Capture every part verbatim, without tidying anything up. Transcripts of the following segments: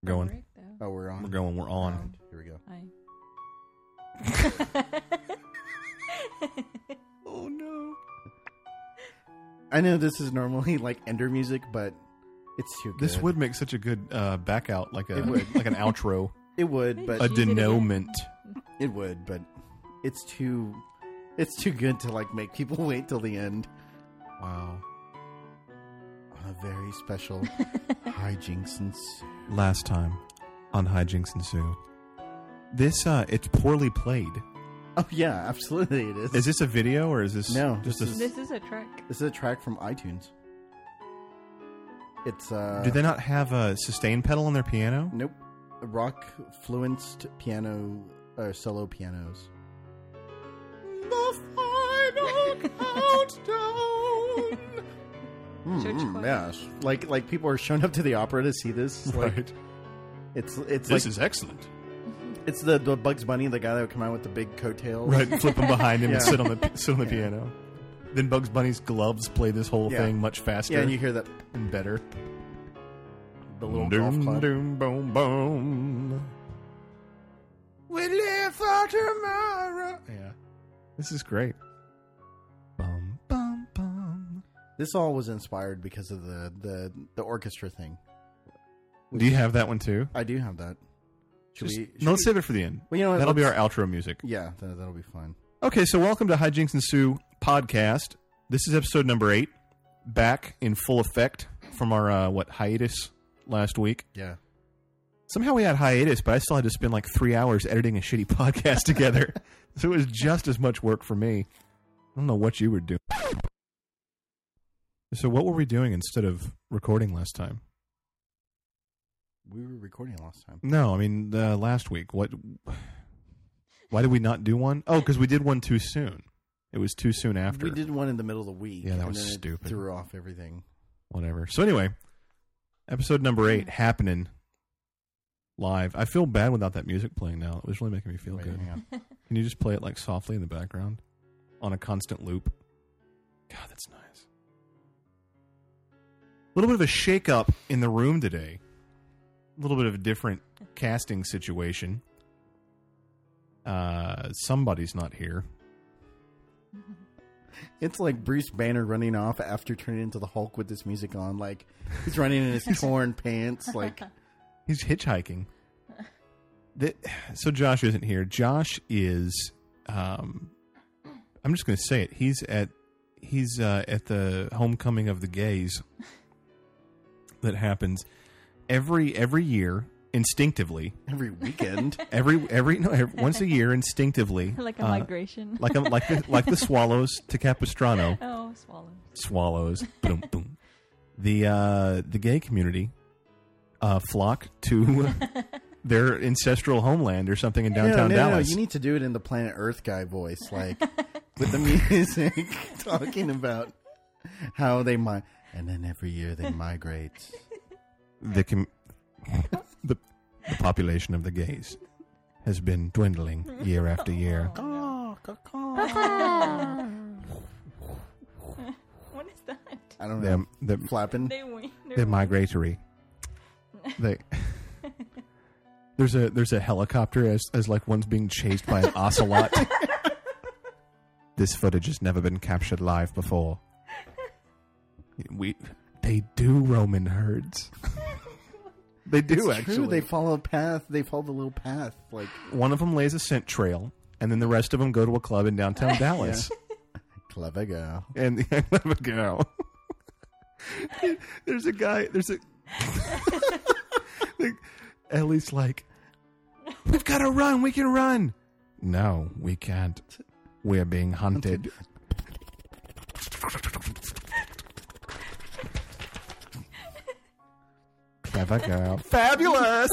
Going. Oh, we're on. We're going. We're on. Right, here we go. Hi. Oh no! I know this is normally like ender music, but it's too good. This would make such a good uh, back out, like a It would. like an outro, It would, but a Use it again. denouement. it would, but it's too. It's too good to like make people wait till the end Wow. on a very special hijinks and Sue. Last time on Hijinks and Sue, this uh, it's poorly played. Oh yeah, absolutely it is. Is this a video or is this No, just a? this This is a track. This is a track from iTunes. It's uh. Do they not have a sustain pedal on their piano? Nope. Rock fluenced piano or solo pianos. The final countdown. Church Mm, choir. yes, like like people are showing up to the opera to see this. It's Like, Right. It's it's This like is excellent. it's the, the Bugs Bunny, the guy that would come out with the big coattails. Right, flip him behind him and Yeah. sit on the sit on the piano. Then Bugs Bunny's gloves play this whole Yeah. thing much faster Yeah, and you hear that and better. the little Doom, golf club. doom, boom, boom. We live for tomorrow. Yeah, this is great. Bum, bum, bum. This all was inspired because of the the, the orchestra thing. Do you have that one too? I do have that. Should Just- we? should no, let's we- save it for the end. Well, you know what, That'll be our let's- outro music. Yeah, that, that'll be fun. Okay, so welcome to Hijinks and Sue podcast. This is episode number eight, back in full effect from our uh, what hiatus last week. Yeah. Somehow we had hiatus, but I still had to spend like three hours editing a shitty podcast together. So it was just as much work for me. I don't know what you were doing. So what were we doing instead of recording last time? We were recording last time. No, I mean uh, last week. What? Why did we not do one? Oh, because we did one too soon. It was too soon after. We did one in the middle of the week. Yeah, that and was then it stupid. Threw off everything. Whatever. So anyway, episode number eight happening live. I feel bad without that music playing now. It was really making me feel Wait, good. hang on. Can you just play it like softly in the background on a constant loop? God, that's nice. A little bit of a shake-up in the room today. A little bit of a different casting situation. Uh, somebody's not here. It's like Bruce Banner running off after turning into the Hulk with this music on. Like he's running in his torn pants. Like He's hitchhiking. The, so Josh isn't here. Josh is. Um, I'm just going to say it. He's at. He's uh, at the homecoming of the gays. That happens every every year instinctively. every weekend. Every every no every, once a year instinctively. Like a uh, migration. Like a, like the like the swallows to Capistrano. Oh, swallow. Swallows. Boom boom. The uh, the gay community uh, flock to their ancestral homeland or something in downtown no, no, Dallas. No, you need to do it in the Planet Earth guy voice, like with the music talking about how they might. And then every year they migrate. the, com- the the population of the gays has been dwindling year after year. Oh, caw-caw. What is that? I don't They're, know. they're, Flapping. They win. they're migratory. They there's a there's a helicopter as as like one's being chased by an ocelot. This footage has never been captured live before. We they do roam in herds. They do It's actually. true. They follow a path. They follow the little path. Like One of them lays a scent trail, and then the rest of them go to a club in downtown Dallas. clever girl. And I love a girl. There's a guy. There's a. like, Ellie's like, we've got to run. We can run. No, we can't. We're being hunted. Clever girl. Fabulous.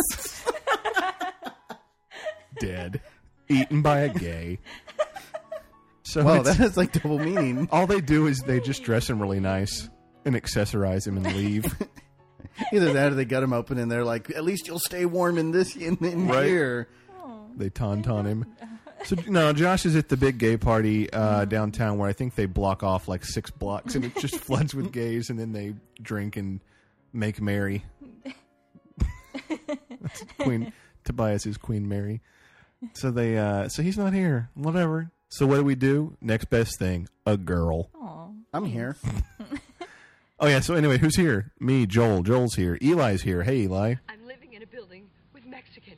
Dead. Eaten by a gay. So Well, it's- that has like double meaning. all they do is they just dress him really nice and accessorize him and leave. Either that or they gut him open and they're like, at least you'll stay warm in this in, in Right. here. They tauntaun him. So no, Josh is at the big gay party uh, downtown where I think they block off like six blocks and it just floods with gays and then they drink and make merry. Queen Tobias is Queen Mary. So they, uh, so he's not here. Whatever. So what do we do? Next best thing, a girl. Aw. I'm here. Oh yeah. So anyway, who's here? Me, Joel. Joel's here. Eli's here. Hey, Eli. I'm living in a building with Mexicans.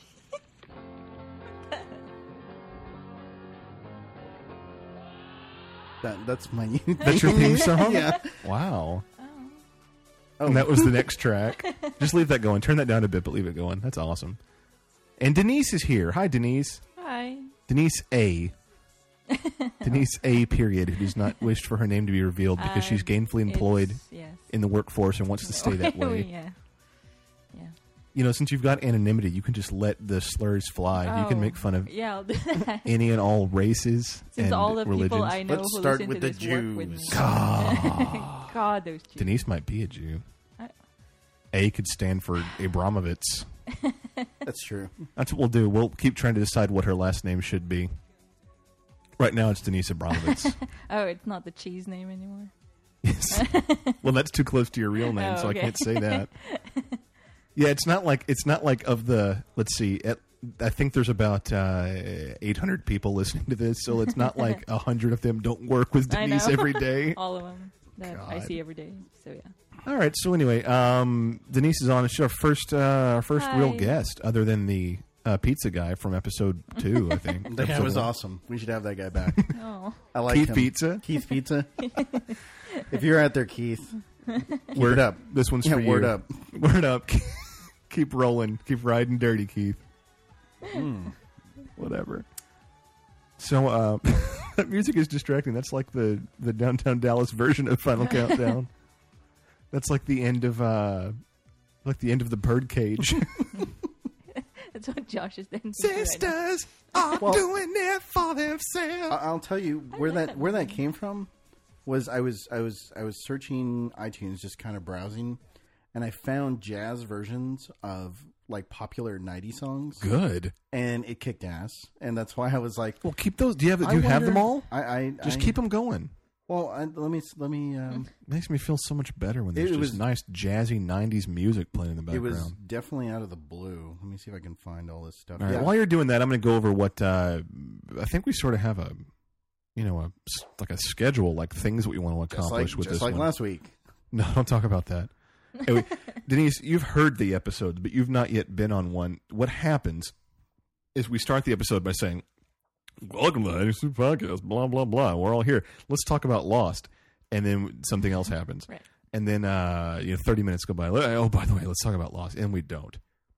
That, that's my new That's your theme song? Yeah. Wow. Oh, And that was the next track. Just leave that going. Turn that down a bit, but leave it going. That's awesome. And Denise is here. Hi, Denise. Hi. Denise A. Denise A. Period, who does not wish for her name to be revealed because she's Um, gainfully employed It's- Yes. in the workforce and wants to stay that way. yeah. Yeah. You know, since you've got anonymity, you can just let the slurs fly. You can Oh, make fun of Yeah, I'll do that. any and all races Since and all the religions. people I know Let's who start listen with to the this work with me. Jews. God. God, those Jews. Denise might be a Jew. I- A could stand for Abramovitz. that's true. That's what we'll do. We'll keep trying to decide what her last name should be. Right now, it's Denise Abramovitz. Oh, it's not the cheese name anymore. Yes. Well, that's too close to your real name, Oh, so I okay. can't say that. Yeah, it's not like it's not like of the. Let's see. At, I think there's about uh, eight hundred people listening to this, so it's not like a hundred of them don't work with I Denise know. every day. All of them that I God. see every day. So yeah. All right. So anyway, um, Denise is on. She's our first, uh, our first real Hi. guest, other than the uh, pizza guy from episode two. I think That guy Episode was one. awesome. We should have that guy back. Oh. I like Keith him. Pizza. Keith Pizza. If you're out there, Keith, keep Word it up. This one's Yeah, for you. word up. Word up. Keep rolling. Keep riding dirty, Keith. Whatever. So, uh, that music is distracting. That's like the, the Downtown Dallas version of Final Countdown. That's like the end of, uh, like the end of the Birdcage. That's what Josh is dancing to right now. Sisters are Well- doing it for themselves. I- I'll tell you where that where that came from was I was I was I was searching iTunes, just kind of browsing, and I found jazz versions of like popular nineties songs, Good. and it kicked ass, and that's why I was like, Well, keep those. Do you have? Do I you have them wonder- all? I, I Just I- keep them going. Well, I, let me let me. Um, Makes me feel so much better when there's It just was- nice jazzy nineties music playing in the it background. was definitely out of the blue. Let me see if I can find all this stuff. All right. Yeah. While you're doing that, I'm going to go over what uh, I think we sort of have a, you know, a s- like a schedule, like things that we want to just accomplish like with just this like one. last week. No, don't talk about that. Anyway, Denise, you've heard the episodes, but you've not yet been on one. What happens is we start the episode by saying, "Welcome to the Ninety Two Podcast." Blah blah blah. We're all here. Let's talk about Lost, and then something else happens. Right. And then, uh, you know, thirty minutes go by. Oh, by the way, let's talk about Lost. And we don't.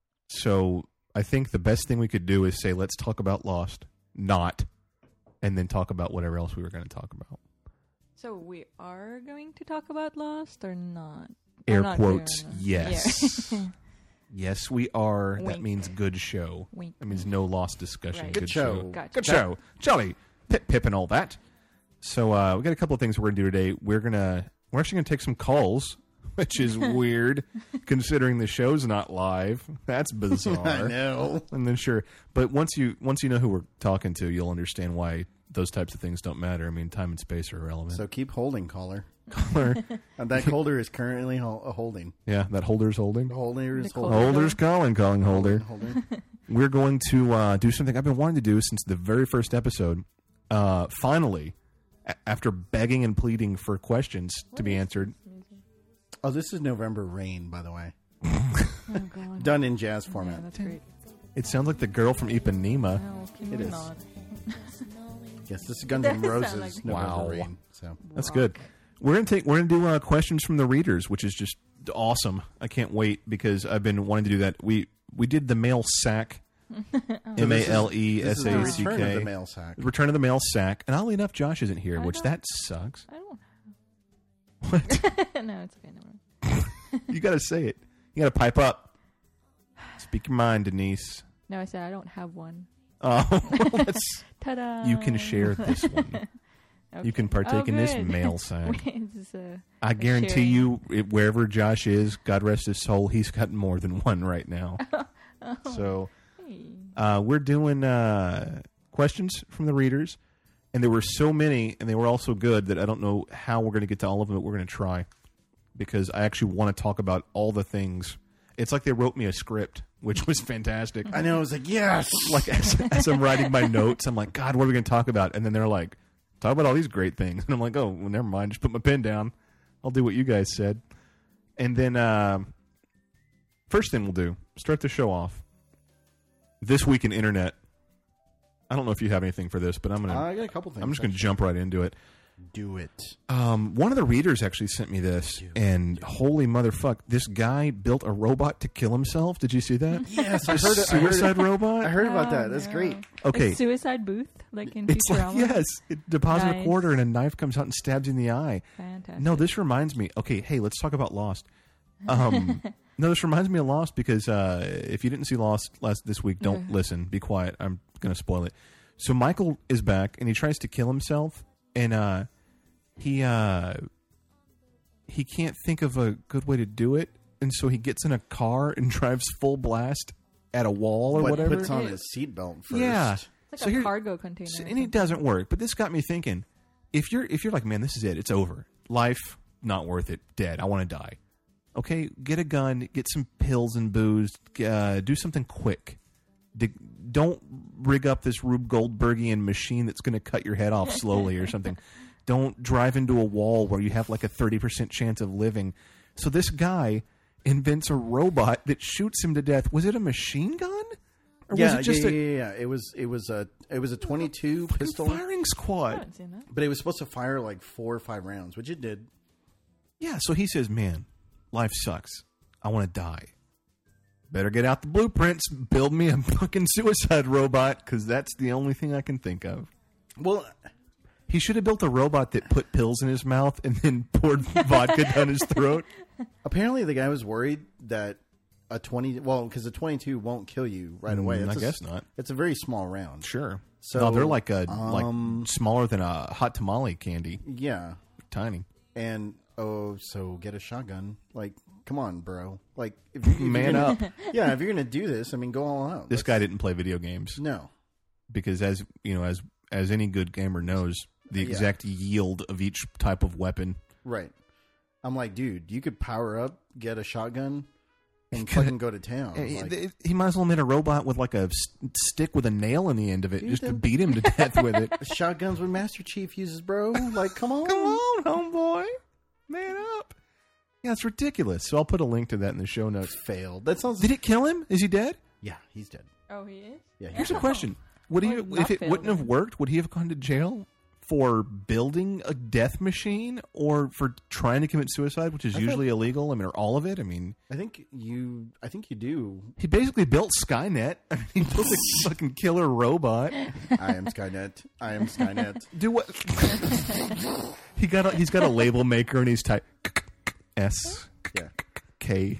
So I think the best thing we could do is say, let's talk about Lost, not, and then talk about whatever else we were going to talk about. So we are going to talk about Lost or not? Air I'm not clear quotes, on that. yes. Yeah. Yes, we are. That Wink. means good show. Wink. That means no Lost discussion. Right. Good, Good show. show. Gotcha. Good show. Jolly. Pip, pip and all that. So uh, we got a couple of things we're going to do today. We're going to, we're actually going to take some calls, which is weird considering the show's not live. That's bizarre. I know. And then sure, but once you once you know who we're talking to, you'll understand why those types of things don't matter. I mean, time and space are irrelevant. So keep holding, caller. Or- And that holder is currently hol- holding. yeah, that holder's holding. The holder is The holding. Holder. Holder's calling, calling holder. Holder. We're going to uh, do something I've been wanting to do since the very first episode. Uh, finally, a- after begging and pleading for questions to be answered. Oh, this is November Rain, by the way. Oh god. Done in jazz Yeah, format. that's great. It sounds like the girl from Ipanema. No, can It we is. not? Yes, this is Guns N' That Roses. sound like- November Wow. Rain. So That's Rock. good. We're gonna take. We're gonna do uh, questions from the readers, which is just awesome. I can't wait because I've been wanting to do that. We we did the mail sack, M A L E this S is A the C return of the K, mail sack. return of the mail sack. And oddly enough, Josh isn't here, I which don't- that sucks. I don't What? no, it's okay. Never mind. You got to say it. You got to pipe up. Speak your mind, Denise. No, I said I don't have one. Oh, well, that's, Ta-da! you can share this one. Okay. You can partake Oh, in this good. mail sack. This is a- I a guarantee sharing. you, it, wherever Josh is, God rest his soul, he's got more than one right now. So Hey. uh, we're doing uh, questions from the readers, and there were so many, and they were all so good that I don't know how we're going to get to all of them, but we're going to try because I actually want to talk about all the things. It's like they wrote me a script which was fantastic. I know. I was like, yes. Like as, as I'm writing my notes, I'm like, God, what are we going to talk about? And then they're like, talk about all these great things. And I'm like, oh, well, never mind. Just put my pen down. I'll do what you guys said. And then uh, first thing we'll do, start the show off. This week in internet. I don't know if you have anything for this, but I'm gonna. Uh, I got a couple things. I'm just gonna jump right into it. Do it. Um, one of the readers actually sent me this, Do and it. holy motherfuck, this guy built a robot to kill himself. Did you see that? Yes, I A heard it. I heard it. suicide robot. I heard about Oh, that. That's no. great. Okay, A suicide booth, like in it's like Futurama. yes, it deposits a Nice. quarter and a knife comes out and stabs you in the eye. Fantastic. No, this reminds me. Okay, hey, let's talk about Lost. Um, no, this reminds me of Lost because uh, if you didn't see Lost last this week, don't Yeah. listen. Be quiet. I'm going to spoil it. So Michael is back and he tries to kill himself, and uh, he uh, he can't think of a good way to do it, and so he gets in a car and drives full blast at a wall or But whatever. puts on his seatbelt first. Yeah. It's like So a here- cargo container. So- or and it something. doesn't work. But this got me thinking: if you're if you're like, man, this is it, it's over. Life not worth it. Dead. I want to die. Okay, get a gun, get some pills and booze, uh, do something quick. D- don't rig up this Rube Goldbergian machine that's going to cut your head off slowly or something. Don't drive into a wall where you have like a thirty percent chance of living. So this guy invents a robot that shoots him to death. Was it a machine gun? Or Yeah, was it just yeah, a yeah, yeah. It was it was a it was a twenty-two fucking pistol, firing I squad? haven't seen that. but it was supposed to fire like four or five rounds, which it did. Yeah, so he says, man, life sucks. I want to die. Better get out the blueprints, build me a fucking suicide robot, because that's the only thing I can think of. Well, He should have built a robot that put pills in his mouth and then poured vodka down his throat. apparently the guy was worried that a twenty well because the twenty-two won't kill you right away. Mm, It's I a- guess not. It's a very small round. Sure. So, no, they're like a um, like smaller than a hot tamale candy. Yeah, Tiny. and oh, so get a shotgun. Like, come on, bro. Like, if, you, if Man you're up. gonna, yeah, if you're gonna do this, I mean, go all out. This Let's- guy didn't play video games No. because, as you know, as as any good gamer knows, the Yeah. exact yield of each type of weapon. Right. I'm like, dude, you could power up, get a shotgun, and fucking go to town. Eh, Like, th- He might as well have made a robot with like a s- stick with a nail in the end of it, Dude, just to the- beat him to death with it. shotguns what Master Chief uses, bro. Like, come on. Come on, homeboy, man up. Yeah, it's ridiculous. So I'll put a link to that in the show notes. Failed. That sounds. Did it kill him? Is he dead? Yeah, he's dead. Oh, he is? Yeah, he's Here's a dead. question: Would he, Why not if it fail wouldn't have then? worked, would he have gone to jail for building a death machine or for trying to commit suicide, which is I thought- usually illegal? I mean, or all of it? I mean, I think you. I think you do. he basically built Skynet. I mean, he built a fucking killer robot. I am Skynet. I am Skynet. Do what? he got a, he's got a label maker and he's type S Yeah. K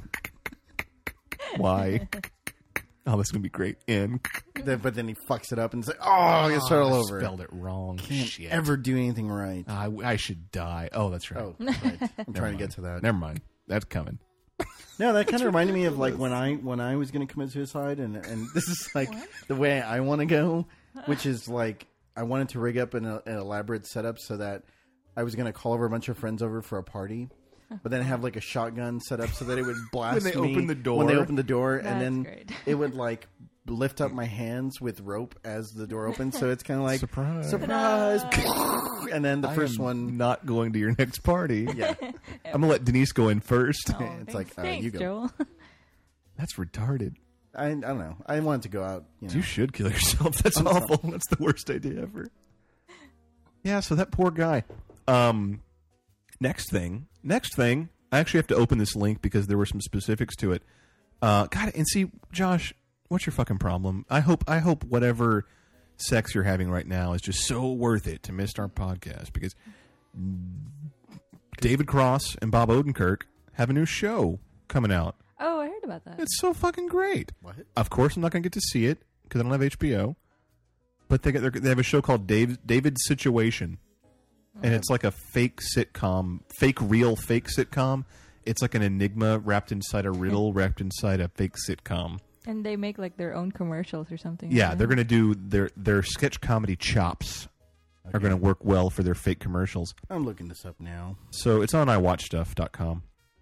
Y. Oh, this is gonna be great. N. Then- but then he fucks it up and says, "Oh, I gotta start all I over." Spelled it wrong. Can't Shit. ever do anything right. I, I should die. Oh, that's right. Oh, right. I'm Never trying to mind. get to that. Never mind. That's coming. No, that kind of reminded me of like when I when I was going to commit suicide, and and this is like the way I want to go, which is like I wanted to rig up an, an elaborate setup so that I was going to call over a bunch of friends over for a party, but then have like a shotgun set up so that it would blast When they me open the door. when they open the door, That's and then great. it would like lift up my hands with rope as the door opens, so it's kind of like Surprise. surprise, and then the I first am one, not going to your next party. yeah, I'm gonna let Denise go in first. Oh, It's thanks, like, all right, thanks, you go. Joel. That's retarded. I, I don't know, I wanted to go out, you know. You should kill yourself. That's I'm awful. That's the worst idea ever. Yeah, so that poor guy. Um, next thing. Next thing. I actually have to open this link because there were some specifics to it. Uh, God, and see, Josh, what's your fucking problem? I hope I hope whatever sex you're having right now is just so worth it to miss our podcast because David Cross and Bob Odenkirk have a new show coming out. Oh, I heard about that. It's so fucking great. What? Of course, I'm not going to get to see it because I don't have H B O. But they get, they have a show called Dave, David's Situation, and it's like a fake sitcom, fake real fake sitcom. It's like an enigma wrapped inside a riddle, wrapped inside a fake sitcom. And they make like their own commercials or something. Yeah, right? they're going to do their their sketch comedy chops are going to work well for their fake commercials. I'm looking this up now. So it's on I watch stuff dot com.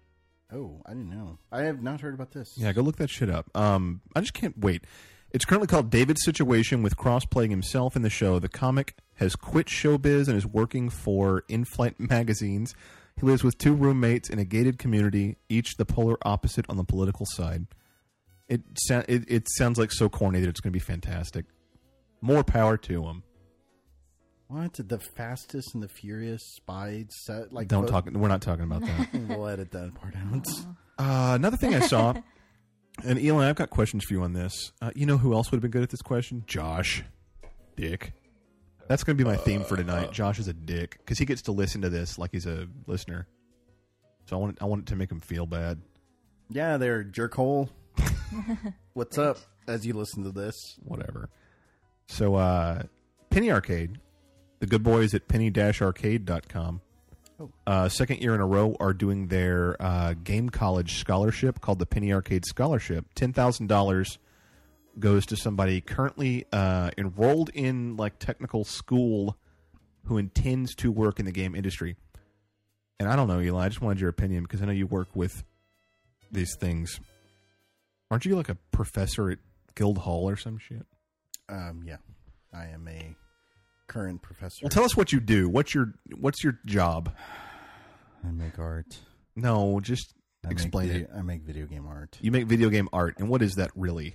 Oh, I didn't know. I have not heard about this. Yeah, go look that shit up. Um, I just can't wait. It's currently called David's Situation, with Cross playing himself in the show. The comic has quit showbiz and is working for in-flight magazines. He lives with two roommates in a gated community, each the polar opposite on the political side. It sa- it, it sounds like so corny that it's going to be fantastic. More power to him. What? The Fastest and the Furious spy set? Like, Don't vo- talk. We're not talking about that. We'll edit that part out. Uh, another thing I saw, and Eli, I've got questions for you on this. Uh, you know who else would have been good at this question? Josh. Dick. That's going to be my theme for tonight. Josh is a dick because he gets to listen to this like he's a listener. So I want I want it to make him feel bad. Yeah, there, jerkhole. What's up? As you listen to this, Whatever. So uh, Penny Arcade, the good boys at penny dash arcade dot com, Oh. uh, second year in a row are doing their uh, game college scholarship called the Penny Arcade Scholarship. ten thousand dollars goes to somebody currently uh, enrolled in like technical school who intends to work in the game industry. And I don't know, Eli, I just wanted your opinion because I know you work with these things. Aren't you like a professor at Guildhall or some shit? um, yeah, I am a current professor. Well, tell us what you do. What's your What's your job? I make art. No, just I explain make it. video, I make video game art. You make video game art, and what is that really?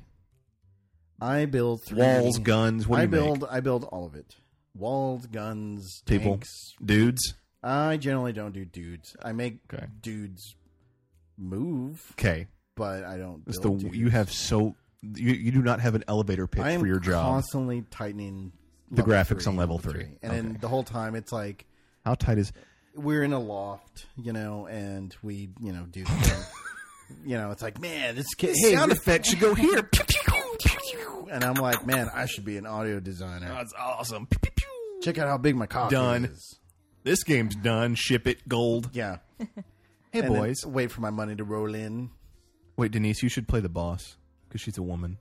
I build three Walls, guns. What do I you build. make? I build all of it. Walls, guns, People. tanks. Dudes. I generally don't do dudes. I make Okay. dudes move, Okay, but I don't. it's Build the dudes. you have so you you do not have an elevator pitch I am for your job. constantly tightening The level graphics three, on level three. and Okay. then the whole time it's like How tight is? we're in a loft, you know, and we, you know, do. The, you know, it's like, man, this kid. Hey, sound this- effect should go here. and I'm like, man, I should be an audio designer. That's awesome. Check out how big my cock Done. is. This game's done. Ship it, gold. Yeah. Hey, And then boys. wait for my money to roll in. Wait, Denise, you should play the boss because she's a woman.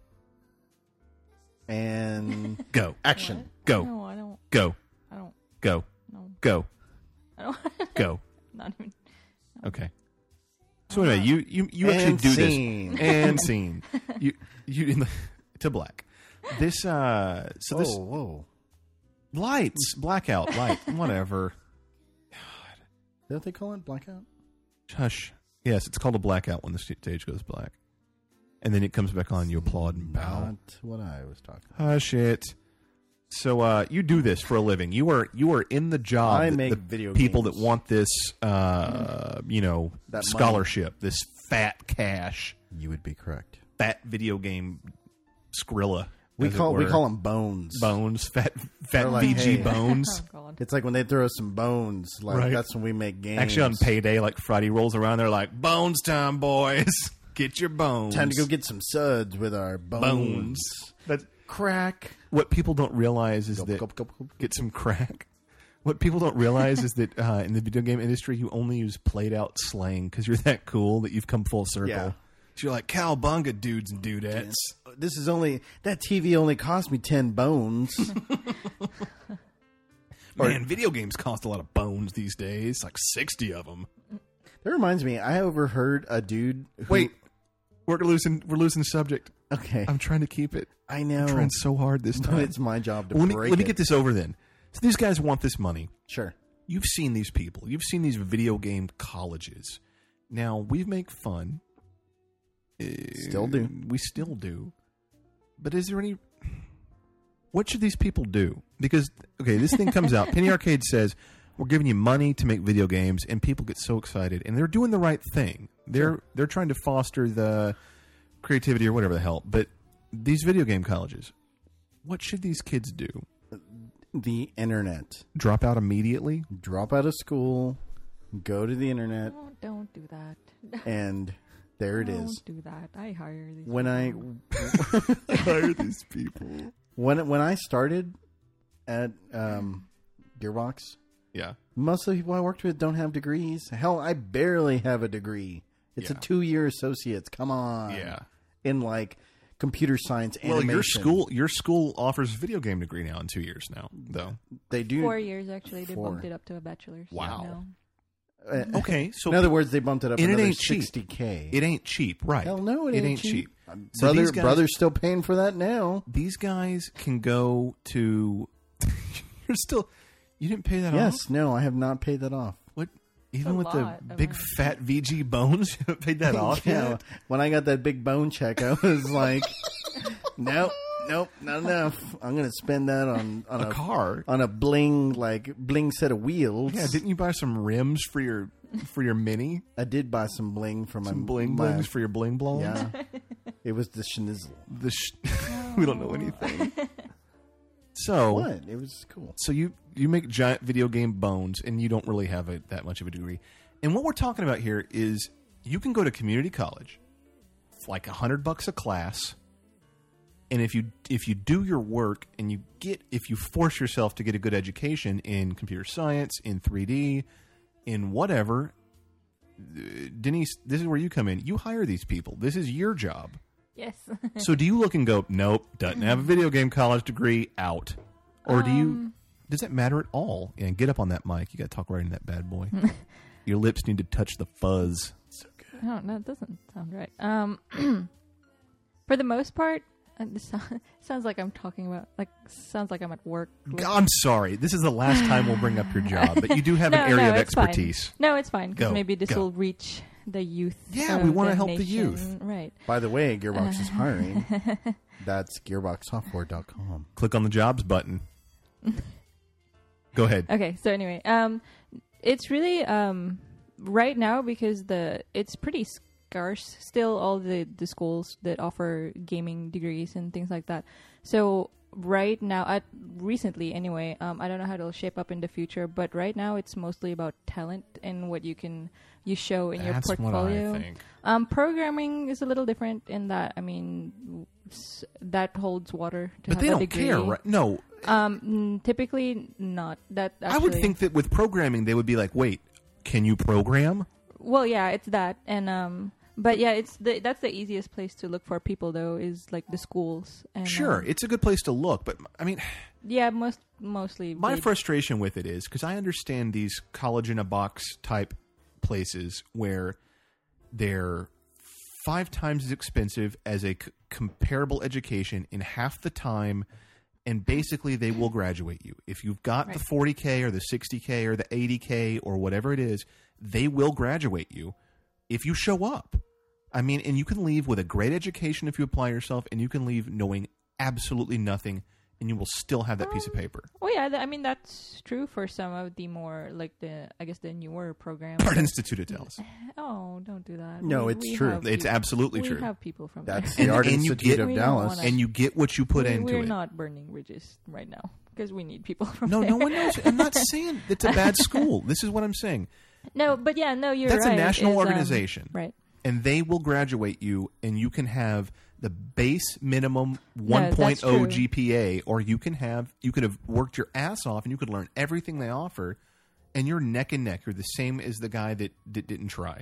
And Go, action. go, No, I don't. go, I don't. go, No. go, I don't. go. Not even. Okay. So anyway, you you, you actually And do scene. this and scene. You you in the, to black. This uh so this Oh, whoa. lights blackout light whatever. Is that what they call it? Blackout? Hush. Yes, it's called a blackout when the stage goes black, and then it comes back on. You applaud and bow. Not what I was talking about. Hush it. So uh, you do this for a living. You are you are in the job. I that make the video people games. that want this, uh, you know, That money. scholarship, this fat cash, You would be correct. fat video game Skrilla. We as it call we were. call them bones. bones, fat fat They're like, V G hey. bones. Oh God. It's like when they throw us some bones. Like Right. that's when we make games. Actually, on payday, like Friday rolls around, they're like, "Bones time, boys, get your bones." time to go get some suds with our bones. bones. That's Crack. what people don't realize is Gulp, that gulp, gulp, gulp. get some crack. What people don't realize is that uh, in the video game industry, you only use played out slang because you're that cool that you've come full circle. Yeah. So you're like cowbunga dudes and dudettes. This is only that T V only cost me ten bones. Man, video games cost a lot of bones these days, like sixty of them. That reminds me, I overheard a dude. Who, Wait, we're losing we're losing subject. okay, I'm trying to keep it. I know. I'm trying so hard this But time. it's my job to Well, let me break let me it. get this over then. So these guys want this money. Sure. You've seen these people. You've seen these video game colleges. Now we make fun. Still do. We still do. But is there any? What should these people do? Because okay, this thing comes out. Penny Arcade says we're giving you money to make video games, and people get so excited, and they're doing the right thing. They're Sure. they're trying to foster the creativity or whatever the hell. But these video game colleges, what should these kids do? The internet. Drop out immediately? Drop out of school, go to the internet, Oh, don't do that. and there it don't is. do that. I hire these. When I people. Hire these people. when when I started at um, Gearbox, Yeah. most of the people I worked with don't have degrees. Hell, I barely have a degree. It's Yeah. a two-year associates. Come on. Yeah. In like computer science Well, animation. your school your school offers video game degree now in two years now, though. They do. Four years actually. They Four. bumped it up to a bachelor's. Wow. now. Uh, Okay, so in other words, they bumped it up and it another ain't cheap. sixty K. It ain't cheap, right? Hell no, it, ain't, cheap. Um, So Brother, these guys, brother's still paying for that now. these guys can go to. You're still. You didn't pay that off. Yes, no, I have not paid that off. What? Even a with the lot of big money. fat V G bones, you haven't paid that off Yeah, yet? when I got that big bone check, I was like, nope, nope, not enough. I'm going to spend that on, on A car. on a bling like bling set of wheels. Yeah, didn't you buy some rims for your for your Mini? I did buy some bling for my Some bling my, blings for your bling blongs? Yeah, it was the schnizzle. The sh- we don't know anything. So What? It was cool. So you you make giant video game bones, and you don't really have a, that much of a degree. And what we're talking about here is you can go to community college, it's like a hundred bucks a class, and if you if you do your work and you get if you force yourself to get a good education in computer science, in three D, in whatever, uh, Denise, this is where you come in. You hire these people. This is your job. Yes. So do you look and go, nope, doesn't have a video game college degree, out? Or do you, does that matter at all? And get up on that mic. You got to talk right into that bad boy. Your lips need to touch the fuzz. So good. Oh, no, it doesn't sound right. Um, for the most part, uh, this so- sounds like I'm talking about, like, sounds like I'm at work. with- I'm sorry. This is the last time we'll bring up your job, but you do have No, an area no, of it's fine. expertise. No, it's fine, because Go, maybe this go. will reach the youth. Yeah, of we wanna the help the nation. youth. Right. By the way, Gearbox is hiring. That's gearbox software dot com. Click on the jobs button. Go ahead. Okay, so anyway, um, it's really um, right now because the it's pretty scarce still, all the, the schools that offer gaming degrees and things like that. So right now, at recently anyway, um, I don't know how it'll shape up in the future, but right now it's mostly about talent and what you can you show in That's your portfolio. what I think. Um, programming is a little different in that, I mean, s- that holds water to But have they a don't degree. care, right? No. Um, mm, typically not. That I would actually- think that with programming, they would be like, wait, can you program? Well, yeah, it's that, and um, but yeah, it's the that's the easiest place to look for people though is like the schools. And, Sure, um, it's a good place to look, but I mean, yeah, most mostly. my they- frustration with it is because I understand these college in a box type places where they're five times as expensive as a c- comparable education in half the time, and basically they will graduate you. If you've got the Right. forty K or the sixty K or the eighty K or whatever it is, they will graduate you if you show up. I mean, and you can leave with a great education if you apply yourself, and you can leave knowing absolutely nothing, and you will still have that piece of paper. Oh yeah, th- I mean that's true for some of the more like the I guess the newer programs. Art Institute of Dallas. Oh, don't do that. No, We- it's we true. have It's peop- absolutely we true. have people from That's there. the Art and you Institute get- of We don't Dallas. wanna- And you get what you put we, into we're it. not burning bridges right now because we need people from No, there. no one knows. I'm not saying it's a bad school. This is what I'm saying. No, but yeah, no, you're That's right. a national is, um, organization. right. And they will graduate you, and you can have the base minimum No, that's 1.0 true. G P A, or you can have you could have worked your ass off, and you could learn everything they offer, and you're neck and neck. You're the same as the guy that, that didn't try.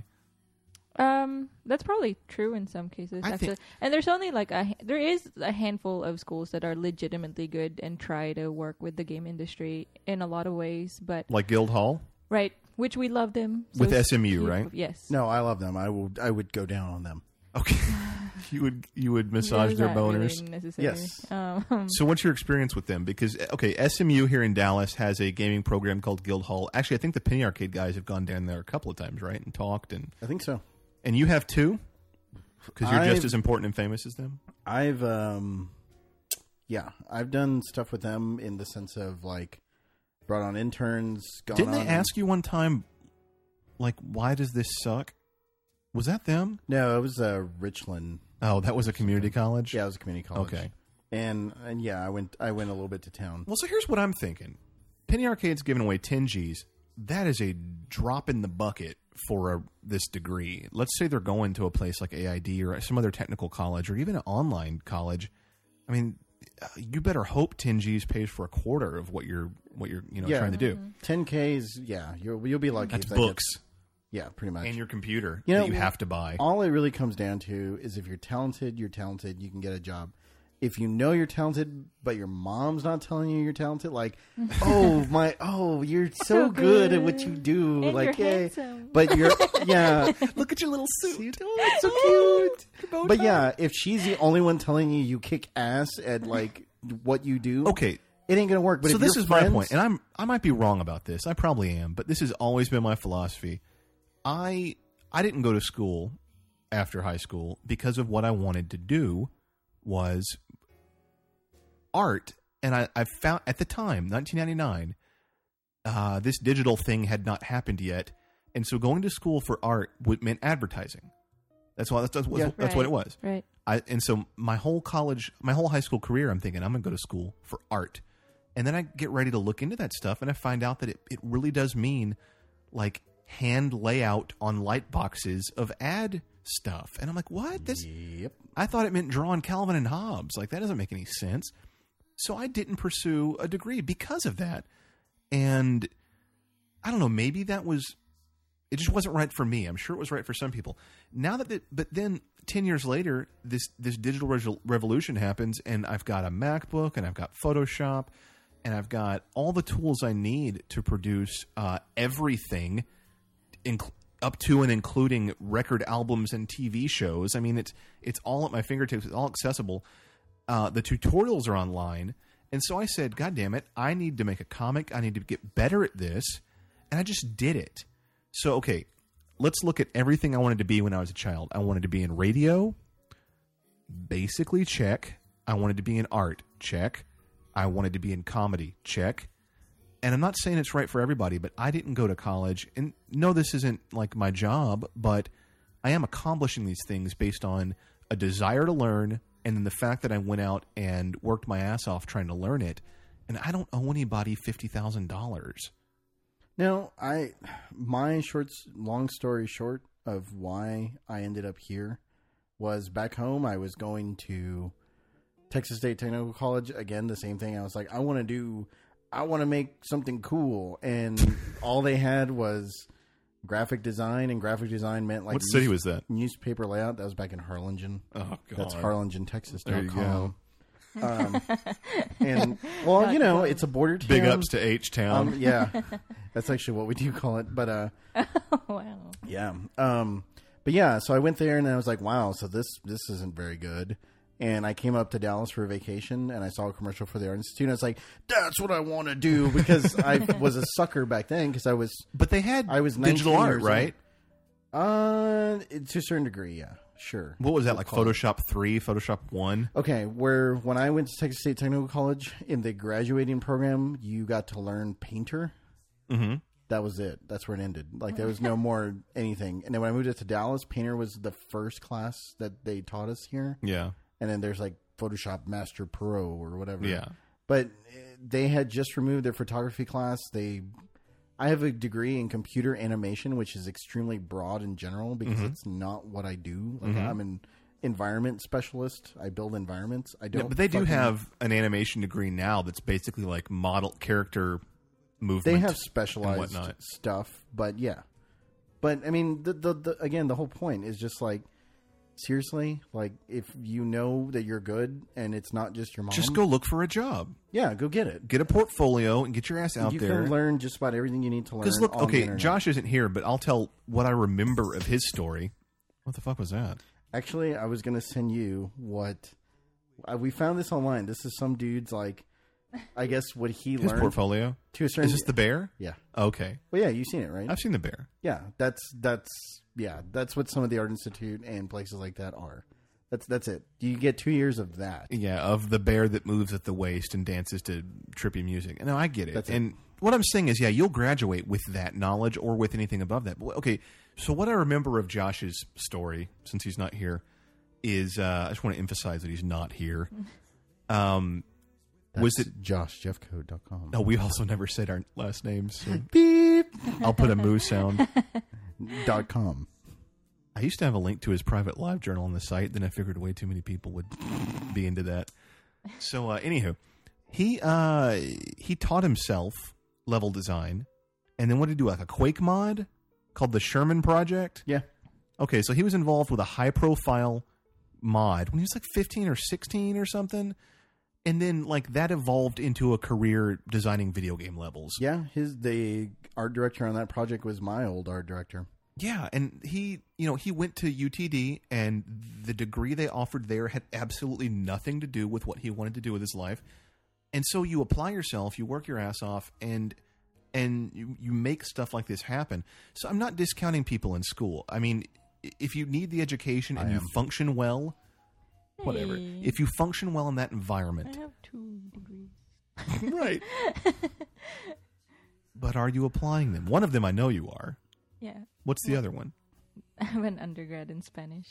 Um, that's probably true in some cases. I actually. think- And there's only like a ha- there is a handful of schools that are legitimately good and try to work with the game industry in a lot of ways. But Like Guildhall right, which we love them with so S M U, keep- right? Yes. No, I love them. I would I would go down on them. Okay, you would you would massage Is their that boners. really necessary? Yes. Um, So what's your experience with them? Because, okay, S M U here in Dallas has a gaming program called Guildhall. Actually, I think the Penny Arcade guys have gone down there a couple of times, right, and talked. And, I think so. and you have too? Because you're just I've- as important and famous as them? I've um yeah, I've done stuff with them in the sense of like brought on interns, gone Didn't they on- ask you one time, like, why does this suck? Was that them? No, it was uh, Richland. Oh, that was a community college? Yeah, it was a community college. Okay. And and yeah, I went I went a little bit to town. Well, so here's what I'm thinking. Penny Arcade's giving away ten G's. That is a drop in the bucket for a, this degree. Let's say they're going to a place like A I D or some other technical college or even an online college. I mean, uh, you better hope ten G's pays for a quarter of what you're what you're you know Yeah. trying to do. ten K's, yeah, you'll you'll be lucky. That's if that books gets- yeah, pretty much. and your computer You that know, you have to buy. All it really comes down to is if you're talented, you're talented. You can get a job. if you know you're talented, but your mom's not telling you you're talented, like, oh my, oh, you're so, So good at good. what you do, And like, you're yay. handsome. But you're, yeah, Look at your little suit. oh, it's so cute. But yeah, if she's the only one telling you you kick ass at like what you do, Okay. it ain't gonna work. But So if this your is friends, my point, and I'm I might be wrong about this. I probably am, but this has always been my philosophy. I I didn't go to school after high school because of what I wanted to do was art, and I, I found at the time, nineteen ninety-nine, uh, this digital thing had not happened yet, and so going to school for art would, meant advertising. That's what that's, that's, Yeah. that's what it was. Right. I, and so my whole college, my whole high school career, I'm thinking I'm going to go to school for art. And then I get ready to look into that stuff, and I find out that it, it really does mean like hand layout on light boxes of ad stuff. And I'm like, what? This? Yep. I thought it meant drawing Calvin and Hobbes. Like, that doesn't make any sense. So I didn't pursue a degree because of that. And I don't know, maybe that was, it just wasn't right for me. I'm sure it was right for some people. Now that, the, but then ten years later, this, this digital re- revolution happens, and I've got a MacBook, and I've got Photoshop, and I've got all the tools I need to produce uh, everything, inc- up to and including record albums and T V shows. I mean, it's it's all at my fingertips. It's all accessible. Uh, the tutorials are online. And so I said, God damn it, I need to make a comic. I need to get better at this. And I just did it. So, okay, let's look at everything I wanted to be when I was a child. I wanted to be in radio. Basically, check. I wanted to be in art. Check. I wanted to be in comedy. Check. And I'm not saying it's right for everybody, but I didn't go to college. And no, this isn't like my job, but I am accomplishing these things based on a desire to learn, and then the fact that I went out and worked my ass off trying to learn it. And I don't owe anybody fifty thousand dollars. No, I my short, long story short of why I ended up here was back home. I was going to Texas State Technical College again. The same thing. I was like, I want to do, I want to make something cool, and all they had was graphic design, and graphic design meant like What city was that? Newspaper layout. That was back in Harlingen. Oh, God. That's Harlingen, Texas. There you go. Um, and well, you know, it's a border town. Big ups to H-Town. Um, yeah, that's actually what we do call it. But uh, Wow. yeah, um, but yeah. So I went there and I was like, wow. So this this isn't very good. And I came up to Dallas for a vacation, and I saw a commercial for the Art Institute. And I was like, that's what I want to do, because I was a sucker back then. Because I was, But they had I was digital nineteen art, years old. right? uh, to a certain degree, yeah, sure. What was that, We'll like call it. Photoshop three, Photoshop one? Okay, where when I went to Texas State Technical College in the graduating program, you got to learn Painter. Mm-hmm. That was it. That's where it ended. Like, there was no more anything. And then when I moved it to Dallas, Painter was the first class that they taught us here. Yeah. And then there's like Photoshop Master Pro or whatever. Yeah. But uh, they had just removed their photography class. They, I have a degree in computer animation, which is extremely broad in general because Mm-hmm. it's not what I do. Like, I'm an environment specialist. I build environments. I don't. Yeah, but they do fucking- have an animation degree now that's basically like model character movement. They have and specialized whatnot. stuff, but yeah. But I mean, the, the the again, the whole point is just like, seriously, like if you know that you're good and it's not just your mom, Just go look for a job. yeah, go get it. Get a portfolio and get your ass out you there. can learn just about everything you need to learn. Because look, on the okay, internet. Josh isn't here, but I'll tell what I remember of his story. What the fuck was that? Actually, I was gonna send you what uh, we found this online. This is some dude's like, I guess what he His learned portfolio? to a certain. Is this the bear? yeah? Okay. Well, yeah, you've seen it, right? I've seen the bear. Yeah, that's that's yeah, that's what some of the Art Institute and places like that are. That's that's it. You get two years of that. Yeah, of the bear that moves at the waist and dances to trippy music. No, I get it. That's it. And what I'm saying is, yeah, you'll graduate with that knowledge or with anything above that. But, okay, so what I remember of Josh's story, since he's not here, is uh, I just want to emphasize that he's not here. Um, was That's it? josh jeff code dot com? No, we also never said our last names. So Beep I'll put a moo sound. dot com. I used to have a link to his private live journal on the site. Then I figured way too many people would be into that. So, uh, anywho, he uh, he taught himself level design, and then what did he do? Like a Quake mod called the Sherman Project. Yeah. Okay, so he was involved with a high-profile mod when he was like fifteen or sixteen or something. And then like that evolved into a career designing video game levels. Yeah, his the art director on that project was my old art director. Yeah, and he, you know, he went to U T D, and the degree they offered there had absolutely nothing to do with what he wanted to do with his life. And so you apply yourself, you work your ass off, and and you, you make stuff like this happen. So I'm not discounting people in school. I mean, if you need the education and I you am. function well, whatever. Hey. If you function well in that I environment, have two degrees. right? But are you applying them? One of them I know you are. Yeah. What's the other one? I'm an undergrad in Spanish.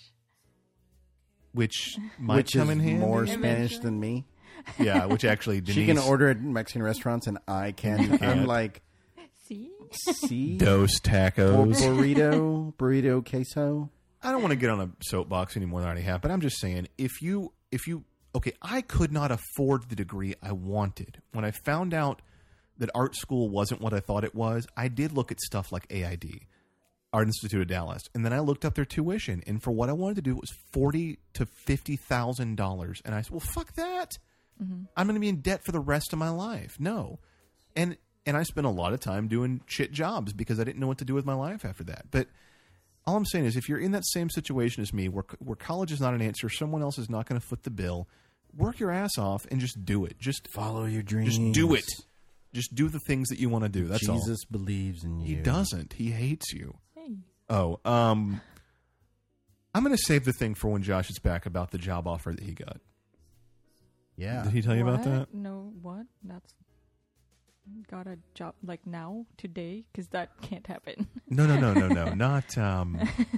Which might Which come is in handy. more Eventually. Spanish than me. Yeah, which actually Denise, She can order at Mexican restaurants, and I can. I'm like, See? see, Dos tacos. burrito, burrito queso. I don't want to get on a soapbox anymore than I already have, but I'm just saying, if you, if you, okay, I could not afford the degree I wanted. When I found out that art school wasn't what I thought it was, I did look at stuff like A I D, Art Institute of Dallas, and then I looked up their tuition, and for what I wanted to do, it was forty to fifty thousand dollars, and I said, well, fuck that. Mm-hmm. I'm going to be in debt for the rest of my life. No, and and I spent a lot of time doing shit jobs because I didn't know what to do with my life after that. But all I'm saying is, if you're in that same situation as me, where where college is not an answer, someone else is not going to foot the bill, work your ass off and just do it. Just Follow your dreams. just do it. Just do the things that you want to do. That's all. Jesus believes in you. He doesn't. He hates you. Hey. Oh, um, I'm going to save the thing for when Josh is back about the job offer that he got. Yeah. Did he tell you about What? that? No, what? That's got a job like now, today? Because that can't happen. No, no, no, no, no. Not um,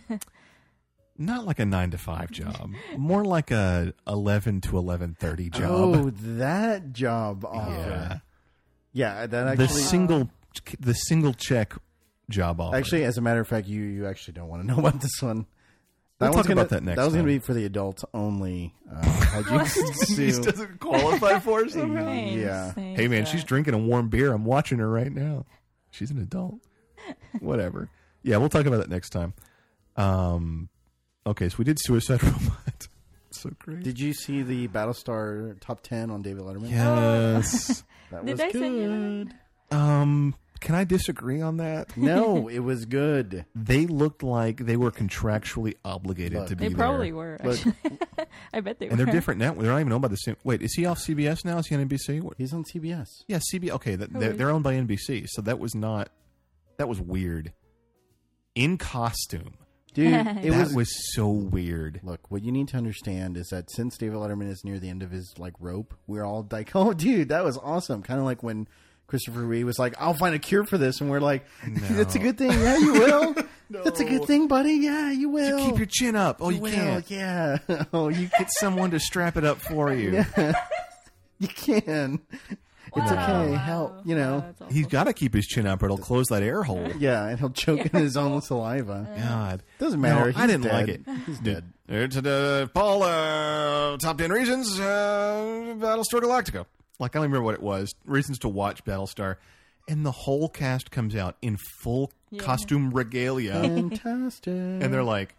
not like a nine to five job. More like a eleven to eleven thirty job. Oh, that job offer. yeah. Yeah, that The actually. single, the single check job offer. Actually, as a matter of fact, you you actually don't want to know about this one. We'll one's talk gonna, about that next That was going to time. be for the adults only. Uh, hijinks He to- doesn't qualify for it somehow. Thanks, Yeah. thanks Hey man, for she's that. drinking a warm beer. I'm watching her right now. She's an adult. Whatever. Yeah, we'll talk about that next time. Um, okay, so we did Suicide Robot. So great. Did you see the Battlestar top ten on David Letterman? Yes. That Did was I good. send you that? um, can I disagree on that? No, it was good. They looked like they were contractually obligated Look, to be They there. probably were. Look. Actually. I bet they And were. they're different now. They're not even owned by the same. Wait, is he off C B S now? Is he on N B C? What? He's on C B S. Yeah, C B S. Okay, that, Who they're, is- they're owned by N B C, so that was not. That was weird. In costume. Dude, it that was, was so weird. Look, what you need to understand is that since David Letterman is near the end of his like rope, we're all like, "Oh, dude, that was awesome!" Kind of like when Christopher Reeve was like, "I'll find a cure for this," and we're like, "That's a good thing, yeah, you will. That's a good thing, buddy. Yeah, you will. Keep your chin up. Oh, you, will. can't. Yeah. Oh, you Get someone to strap it up for you. you can. It's Wow. okay. Wow. Help, you know. Wow, that's awful. He's got to keep his chin up, or it'll close that air hole. Yeah, and he'll choke in his own saliva. God, Doesn't matter. No, I He's didn't dead. like it. He's dead. It's uh, Paul, uh, top ten reasons, uh, Battlestar Galactica. Like, I don't remember what it was. Reasons to watch Battlestar. And the whole cast comes out in full Yeah. costume regalia. Fantastic. And they're like,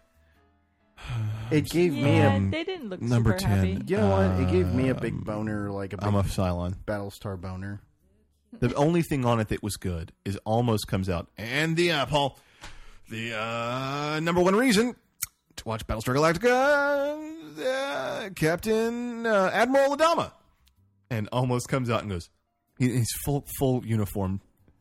it gave me Yeah, a. they didn't look Number super ten. happy. You know what? It gave me a big Um, boner, like a big I'm a Cylon. Battlestar boner. The only thing on it that was good is almost comes out. And the, uh, Paul, the uh, number one reason to watch Battlestar Galactica, uh, Captain uh, Admiral Adama. And almost comes out and goes, he, he's full full uniform.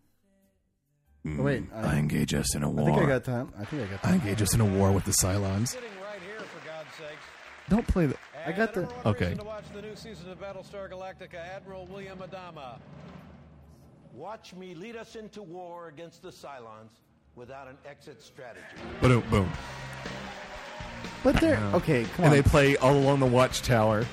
Oh, wait, I, I, engage us in a I war. think I got that. I think I got I that. engage us in a war with the Cylons. Sitting right here, for God's sakes. Don't play the... I got the- And number one Okay. reason to watch the new season of Battlestar Galactica, Admiral William Adama. Watch me lead us into war against the Cylons without an exit strategy. Boom, boom. But they're okay. Come And on. they play all along the watchtower.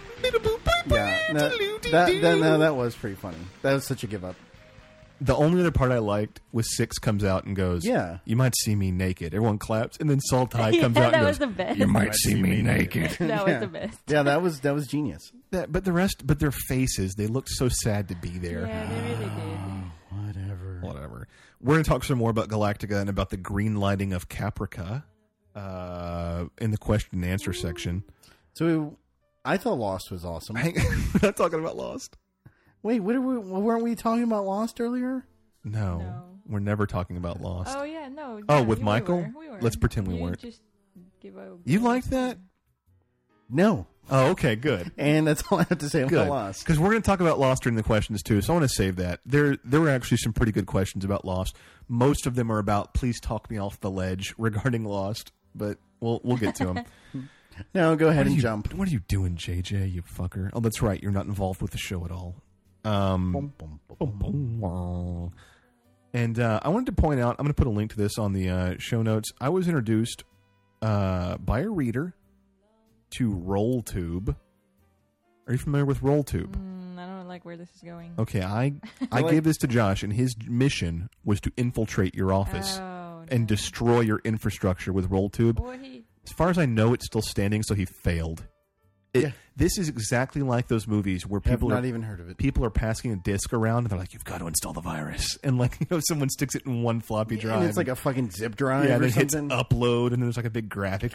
yeah, no, that, that no, that was pretty funny. That was such a give up. The only other part I liked was Six comes out and goes, Yeah. you might see me naked. Everyone claps. And then Saltai Yeah, comes out that and was goes, the best. you might see me naked. That was Yeah. the best. Yeah, that was that was genius. That, but the rest, but their faces, they looked so sad to be there. Yeah, they really did. Whatever. Whatever. We're going to talk some more about Galactica and about the green lighting of Caprica uh, in the question and answer section. So I thought Lost was awesome. Hang- We're not talking about Lost. Wait, what are we, weren't we talking about Lost earlier? No, No. we're never talking about Lost. Oh yeah, no. Oh, yeah, with we Michael? were, we were. Let's pretend we You weren't. Just give a, You liked that? No. Oh, okay, good. And that's all I have to say about Good, Lost. because we're going to talk about Lost during the questions too. So I want to save that. There, there were actually some pretty good questions about Lost. Most of them are about "please talk me off the ledge" regarding Lost, but we'll we'll get to them. No, go ahead What are and you, jump. What are you doing, J J? You fucker! Oh, that's right. You're not involved with the show at all. Um, Boom, boom, boom, boom. and uh, I wanted to point out. I'm going to put a link to this on the uh, show notes. I was introduced uh, by a reader to RollTube. Are you familiar with RollTube? Mm, I don't like where this is going. Okay, I I like- gave this to Josh, and his mission was to infiltrate your office Oh, and no. destroy your infrastructure with RollTube. Boy, he- As far as I know, it's still standing, so he failed. It, Yeah. This is exactly like those movies where Have people not are even heard of it. people are passing a disc around, and they're like, "You've got to install the virus," and like you know, someone sticks it in one floppy drive, And it's like a fucking zip drive yeah, and or it hits something. upload, and then there's like a big graphic.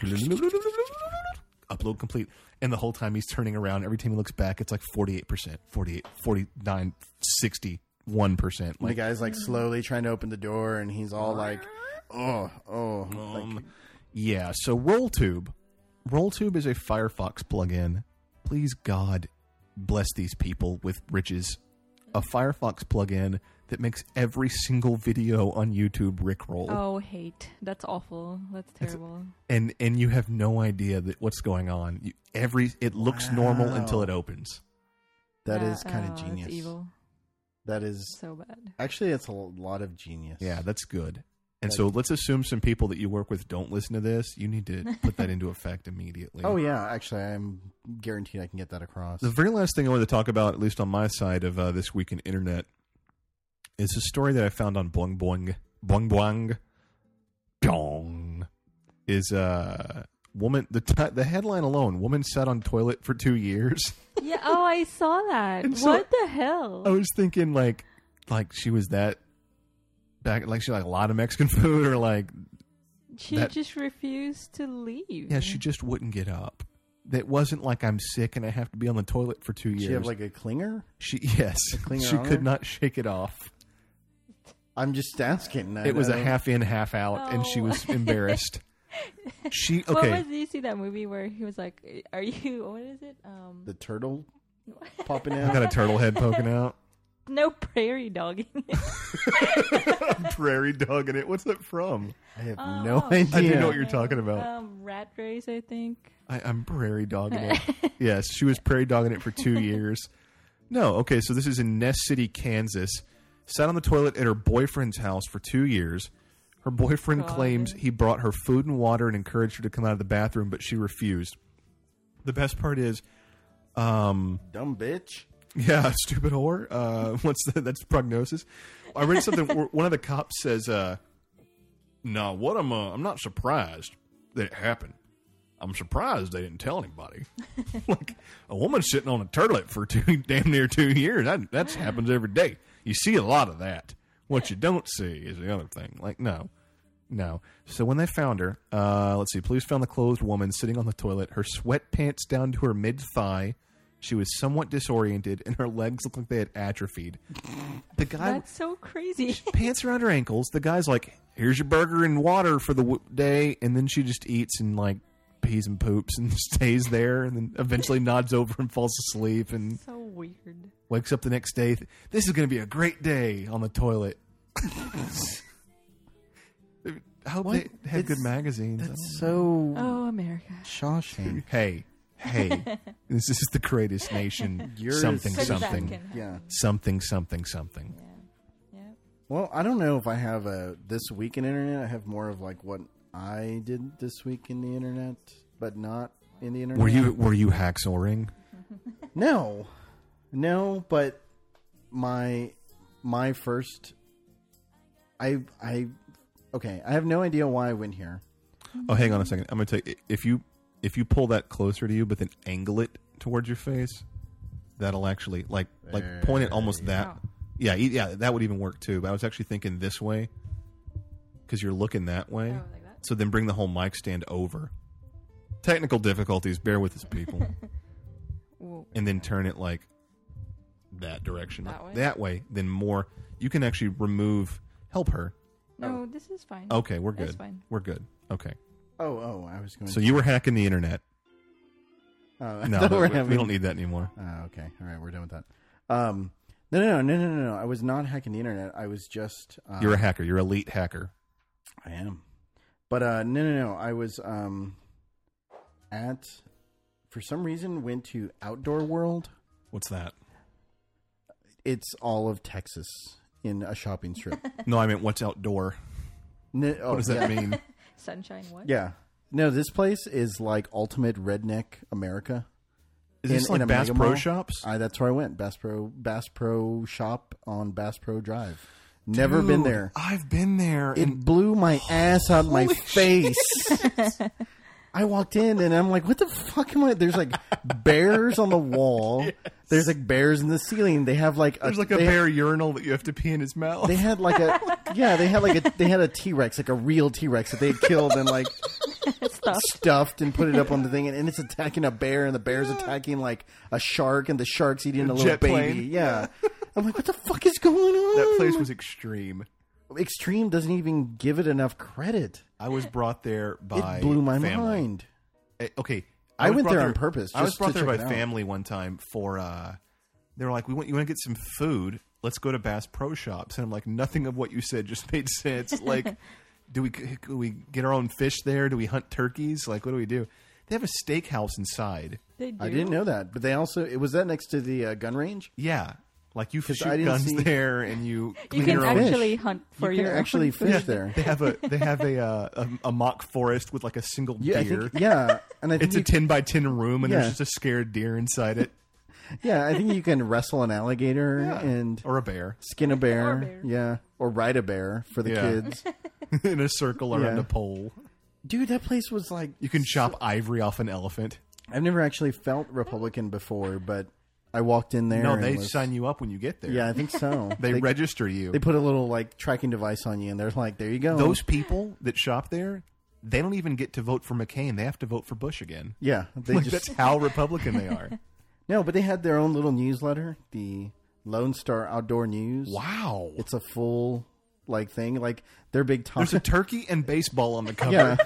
Upload complete. And the whole time he's turning around, every time he looks back, it's like forty-eight percent, forty-eight, forty-nine, sixty-one percent. The Like, guy's like slowly trying to open the door, and he's all like, "Oh, oh." like, um, yeah, so RollTube. RollTube is a Firefox plugin. Please, God, bless these people with riches. A Firefox plugin that makes every single video on YouTube rickroll. Oh, hate. That's awful. That's terrible. and and you have no idea that what's going on. You, every it looks normal Wow. until it opens. that Yeah, is kind oh, of that's genius. evil. That is So bad. actually it's a lot of genius. Yeah, that's good. And That- so let's assume some people that you work with don't listen to this. You need to put that into effect immediately. Oh yeah, actually, I'm guaranteed I can get that across. The very last thing I wanted to talk about, at least on my side of uh, this week in internet, is a story that I found on Boing Boing. Boing Boing. Dong. Is uh woman the t- the headline alone, woman sat on toilet for two years. Yeah. Oh, I saw that. And so- What the hell? I was thinking like like she was that back like she like a lot of Mexican food or like she that- just refused to leave. yeah, she just wouldn't get up. That wasn't like I'm sick and I have to be on the toilet for two years. She have like a clinger? she yes, clinger she on could her? not shake it off. I'm just asking. I It was a don't- half in, half out, and she Oh. was embarrassed. She What okay. was? Did you see that movie where he was like, "Are you? What is it? Um, the turtle popping I out. got a turtle head poking out. no prairie dogging." Prairie dog in it. What's that from? I have Oh, no oh, idea. I didn't know what you're talking about. Um, Rat Race, I think. I, I'm prairie dogging it. Yes, she was prairie dogging it for two years. No, okay, so this is in Ness City, Kansas. Sat on the toilet at her boyfriend's house for two years. Her boyfriend God. claims he brought her food and water and encouraged her to come out of the bathroom, but she refused. The best part is, um, Dumb bitch. yeah, stupid whore. Uh, what's the, that's prognosis. I read something. Where one of the cops says, uh, "No, what I'm, uh, I'm not surprised that it happened. I'm surprised they didn't tell anybody. Like a woman sitting on a toilet for two, damn near two years. That that happens every day. You see a lot of that. What you don't see is the other thing. Like no, no. So when they found her, uh, let's see. Police found the clothed woman sitting on the toilet, her sweatpants down to her mid thigh. She was somewhat disoriented, and her legs looked like they had atrophied. The guy That's so crazy. pants around her ankles. The guy's like, "Here's your burger and water for the w- day," and then she just eats and like pees and poops and stays there, and then eventually nods over and falls asleep and So weird. wakes up the next day. This is going to be a great day on the toilet. I hope What? they had good It's- magazines. That's so Oh, America. Shawshank. Hey, hey, this is the greatest nation. Yours- something, So that something, can happen. Yeah. something, something, something. Yeah. Yeah. Well, I don't know if I have a this week in internet. I have more of like what I did this week in the internet, but not in the internet. Were you were you hacksaw-ing? No, no. But my my first, I I okay. I have no idea why I went here. Oh, hang on a second. I'm gonna take if you if you pull that closer to you, but then angle it towards your face, that'll actually like like point it almost that. Yeah, e- yeah, that would even work too. But I was actually thinking this way because you're looking that way. Oh, like that? So then bring the whole mic stand over. Technical difficulties. Bear with us, people. Whoa. And then turn it like that direction. That way? That way. Then more. You can actually remove. Help her. No, this is fine. Okay, we're That's good. fine. We're good. Okay. Oh, oh, I was going. So you were hacking the internet. Oh, I No, thought we, we're we having- don't need that anymore. Oh, okay. All right, we're done with that. Um, no, no, no, no, no, no, no. I was not hacking the internet. I was just. Um, You're a hacker. You're an elite hacker. I am. But uh, no, no, no. I was um, at, for some reason, went to Outdoor World. What's that? It's all of Texas in a shopping strip. No, I meant what's outdoor. No, oh, What does that yeah. mean? Sunshine, what? Yeah. No, this place is like ultimate redneck America. Is this In- like in a Bass mega Pro mall? Shops? I, that's where I went. Bass Pro, Bass Pro Shop on Bass Pro Drive. Never been Dude, there. I've been there. It and blew my ass out my Holy face. I walked in and I'm like, what the fuck am I? There's like bears on the wall. There's like bears in the ceiling. They have like a, there's like a they, bear urinal that you have to pee in his mouth. They had like a yeah. They had like a they had a T Rex, like a real T Rex that they had killed and like Stuff. stuffed and put it up on the thing, and, and it's attacking a bear, and the bear's attacking like a shark, and the shark's eating a, A little jet baby. plane. Yeah, I'm like, what the fuck is going on? That place was extreme. Extreme doesn't even give it enough credit. I was brought there by It blew my family. mind. Eh, Okay, I was went brought there on purpose I was just brought to there by check it out. family one time for. uh They were like, "We want you want to get some food? Let's go to Bass Pro Shops." And I'm like, "Nothing of what you said just made sense. Like, do we do we get our own fish there? Do we hunt turkeys? Like, what do we do?" They have a steakhouse inside. They do. I didn't know that, but they also it was that next to the uh, gun range. Yeah, like you 'Cause shoot I didn't guns see- there, and you You clean can your own. actually hunt for you can your actually own fish food. there. They have a they have a uh, a, a mock forest with like a single Yeah, I deer. think, yeah, and I think It's a you, ten by ten room, and Yeah. there's just a scared deer inside it, yeah, I think you can wrestle an alligator and or a bear skin a bear, Or a bear. yeah, or ride a bear for the Yeah. kids. in a circle around Yeah. a pole. Dude, that place was like You can chop ivory off an elephant. I've never actually felt Republican before, but I walked in there. No, and they was- sign you up when you get there. Yeah, I think so. They, they, register you. they put a little like tracking device on you, and they're like, "There you go." Those people that shop there, they don't even get to vote for McCain. They have to vote for Bush again. yeah, they Like, just that's how Republican they are. no, but they had their own little newsletter, the Lone Star Outdoor News. Wow. It's a full like thing. Like their big top. There's a turkey and baseball on the cover. yeah.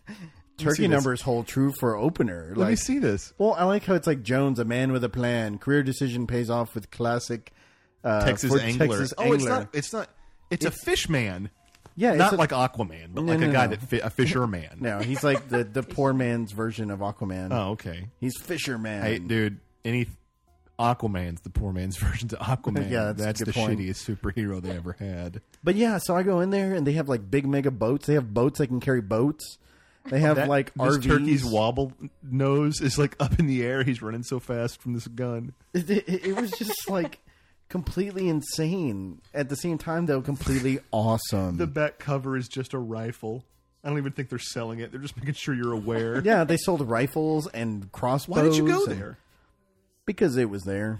see Turkey this. numbers hold true for opener. Let like, me see this. Well, I like how it's like Jones, a man with a plan. Career decision pays off with classic uh, Texas for angler. Texas oh, it's angler. not. It's not. It's, a fish man. Yeah, it's Not a- like Aquaman, but No, like no, a guy no. that fi- a fisherman. No, he's like the, the poor man's version of Aquaman. Oh, okay. He's Fisherman. Hey, dude. Any Aquaman's the poor man's version to Aquaman. Yeah, that's a that's good the point. shittiest superhero they ever had. But yeah, so I go in there and they have like big mega boats. They have boats that can carry boats. They have That, like this R Vs. turkey's wobble nose is like up in the air. He's running so fast from this gun. It, it, it was just like completely insane. At the same time, though, completely awesome. The back cover is just a rifle. I don't even think they're selling it. They're just making sure you're aware. yeah, they sold rifles and crossbows. Why did you go and- there? Because it was there.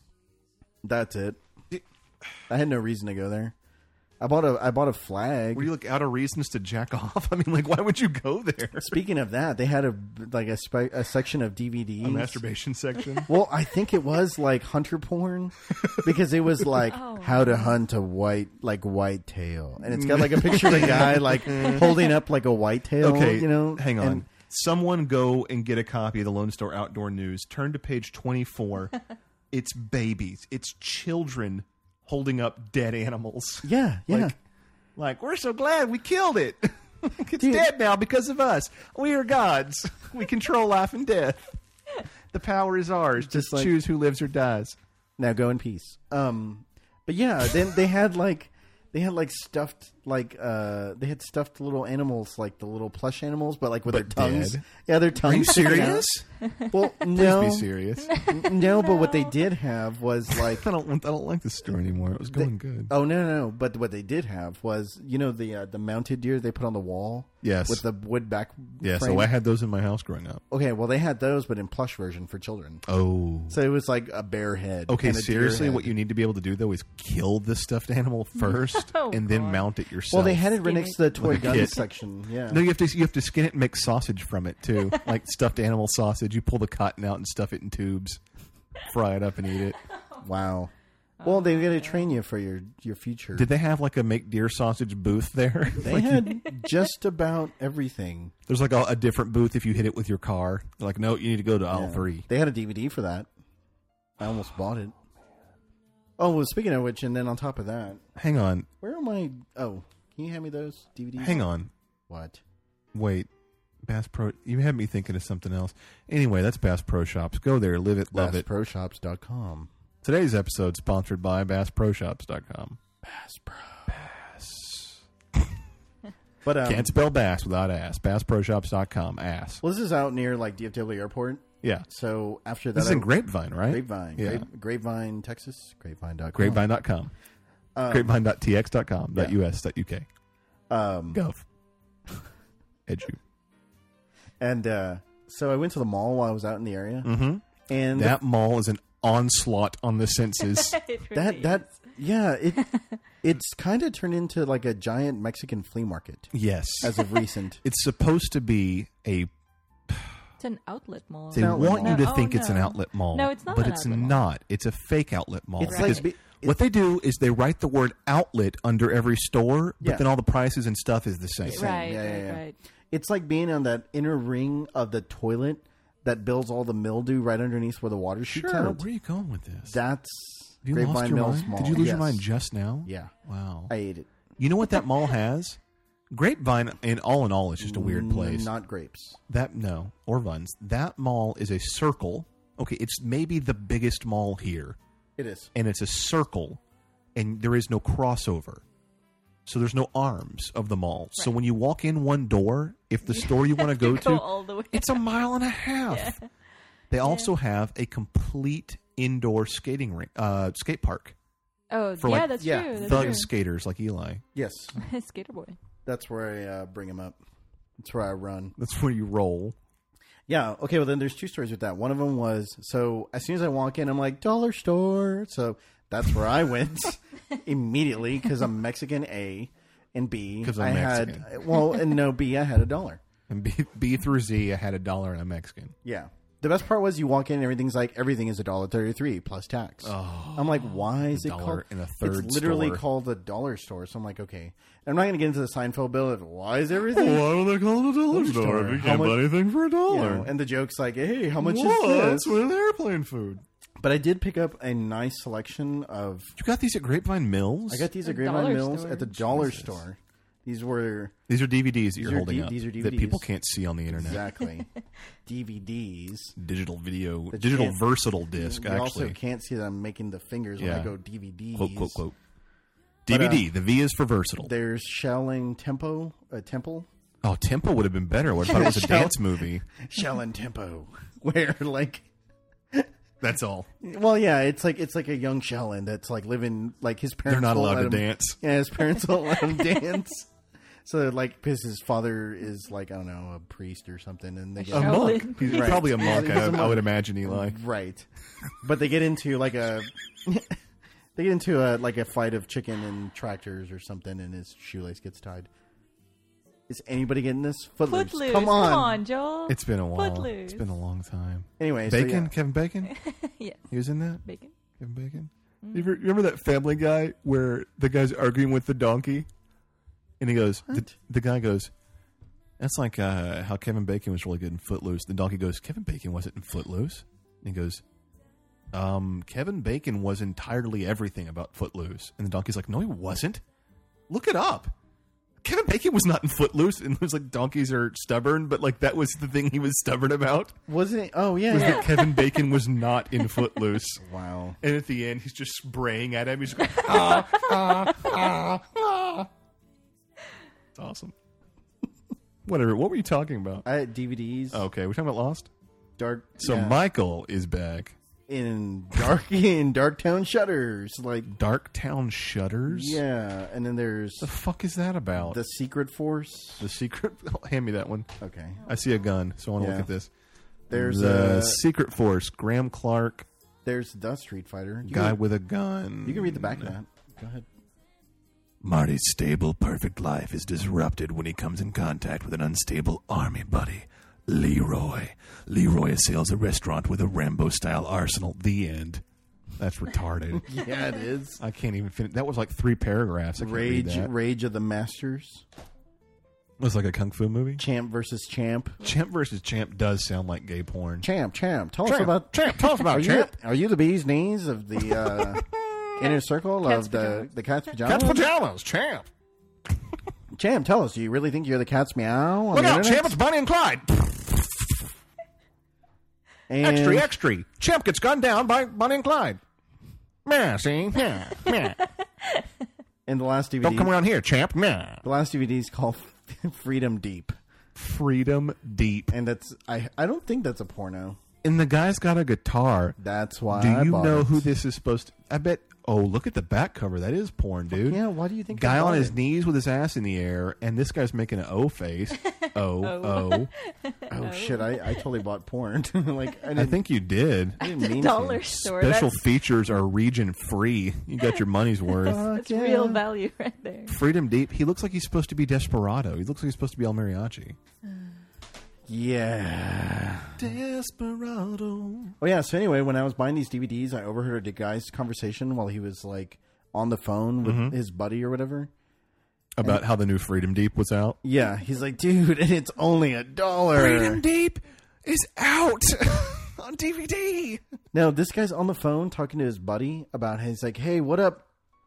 That's it. I had no reason to go there. I bought a I bought a flag. Were you like out of reasons to jack off? I mean, like, why would you go there? Speaking of that, they had a like a, spe- a section of D V Ds. A masturbation section. Well, I think it was like hunter porn because it was like Oh. how to hunt a white like white tail, and it's got like a picture of a guy like holding up like a white tail. Okay, you know, hang on. And Someone go and get a copy of the Lone Star Outdoor News. Turn to page twenty-four. It's babies. It's children holding up dead animals. yeah, yeah. Like, like we're so glad we killed it. It's Dude. dead now because of us. We are gods. We control life and death. The power is ours. Just Just like- choose who lives or dies. Now go in peace. Um, but yeah, then they had like they had like stuffed like uh they had stuffed little animals like the little plush animals, but like with But their tongues. dead? Yeah, their tongues. Are you sticking out. serious? Well, Please no, be serious. no. But what they did have was like I don't. want- I don't like this story anymore. It was going good. oh no no. no. But what they did have was you know the uh, the mounted deer they put on the wall. Yes. with the wood back. Yeah, frame. so I had those in my house growing up. Okay, well they had those, but in plush version for children. Oh. So it was like a bear head. Okay, and a deer seriously, head. what you need to be able to do, though, is kill the stuffed animal first Oh, and then God. mount it yourself. Well, they had it right next to the toy Like a gun kit. section. Yeah. No, you have to you have to skin it and make sausage from it, too. Like stuffed animal sausage. You pull the cotton out and stuff it in tubes. Fry it up and eat it. Wow. Well, they got to train you for your, your future. Did they have like a make deer sausage booth there? They Like, had just about everything. there's like a, a different booth if you hit it with your car. They're like, no, you need to go to aisle Yeah. three. They had a D V D for that. I almost bought it. Oh, well, speaking of which, and then on top of that, Hang on. where are my... Oh, can you hand me those D V Ds? Hang on. What? Wait. Bass Pro. You had me thinking of something else. Anyway, that's Bass Pro Shops. Go there, live it, love bass it. pro shops dot com. Today's episode sponsored by Bass Pro Shops dot com. Bass Pro. Bass. But, um, Can't spell bass without ass. Bass Pro Shops dot com. Ass. well, this is out near, like, D F W Airport. Yeah. So after that... This is I- in Grapevine, right? Grapevine. Yeah. Grape, Grapevine, Texas. Grapevine dot com. Grapevine dot com. Um, Grapevine dot T X dot com. yeah. .us. .uk. Um, Gov. Edu. and uh, so I went to the mall while I was out in the area. Mm-hmm. And That mall is an onslaught on the senses. It really that, that, is. yeah, it it's kind of turned into like a giant Mexican flea market Yes. as of recent. It's supposed to be a... It's an outlet mall. They an outlet want mall. you to No, think oh, it's an no. outlet mall. No, it's not But an it's outlet mall. not. It's a fake outlet mall. It's Because like... be- what they do is they write the word outlet under every store, but Yeah. then all the prices and stuff is the same. same. Right, Yeah, yeah, right, yeah. right. It's like being on that inner ring of the toilet that builds all the mildew right underneath where the water shoots Sure. out. Where are you going with this? That's Have you lost Grapevine your Mills mind? Mall. Did you lose your Yes. mind just now? Yeah. Wow. I ate it. You know what that mall has? Grapevine, in all in all, is just a weird place. Not grapes. That no, or vines. That mall is a circle. Okay, it's maybe the biggest mall here, It is. and it's a circle, and there is no crossover. So there's no arms of the mall. So when you walk in one door, if the store you want to go You to, go all the way. it's a mile and a half. They also have a complete indoor skating rink, uh, skate park Oh, for, yeah, like, that's yeah, true. That's thug true. skaters like Eli. Yes. Skater boy. That's where I uh, bring him up. That's where I run. That's where you roll. Yeah. Okay. Well, then there's two stories with that. One of them was so as soon as I walk in, I'm like dollar store. So that's where I went immediately because I'm Mexican. A and B. 'Cause I'm I Mexican. had well, and no B. I had a dollar. And B, B through Z, I had a dollar and a Mexican. Yeah. The best part was you walk in and everything's like everything is a dollar thirty three plus tax. Oh, I'm like, why is it dollar called? in a third It's literally store. called a dollar store. So I'm like, okay. I'm not going to get into the Seinfeld bill of why is everything. Why do they call it a dollar store store if if you you How can't much- buy anything for a You dollar? know, and the joke's like, hey, how much Whoa, is this? that's with airplane food. But I did pick up a nice selection of. You got these at Grapevine Mills? I got these The at Grapevine dollar Mills store. at the dollar Jesus. store. These were These are D V Ds that you're are holding D- up these are that people D V Ds. can't see on the internet. exactly D V Ds. Digital video, That you digital can't- versatile disc, You also actually. can't see that I'm making the fingers when I Yeah. go D V Ds. Quote, quote, quote. But, D V D, uh, the V is for versatile. There's Shaolin Tempo, uh, Temple, Oh, Temple would have been better. I would have thought it was a Shall- dance movie. Shaolin Tempo, where like. That's all. Well, yeah, it's like it's like a young Shaolin that's like living like his parents. They're not won't allowed let to him- dance. Yeah, his parents won't let him dance. So like, because his father is like I don't know a priest or something, and they A get A Shaolin. monk. He's Right. probably a monk, He's a I, I monk. would imagine, Eli. right, but they get into like a they get into a like a fight of chicken and tractors or something, and his shoelace gets tied. Is anybody getting this? Footloose. Footloose. Come on. Joel. It's been a while. Footloose. It's been a long time. Anyway, so, Bacon? yeah. Kevin Bacon? Yes. He was in that? Bacon. Kevin Bacon? Mm. You ever- remember that Family Guy where the guy's arguing with the donkey? And he goes, the, What? the guy goes, that's like uh, how Kevin Bacon was really good in Footloose. The donkey goes, Kevin Bacon wasn't in Footloose. And he goes, um, Kevin Bacon was entirely everything about Footloose. And the donkey's like, no, he wasn't. Look it up. Kevin Bacon was not in Footloose. And it was like donkeys are stubborn, but like that was the thing he was stubborn about. Wasn't it? Oh yeah. Was yeah. that Kevin Bacon was not in Footloose. Wow. And at the end, he's just spraying at him. He's going, ah, ah, ah, ah. It's awesome. Whatever. What were you talking about? I had D V Ds. Okay, we're talking about Lost. Dark. So yeah. Michael is back. in dark in Darktown Shutters, like Darktown Shutters. yeah, and then there's The fuck is that about? the Secret Force. The secret. Hand me that one. Okay, I see a gun, so I want to Yeah. look at this. there's the a Secret Force. Graham Clark, there's the Street Fighter. You guy can, with a gun. you can read the back of that. Go ahead. Marty's stable, perfect life is disrupted when he comes in contact with an unstable army buddy, Leroy. Leroy assails a restaurant with a Rambo-style arsenal. The end. That's retarded. Yeah, it is. I can't even finish. That was like three paragraphs. I can't read Rage, that. Rage of the Masters. It was like a kung fu movie. Champ versus Champ. Champ versus Champ does sound like gay porn. Champ, Champ. Tell us Champ, about Champ, tell us about are Champ. You, are you the bee's knees of the uh, inner circle Cat's of the pajamas. the cat's pajamas? Cat's pajamas, Champ. Champ, tell us. Do you really think you're the cat's meow? on Look the out, internet? Champ! It's Bonnie and Clyde. And Extra, extra. Champ gets gunned down by Bonnie and Clyde. Meh, see? Meh, meh. And the last D V D. Don't come around here, Champ. Meh. The last D V D is called Freedom Deep, Freedom Deep. and that's I. I don't think that's a porno. And the guy's got a guitar. That's why. Do I you bought know it. who this is supposed to... I bet... Oh, look at the back cover. That is porn, dude. Yeah. Why do you think? I Guy on bought his it? knees with his ass in the air, and this guy's making an O face. Oh, oh. Oh shit! I, I totally bought porn. like I, I didn't, think you did. I didn't mean Dollar to. store. Special That's, features are region free. You got your money's worth. that's real value right there. Freedom Deep. He looks like he's supposed to be Desperado. He looks like he's supposed to be El Mariachi. Yeah. Desperado. Oh yeah. So anyway, when I was buying these D V Ds, I overheard a guy's conversation while he was like on the phone with Mm-hmm. his buddy or whatever. About how the new Freedom Deep was out. Yeah, he's like, dude, and it's only a dollar. Freedom Deep is out on D V D. No, this guy's on the phone talking to his buddy about. He's like, hey, what up?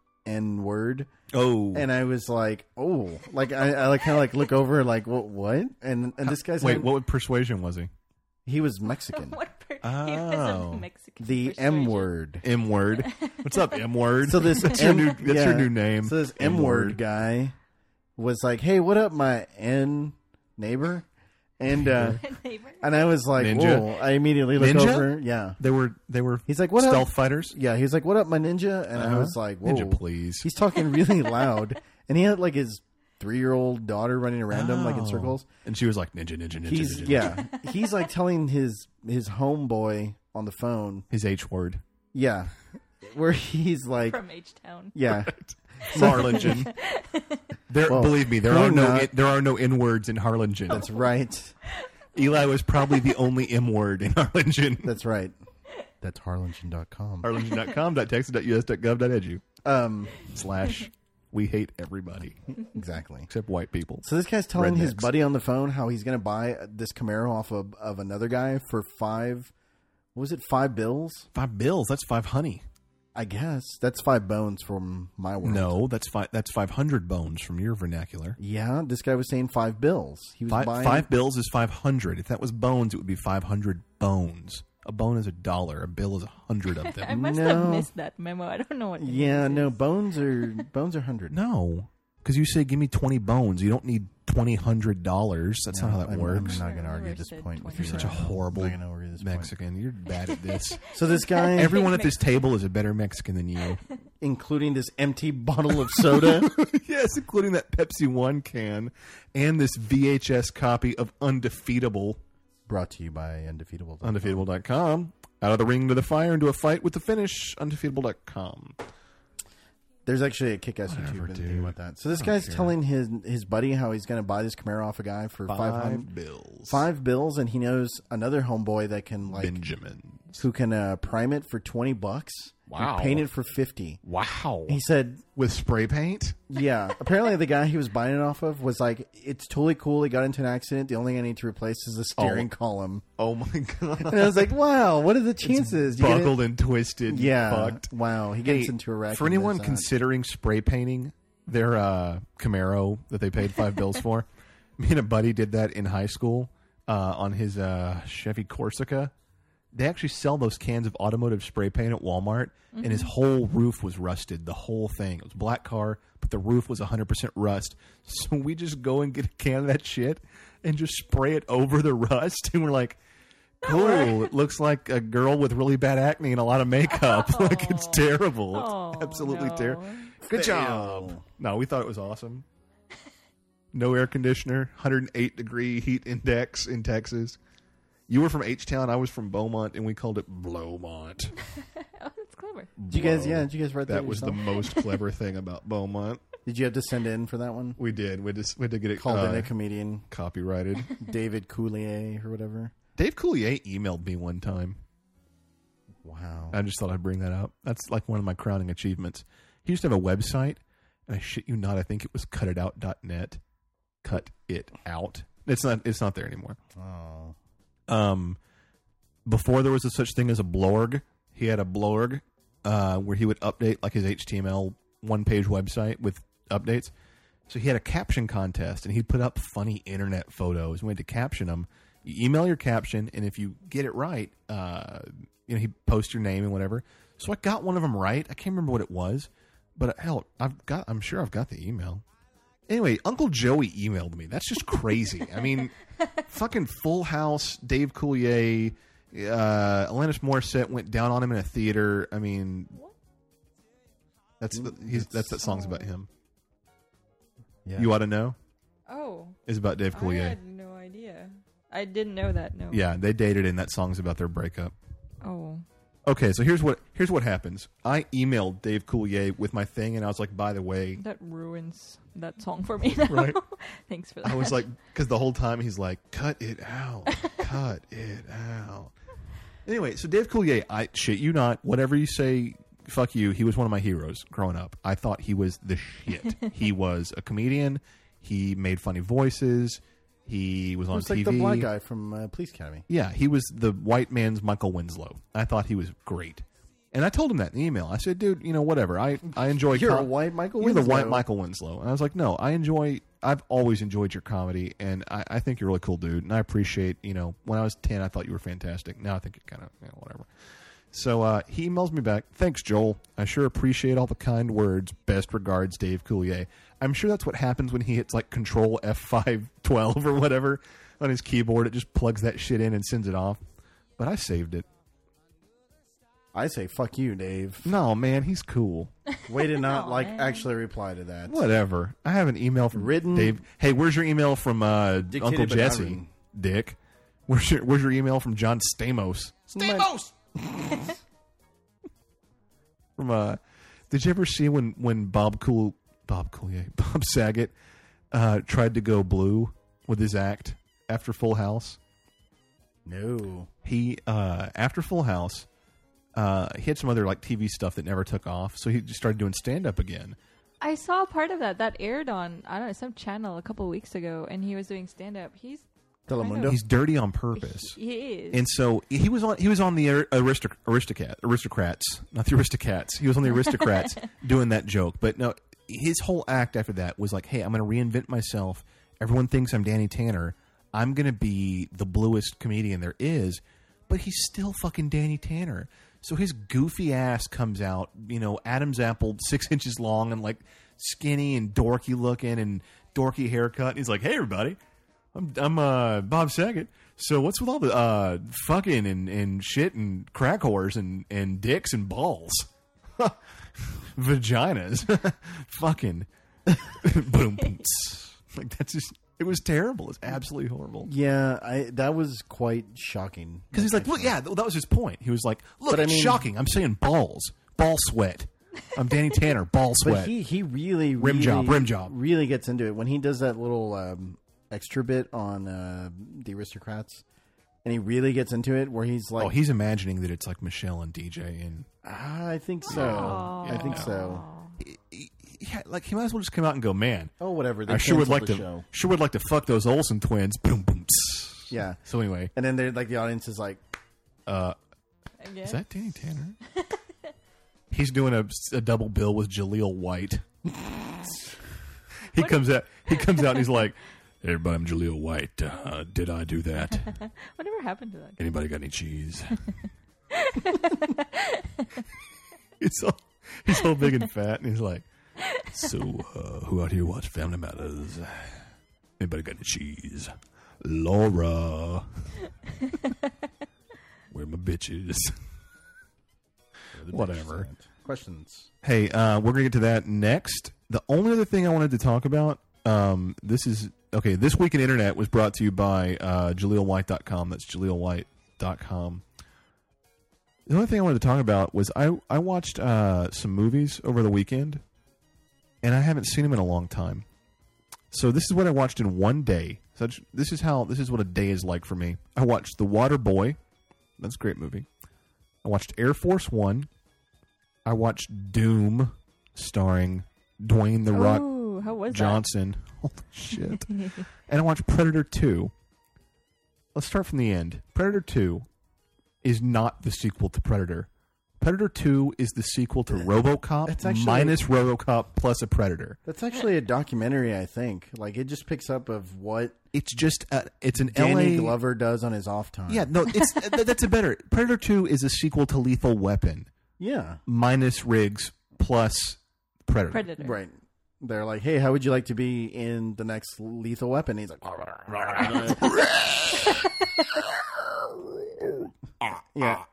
N word. Oh. And I was like, oh, like I, I like kind of like look over, like what, what? And and this guy's Wait, having- what persuasion was he? He was Mexican. What per- Oh. he was a Mexican The persuasion. M word. M word. What's up, M word? So this that's M, your new that's yeah. your new name. So this M word guy was like, hey, what up, my N neighbor? And uh, Neighbor. and I was like, Ninja? whoa! I immediately look Ninja? over. Yeah, They were they were he's like, what stealth up? fighters. Yeah, he's like, what up, my ninja? And I Uh-huh. was like, whoa, Ninja, please. He's talking really loud, and he had like his three-year-old daughter running around him like in Oh. circles. And she was like ninja ninja ninja. He's ninja. yeah, he's like telling his his homeboy on the phone. His H word. Yeah, where he's like, From H Town. yeah, Harlingen. There, Well, believe me, there can are we no not- there are no N words in Harlingen. that's right, Eli was probably the only M word in Harlingen. that's right. That's harlingen dot com. Harlingen dot com dot texas dot u s dot gov dot edu Um, slash we hate everybody exactly. except white people. So this guy's telling his Rednecks. buddy on the phone how he's going to buy this Camaro off of, of another guy for five. What was it? Five bills? Five bills. That's five honey. I guess that's five bones from my world. No, that's five. That's five hundred bones from your vernacular. Yeah, this guy was saying five bills. He was Five, buying five bills is five hundred. If that was bones, it would be five hundred bones. A bone is a dollar. A bill is a hundred of I them. must No. have missed that memo. I don't know what. it Yeah, means. no bones are bones are hundred. No, because you say give me twenty bones. You don't need twenty hundred dollars. That's not how that I'm, works. I'm not going to Never argue this said point with twenty. you. You're such a right now. horrible I'm not going to argue this Mexican. You're bad at this. point. So this guy, Everyone at this table is a better Mexican than you. including this empty bottle of soda, Yes, including that Pepsi One can and this V H S copy of Undefeatable. brought to you by Undefeatable. Undefeatable dot com. Out of the ring to the fire into a fight with the finish. Undefeatable dot com. There's actually a kick-ass Whatever, YouTube dude. video about that. So this I don't guy's care. telling his his buddy how he's going to buy this Camaro off a guy for five Five hundred bills. five bills, and he knows another homeboy that can like Benjamins. who can uh, prime it for twenty bucks. Wow. and paint it for fifty. Wow. He said, With spray paint? "Yeah." Apparently, the guy he was buying it off of was like, "It's totally cool. He got into an accident. The only thing I need to replace is the steering Oh. column." Oh my god. And I was like, "Wow, what are the chances?" You get it- Buckled and twisted. Yeah. Fucked. Wow. He gets Hey, into a wreck. for and anyone there's, uh, considering spray painting their uh, Camaro that they paid five bills for, me and a buddy did that in high school uh, on his uh, Chevy Corsica. They actually sell those cans of automotive spray paint at Walmart, and his whole roof was rusted. The whole thing. It was a black car, but the roof was one hundred percent rust. So we just go and get a can of that shit and just spray it over the rust. And we're like, cool. It looks like a girl with really bad acne and a lot of makeup. Oh. Like, it's terrible. Oh, It's absolutely no. terrible. Good job. No, we thought it was awesome. No air conditioner, one hundred eight degree heat index in Texas. You were from H-Town, I was from Beaumont, and we called it Blowmont. Oh, that's clever. Did you guys? Yeah, did you guys write that? That was the yourself? most clever thing about Beaumont. Did you have to send in for that one? We did. We just we had to get it Called uh, in a comedian, copyrighted. David Coulier or whatever. Dave Coulier emailed me one time. Wow. I just thought I'd bring that up. That's like one of my crowning achievements. He used to have a website, and I shit you not, I think it was cut it out dot net. Cut it out. It's not. It's not there anymore. Oh. Um, before there was a such thing as a blorg, he had a blorg uh, where he would update like his H T M L one page website with updates. So he had a caption contest, and he'd put up funny internet photos. We had to caption them. You email your caption, and if you get it right, uh, you know, he'd post your name and whatever. So I got one of them right. I can't remember what it was, but hell, I've got. I'm sure I've got the email. Anyway, Uncle Joey emailed me. That's just crazy. I mean, fucking Full House, Dave Coulier, uh, Alanis Morissette went down on him in a theater. I mean, that's the, he's, that's that song's about him. Yeah. You ought to know. Oh, It's about Dave I Coulier. had no idea. I didn't know that. No. Yeah, they dated, and that song's about their breakup. Oh. Okay, so here's what here's what happens. I emailed Dave Coulier with my thing, and I was like, by the way, That ruins that song for me now. Right. Thanks for that. I was like, because the whole time he's like, cut it out, cut it out. Anyway, so Dave Coulier, I shit you not, whatever you say, fuck you. He was one of my heroes growing up. I thought he was the shit. He was a comedian. He made funny voices. He was on It's T V. like the black guy from uh, Police Academy. Yeah, he was the white man's Michael Winslow. I thought he was great. And I told him that in the email. I said, dude, you know, whatever. I, I enjoy You're com- a white Michael You're Winslow. the white Michael Winslow. And I was like, no, I enjoy, I've always enjoyed your comedy, and I, I think you're a really cool dude. And I appreciate, you know, when I was ten, I thought you were fantastic. Now I think you're kind of, you know, whatever. So uh, he emails me back, thanks, Joel. I sure appreciate all the kind words. Best regards, Dave Coulier. I'm sure that's what happens when he hits like Control F five twelve or whatever on his keyboard. It just plugs that shit in and sends it off. But I saved it. I say, fuck you, Dave. No, man, he's cool. Way to not Aw, like man. actually reply to that. Whatever. I have an email from Written- Dave. Hey, where's your email from uh, Dictated Uncle but not Jesse? written. Dick. Where's your Where's your email from John Stamos? Stamos! From uh, did you ever see when when Bob Cool Bob Coulier Bob Saget uh, tried to go blue with his act after Full House? No. He uh, after Full House, uh, he had some other like T V stuff that never took off, so he just started doing stand up again. I saw part of that. That aired on, I don't know, some channel a couple of weeks ago, and he was doing stand up. He's Telemundo? He's dirty on purpose. He is. And so he was on. He was on the aristoc- aristocat, aristocrats, not the aristocrats. He was on the aristocrats doing that joke. But no, his whole act after that was like, "Hey, I'm going to reinvent myself. Everyone thinks I'm Danny Tanner. I'm going to be the bluest comedian there is." But he's still fucking Danny Tanner. So his goofy ass comes out, you know, Adam's apple, six inches long and like skinny and dorky looking and dorky haircut. And he's like, "Hey, everybody. I'm, I'm uh, Bob Saget. So what's with all the uh, fucking and, and shit and crack whores and, and dicks and balls? Vaginas. Fucking. Boom. boom, tss. Like, that's just, it was terrible. It's absolutely horrible. Yeah, I that was quite shocking. Because he's like, look, yeah, th- that was his point. He was like, look, But I it's mean- shocking. I'm saying balls. Ball sweat. I'm Danny Tanner. Ball sweat. But he, he really, Rim really, job, rim job. really gets into it when he does that little um, extra bit on uh, the Aristocrats, and he really gets into it where he's like, oh, he's imagining that it's like Michelle and D J and ah, I think so, Aw. I think Yeah. so. he, he, yeah, like he might as well just come out and go, man. Oh, whatever. They I sure would canceled like the to. show. Sure would like to fuck those Olsen twins. Boom, boom. Tss. Yeah. So anyway, And then they're like, the audience is like, uh, Again. is that Danny Tanner? He's doing a, a double bill with Jaleel White. he comes out. He comes out and he's like, "Hey, everybody, I'm Jaleel White. Uh, did I do that? Whatever happened to that? Anybody got any cheese?" he's all he's all big and fat, and he's like, "So, uh, who out here watch Family Matters? Anybody got any cheese?" Laura. Where my bitches? Whatever. Questions. Hey, uh, we're going to get to that next. The only other thing I wanted to talk about, um, this is, okay, This Week in Internet was brought to you by uh, Jaleel White dot com. That's Jaleel White dot com. The only thing I wanted to talk about was I, I watched uh, some movies over the weekend, and I haven't seen them in a long time. So this is what I watched in one day. Such This is how, this is what a day is like for me. I watched The Water Boy. That's a great movie. I watched Air Force One. I watched Doom, starring Dwayne The Rock Oh, how was Johnson. Holy shit. And I watched Predator two. Let's start from the end. Predator two is not the sequel to Predator. Predator two is the sequel to RoboCop It's actually- minus RoboCop plus a Predator. That's actually a documentary, I think. Like, it just picks up of what It's just a, it's an Danny L A Glover does on his off time. Yeah, no, it's th- that's a better. Predator two is a sequel to Lethal Weapon Yeah. minus Riggs plus Predator. Predator. Right. They're like, hey, how would you like to be in the next Lethal Weapon? He's like, yeah.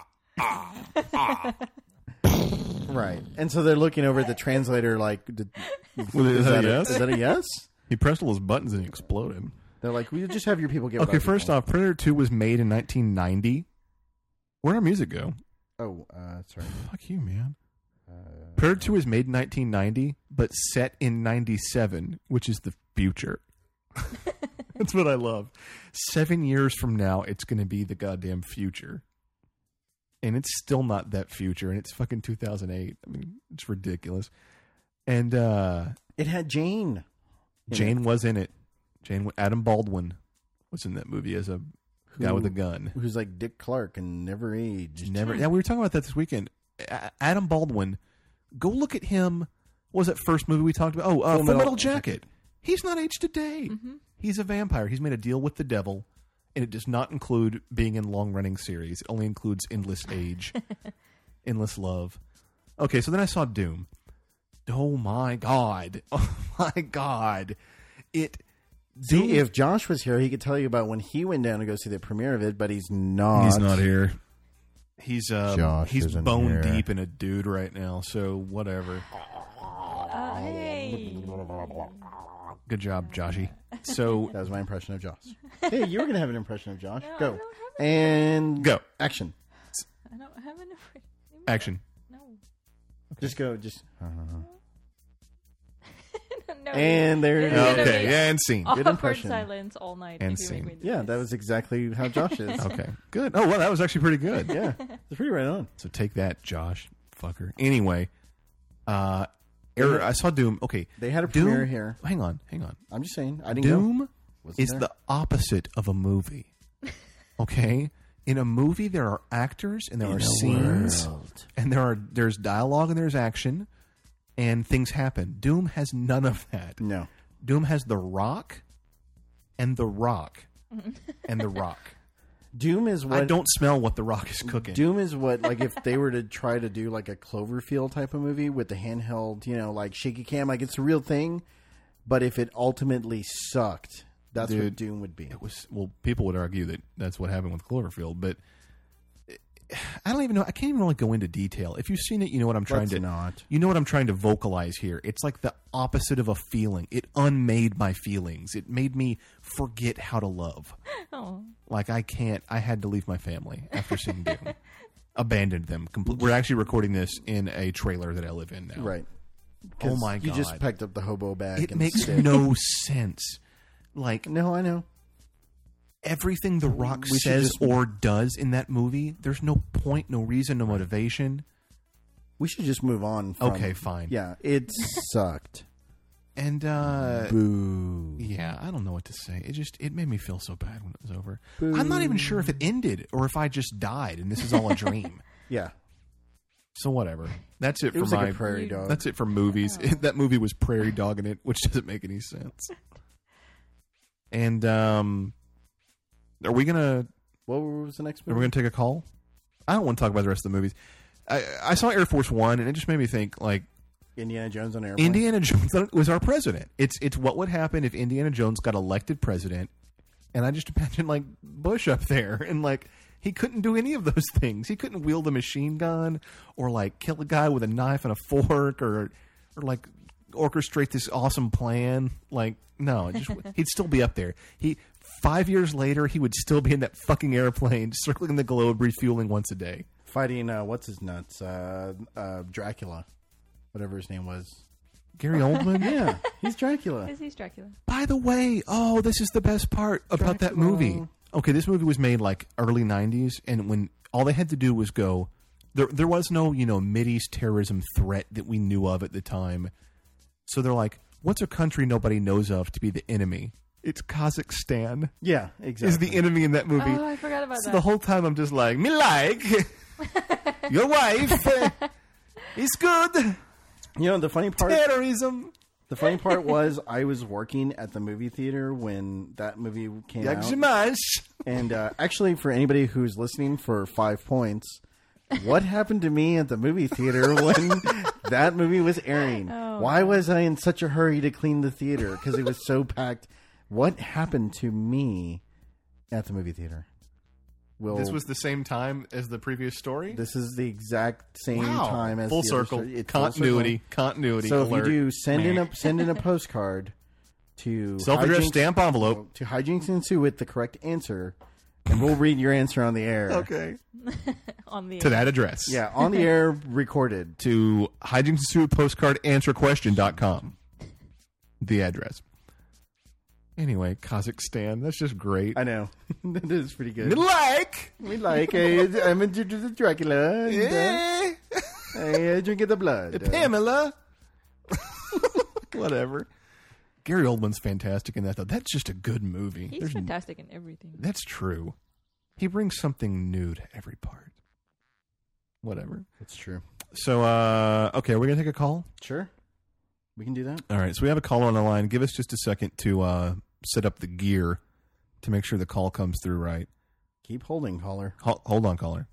Right. And so they're looking over at the translator like, did, Well, is that a a- yes? is that a yes? He pressed all those buttons and he exploded. They're like, we just have your people get Okay, first off, Predator two was made in nineteen ninety. Where'd our music go? Oh, uh, sorry. Fuck you, man. Predator two was made in nineteen ninety, but set in ninety-seven, which is the future. That's what I love. Seven years from now, it's going to be the goddamn future. And it's still not that future, and it's fucking two thousand eight. I mean, it's ridiculous. And uh, It had Jane. in Jane it, was in it. Jane, Adam Baldwin was in that movie as a guy Who- with a gun. who's like Dick Clark and never aged. Never. Yeah, we were talking about that this weekend. A- Adam Baldwin. Go look at him. What was that first movie we talked about? Oh, uh, Full Full Metal Metal Jacket. He's not aged a day. Mm-hmm. He's a vampire. He's made a deal with the devil, and it does not include being in long-running series. It only includes endless age, endless love. Okay, so then I saw Doom. Oh my god! Oh my god! It. See, Doom, if Josh was here, he could tell you about when he went down to go see the premiere of it, but he's not. he's not here. He's uh, Josh he's isn't bone here. deep in a dude right now. So whatever. Uh, hey. Good job, Joshy. So That was my impression of Josh. Hey, you were going to have an impression of Josh. No, I Go. don't have And go action. I don't have enough. action. No. Just go. Just. no. And there it It's is. gonna Okay, be and scene. Good awkward impression. silence all night. And if you make scene. me do Yeah, this. that was exactly how Josh is. Okay, good. Oh well, that was actually pretty good. Yeah, it's pretty right on. So take that, Josh, fucker. Anyway, uh, er, I saw Doom. Okay, They had a Doom. premiere here. Hang on, hang on. I'm just saying. I didn't go. Doom Wasn't is there? the opposite of a movie. Okay, in a movie there are actors and there In are a scenes world. and there are there's dialogue and there's action and things happen. Doom has none of that. No. Doom has The Rock and The Rock and The Rock. Doom is what I don't smell what The Rock is cooking. Doom is what, like, if they were to try to do like a Cloverfield type of movie with the handheld, you know, like shaky cam, like it's a real thing. But if it ultimately sucked, that's what Dude, Doom would be. It was well, people would argue that that's what happened with Cloverfield, but I don't even know. I can't even really go into detail. If you've seen it, you know what I'm trying Let's to. not. You know what I'm trying to vocalize here. It's like the opposite of a feeling. It unmade my feelings. It made me forget how to love. Oh. Like I can't. I had to leave my family after seeing Doom. Abandoned them. Compl- We're actually recording this in a trailer that I live in now. Right. Oh 'Cause my You god! just packed up the hobo bag. It and makes stayed. no sense. Like No, I know. everything The Rock We should says just- or does in that movie, there's no point, no reason, no motivation. We should just move on. From, Okay, fine. Yeah, it sucked. And uh Boo. yeah, I don't know what to say. It just it made me feel so bad when it was over. I'm not even sure if it ended or if I just died and this is all a dream. Yeah, So whatever. That's it, it for was my like a prairie dog. That's it for movies. that movie was Prairie Dog in it, which doesn't make any sense. And um are we gonna What was the next are we movie? gonna take a call? I don't want to talk about the rest of the movies. I, I saw Air Force One and it just made me think like Indiana Jones on an airplane. Indiana Jones was our president. It's it's what would happen if Indiana Jones got elected president, and I just imagine like Bush up there, and like He couldn't do any of those things. He couldn't wield a machine gun or like kill a guy with a knife and a fork or or like orchestrate this awesome plan. Like no, just he'd still be up there. He five years later, he would still be in that fucking airplane, circling the globe, refueling once a day, fighting uh, what's his nuts, uh, uh, Dracula, whatever his name was. Gary Oldman. Yeah, he's Dracula. Yes, he's Dracula. By the way, oh, this is the best part about that Dracula. movie. Okay, this movie was made like early nineties, and when all they had to do was go, there there was no, you know, Mideast terrorism threat that we knew of at the time. So they're like, what's a country nobody knows of to be the enemy? It's Kazakhstan. Yeah, exactly. Is the enemy in that movie. Oh, I forgot about so that. the whole time I'm just like, me like, your wife uh, is good. You know, the funny part... Terrorism. The funny part was I was working at the movie theater when that movie came out. Yakshimash. And uh, actually, for anybody who's listening for five points, what happened to me at the movie theater when that movie was airing? Oh. Why was I in such a hurry to clean the theater? Because it was so packed. What happened to me at the movie theater? Well, This was the same time as the previous story? This is the exact same Wow. time as Full the other circle. story. It's full Continuity. circle. Continuity. So alert. if you do send in a send in a postcard to Self-addressed Hijinks- stamp envelope. to Hijinks and Sue with the correct answer, and we'll read your answer on the air. Okay. On the To that address. Yeah, on the air, recorded. To Hijinks and Sue postcard answer question dot com. The address. Anyway, Kazakhstan. That's just great. I know. That is pretty good. Like. We like it. I'm into the Dracula. And, uh, Eh, I drink the blood. Uh, Pamela. Whatever. Gary Oldman's fantastic in that, though. That's just a good movie. He's There's- fantastic in everything. That's true. He brings something new to every part. Whatever. That's true. So, uh, okay, are we going to take a call? Sure. We can do that. All right, so we have a caller on the line. Give us just a second to uh, set up the gear to make sure the call comes through right. Keep holding, caller. Ho- hold on, caller.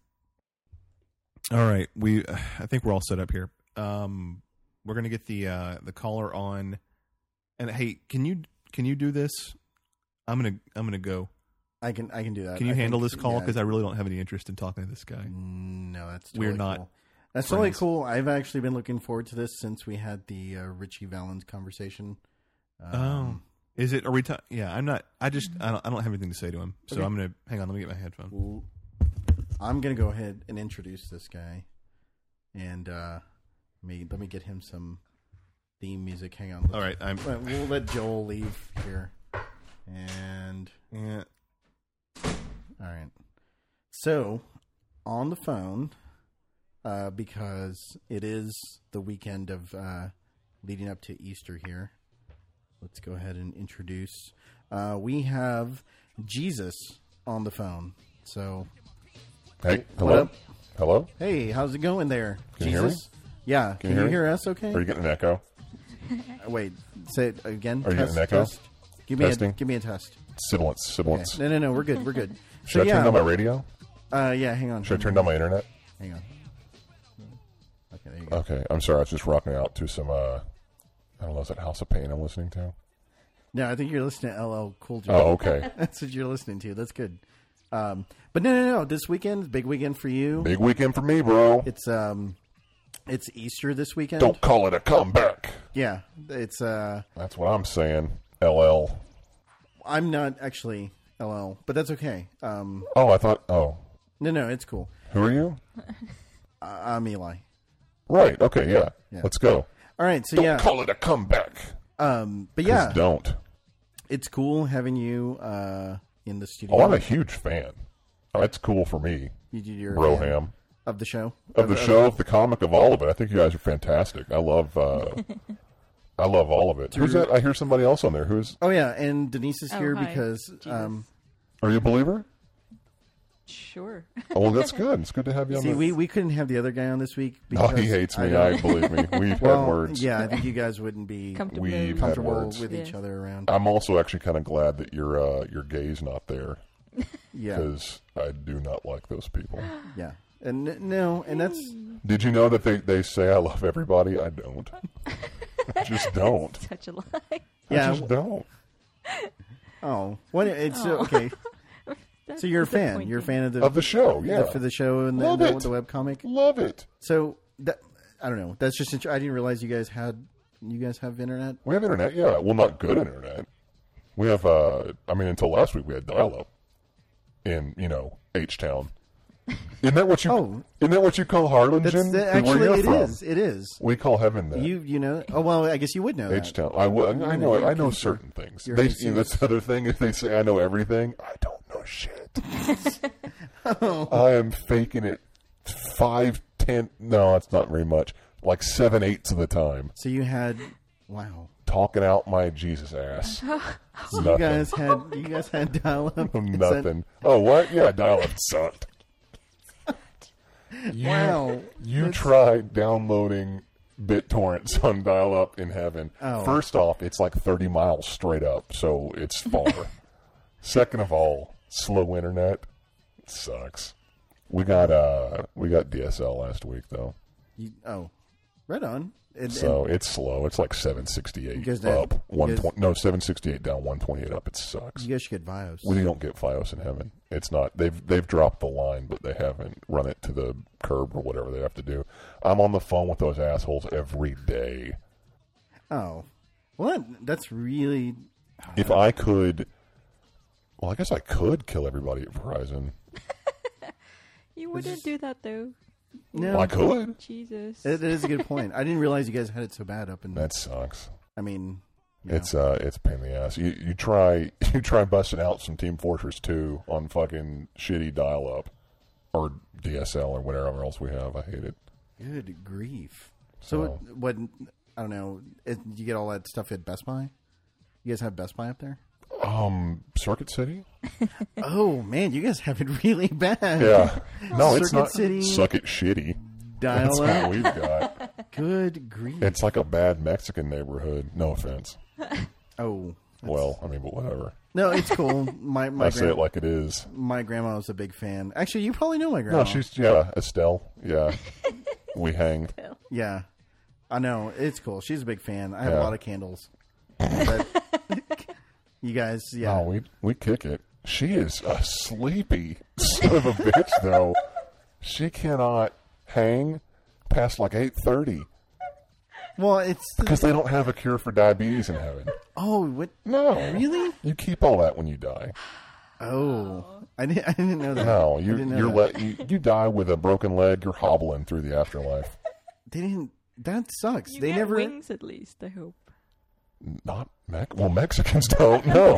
All right, we. Uh, I think we're all set up here. Um, we're gonna get the uh, the caller on. And hey, can you can you do this? I'm gonna I'm gonna go. I can I can do that. Can you I handle think- this call? yeah. Because I really don't have any interest in talking to this guy. No, that's We're totally not cool. That's friends. totally cool. I've actually been looking forward to this since we had the uh, Richie Valens conversation. Um, Oh, is it? Are we? Ta- yeah, I'm not. I just I don't, I don't have anything to say to him. So Okay. I'm gonna hang on. Let me get my headphone. Well, I'm gonna go ahead and introduce this guy, and uh, me let me get him some theme music. Hang on. All right, I'm. We'll we'll let Joel leave here, and Yeah. all right. So on the phone, uh, because it is the weekend of uh, leading up to Easter here. Let's go ahead and introduce. Uh, we have Jesus on the phone. So, Hey, What hello? up? Hello? hey, how's it going there, Can you Jesus? hear Yeah, can, you you hear hear, me? us? Okay. Are you getting an echo? Uh, Wait, say it again. Are you test, getting an echo? test. Give me a Testing? give me a test. Sibilance, Okay. sibilance. No, no, no. We're good. We're good. Should so, I yeah, turn down my what- radio? Uh, yeah. Hang on. Should I turn down my internet? Hang on. Okay, there you go. Okay, I'm sorry. I was just rocking out to some, uh, I don't know, is that House of Pain I'm listening to? No, I think you're listening to L L Cool J. Oh, okay. That's what you're listening to. That's good. Um, but no, no, no. This weekend, big weekend for you. Big weekend for me, bro. It's um, it's Easter this weekend. Don't call it a comeback. Yeah, it's uh, That's what I'm saying. L L. I'm not actually L L, but that's okay. Um, Oh, I thought, oh. no, no, it's cool. Who are you? Uh, I'm Eli. Right, okay, yeah. Yeah. Let's go. All right, so Don't yeah, call it a comeback. um, but 'Cause yeah, don't. it's cool having you uh in the studio. Oh, I'm a huge fan. That's cool for me, You did your fan Broham. of the show Of the show, of the comic, of all of it. I think you guys are fantastic. I love uh, I love all of it. Who's that? I hear somebody else on there. Who's Oh yeah, and Denise is Oh, here hi. because um, are you a believer? Sure. Oh, well, that's good. It's good to have you on see, the we we couldn't have the other guy on this week. Oh, Because he hates me. don't- I, believe me. We've well, had words. yeah, I think you guys wouldn't be Comfortable. We've had comfortable words. with Yes. each other around. I'm also actually kind of glad that your uh, your gay's not there Yeah, because I do not like those people. yeah, and n- no, and that's Did you know that they, they say I love everybody? I don't. I just don't. Such a lie. I yeah. just don't. Oh, what? It's uh, Oh. okay. That's So you're a fan. disappointing. You're a fan of the Of the show, yeah. the, for the show and the, Love the, it. the webcomic. Love it. So that I don't know. That's just int- I didn't realize you guys had you guys have internet. We have internet, yeah. Well, not good internet. We have, uh, I mean, until last week we had dial-up in, you know, H-Town. Isn't that what you? Oh. Isn't that what you call Harlingen? That's that, Where actually you're it from? is. It is. We call heaven that. You you know. Oh well, I guess you would know that. H-Town. I, w- I know. You're I know you're- certain things. you're They, Jesus. you know, that's the other thing. If they say I know everything, I don't know shit. Oh. I am faking it five, ten. No, it's not very much. Like seven eighths of the time, So you had wow. talking out my Jesus ass. So Nothing. you guys had you guys had dial up. Nothing. Oh, what? Yeah, dial-up sucked. You, Wow. You That's- tried downloading BitTorrents on dial-up in heaven. Oh. First off, it's like thirty miles straight up, so it's far. Second of all, slow internet sucks. We got uh we got D S L last week though, You, oh, right on. And, so and it's slow. It's like seven sixty-eight You guys have- up, you one guys- twenty. No, seven sixty-eight down, one twenty-eight up. It sucks. you guys should get Vios. We don't get FiOS in heaven. It's not. They've they've dropped the line, but they haven't run it to the curb or whatever they have to do. I'm on the phone with those assholes every day. Oh, well, that, that's really. If I could, well, I guess I could kill everybody at Verizon. You wouldn't do that though. No, Well, I could. Jesus. It, it is a good point. I didn't realize you guys had it so bad up in. That sucks. I mean, you It's know. uh, it's a pain in the ass. You you try you try busting out some Team Fortress two on fucking shitty dial up or D S L or whatever else we have. I hate it. Good grief. So, So- what, what? I don't know. It, you get all that stuff at Best Buy. You guys have Best Buy up there? Um, Circuit City. Oh man, you guys have it really bad. Yeah. No, it's Circuit not. City. Suck it shitty. Dial That's what up. we've got. Good grief. It's like a bad Mexican neighborhood. No offense. oh Well, I mean, but whatever. no, it's cool. My my I say gran- it like it is. my grandma was a big fan. Actually, you probably know my grandma. No, she's yeah, Estelle. Yeah, we hang. yeah. I know it's cool. She's a big fan. I have a Yeah. lot of candles. But you guys, yeah. No, we we kick it. She is a sleepy son of a bitch, though. She cannot hang past like eight thirty Well, it's because they don't have a cure for diabetes in heaven. oh, what? No, Really? You keep all that when you die. Oh, I didn't. I didn't know that. No, I you didn't know you're that. let you, you die with a broken leg. You're hobbling through the afterlife. They didn't. That sucks. You they get never. wings at least. I hope. Not Mex. Well, Mexicans don't. No,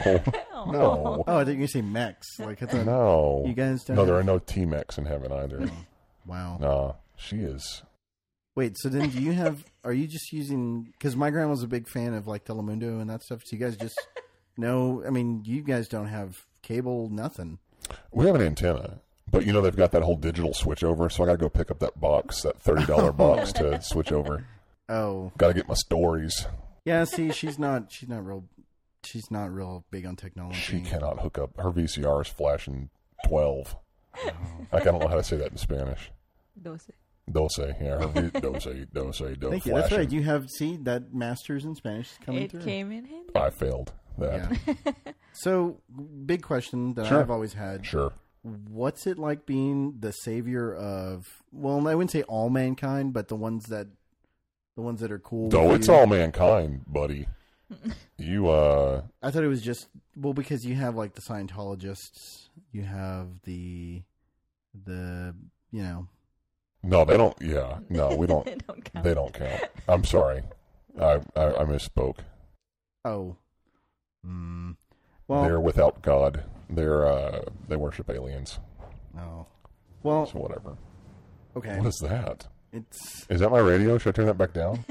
no, Oh, I thought you were gonna say Mex. Like I thought. no. You guys don't No, have- there are no T-Mex in heaven either. Wow. No, she is. Wait. So then, do you have? Are you just using? Because my grandma's a big fan of like Telemundo and that stuff. So you guys just no. I mean, you guys don't have cable. Nothing. We have an antenna, but you know they've got that whole digital switch over, so I got to go pick up that box, that thirty dollar box to switch over. Oh. Got to get my stories. Yeah. See, she's not. She's not real. She's not real big on technology. She cannot hook up. Her V C R is flashing twelve. Like, I don't know how to say that in Spanish. Doce. Doce, yeah. Her v- doce, doce, doce. Thank you. That's right. You have see that masters in Spanish is coming It through. came in handy. I failed that. Yeah. So, big question that Sure. I've always had. Sure. What's it like being the savior of, well, I wouldn't say all mankind, but the ones that, the ones that are cool. No, with it's you? all mankind, buddy. You, uh, I thought it was just, well, because you have like the Scientologists, you have the, the, you know. no, they don't, yeah. No, we don't, They don't count. they don't count. I'm sorry. I, I, I misspoke. Oh. Mm. Well, They're without God. They're, uh, they worship aliens. no. Well, So whatever. okay. What is that? It's, Is that my radio? Should I turn that back down?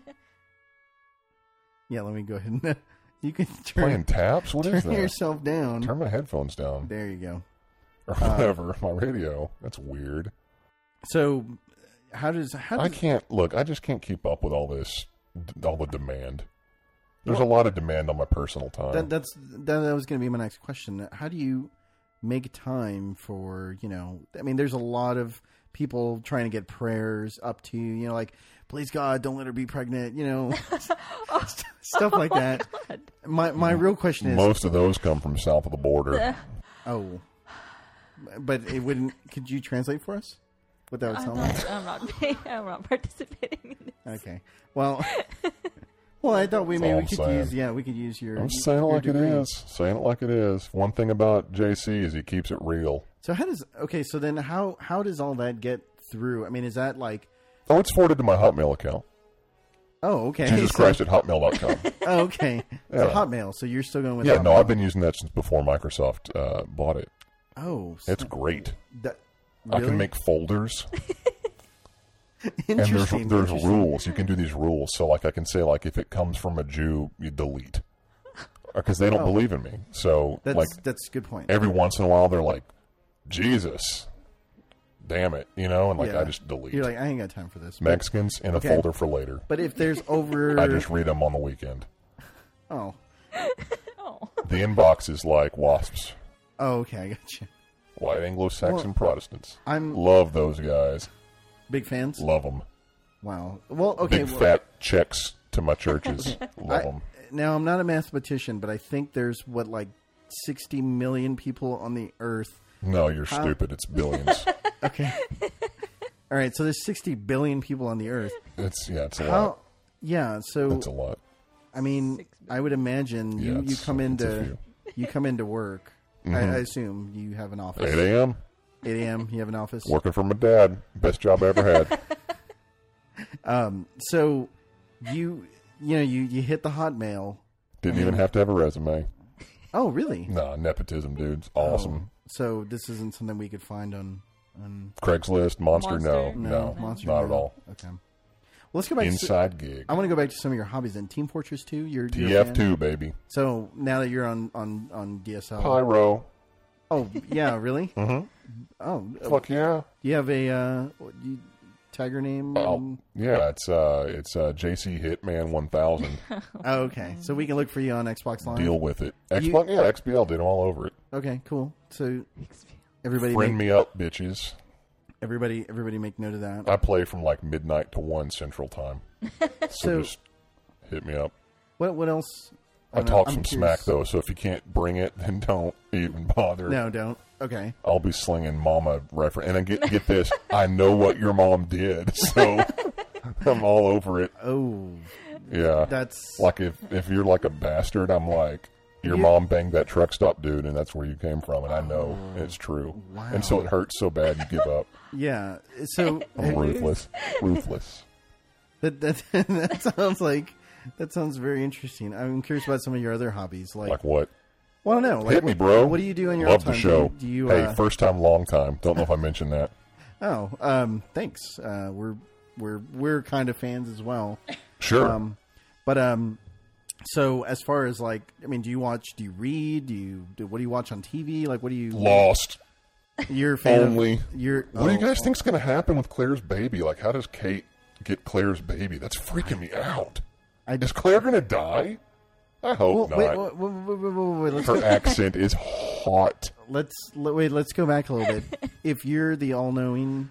yeah, let me go ahead and, you can turn, Playing taps? What is turn that? yourself down. Turn my headphones down. There you go. Or whatever. My radio. That's weird. So, how does, how I does, can't, look, I just can't keep up with all this, all the demand. There's a lot of demand on my personal time. That, that's that, that was going to be my next question. How do you make time for, you know? I mean, there's a lot of people trying to get prayers up to you. You know, like, please God, don't let her be pregnant. You know, st- stuff like that. My my real question is, Most of those come from south of the border. oh, but it wouldn't. Could you translate for us what that would I'm sound not, like? I'm not. I'm not participating in this. Okay. Well, well, I thought we That's maybe all we I'm could saying. use. Yeah, we could use your. I'm saying it your like it degree. is. Saying it like it is. One thing about J C is he keeps it real. So how does? Okay, so then how how does all that get through? I mean, is that like? Oh, it's forwarded to my Hotmail account. Oh, okay. Jesus So- Christ at hotmail dot com. Oh, okay. So Yeah. Hotmail. So you're still going with Yeah, Hotmail. no, I've been using that since before Microsoft uh, bought it. Oh, so It's great. that, I really? can make folders. And there's Interesting. there's interesting. rules. You can do these rules. So like I can say like if it comes from a Jew, you delete. Because they don't Oh. believe in me. So That's like that's a good point. every once in a while they're like, Jesus, damn it, you know, and like Yeah. I just delete. You're like, I ain't got time for this. But, Mexicans in a Okay. folder for later. but if there's over, I just read them on the weekend. oh, Oh, The inbox is like wasps. oh, okay, I got you. White Anglo-Saxon Well, Protestants. I'm Love those guys. big fans. Love them. Wow. Well, okay. Big well, fat checks to my churches. Love I- them. Now I'm not a mathematician, but I think there's what like sixty million people on the Earth. No, you're How- stupid. It's billions. Okay. All right. So there's sixty billion people on the Earth. It's yeah, it's a How? lot. Yeah. So It's a lot. I mean, I would imagine Yeah, you, you it's- come it's a into few. you come into work. I, Mhm. I assume you have an office. eight a.m. eight a.m. You have an office. Working for my dad. Best job I ever had. Um. So you you know you you hit the Hotmail. Didn't even have to have a resume. Oh, really? Nah, nepotism, dude. It's awesome. So this isn't something we could find on on Craigslist, Monster, no, Monster? no, no, Monster. not no. at all. Okay. Well, let's go back. To, Inside gig. I want to go back to some of your hobbies. Then Team Fortress two. You're, you're a T F fan? two, baby. So now that you're on on on D S L. Pyro. Oh yeah, really? Mm-hmm. Oh, Fuck yeah. you have a uh, what, you, tagger name? Oh, Um, yeah, it's uh, it's uh, J C Hitman one thousand. oh, okay. So we can look for you on Xbox Live. Deal with it. You- Xbox, yeah, X B L did all over it. Okay, cool. So everybody, Friend make, me up, bitches. everybody, everybody, make note of that. I play from like midnight to one Central Time. So, So- just hit me up. What what else? I don't know. talk I'm some curious. smack though, so if you can't bring it, then don't even bother. No, don't. Okay. I'll be slinging mama reference. And then get get this, I know what your mom did, so I'm all over it. Oh, Yeah, that's like if if you're like a bastard, I'm like your You- mom banged that truck stop dude, and that's where you came from, and I know it's true. Wow. And so it hurts so bad you give up. yeah. So I'm ruthless, ruthless. that that that sounds like that sounds very interesting. I'm curious about some of your other hobbies, like, Like what? well, I don't know, like, Hit me, bro. What do you do in your Love own the time? show. Do you, do you hey, uh, first time, long time. Don't know if I mentioned that. oh, um, thanks. Uh, we're we're we're kind of fans as well. Sure. Um, but um, so as far as like, I mean, do you watch? Do you read? Do you? Do, what do you watch on T V? Like, what do you? Lost. You're a fan Only. Of, you're. What do you oh, guys think's going to happen with Claire's baby? Like, how does Kate get Claire's baby? That's freaking me out. I- Is Claire going to die? I hope Well, not. wait, wait, wait, wait, wait, wait, let's Her go, accent is hot. let's let, wait. Let's go back a little bit. If you're the all-knowing,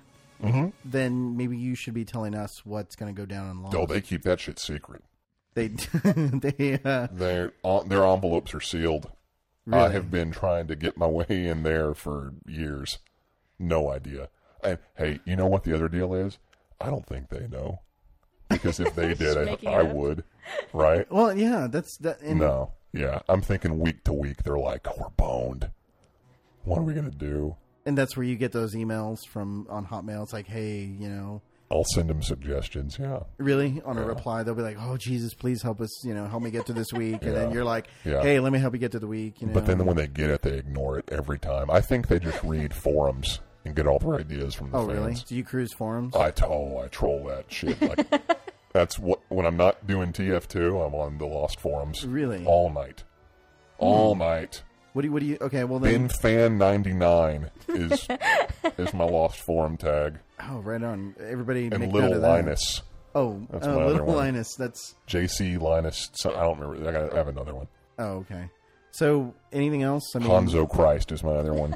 then maybe you should be telling us what's going to go down in law. Oh, they keep that shit secret. They they uh, Their uh, their envelopes are sealed. I Really? have been trying to get my way in there for years. No idea. And hey, you know what the other deal is? I don't think they know. Because if they did it, making I it up. would. Right? well, yeah, that's that. And No. Yeah. I'm thinking week to week, they're like, oh, we're boned. What are we going to do? and that's where you get those emails from on Hotmail. It's like, hey, you know, I'll send them suggestions. Yeah. really on a Yeah. reply, they'll be like, oh Jesus, please help us, you know, help me get to this week, and then Yeah. you're like, Yeah. hey, let me help you get to the week, you know. But then when they get it, they ignore it every time. I think they just read forums and get all their ideas from the oh fans. really? Do you cruise forums? I oh, I troll that shit. Like, that's what when I'm not doing T F two, I'm on the Lost forums. Really? All night, all night. What do you? What do you? Okay, well then. Bin fan ninety-nine is is my Lost forum tag, Oh, right on. Everybody and make Little note of that. Linus, Oh, That's oh my other Little one. Linus. That's J C Linus. So, I don't remember. I, got, I have another one. oh okay. So anything else? I mean, Hanzo Christ is my other one.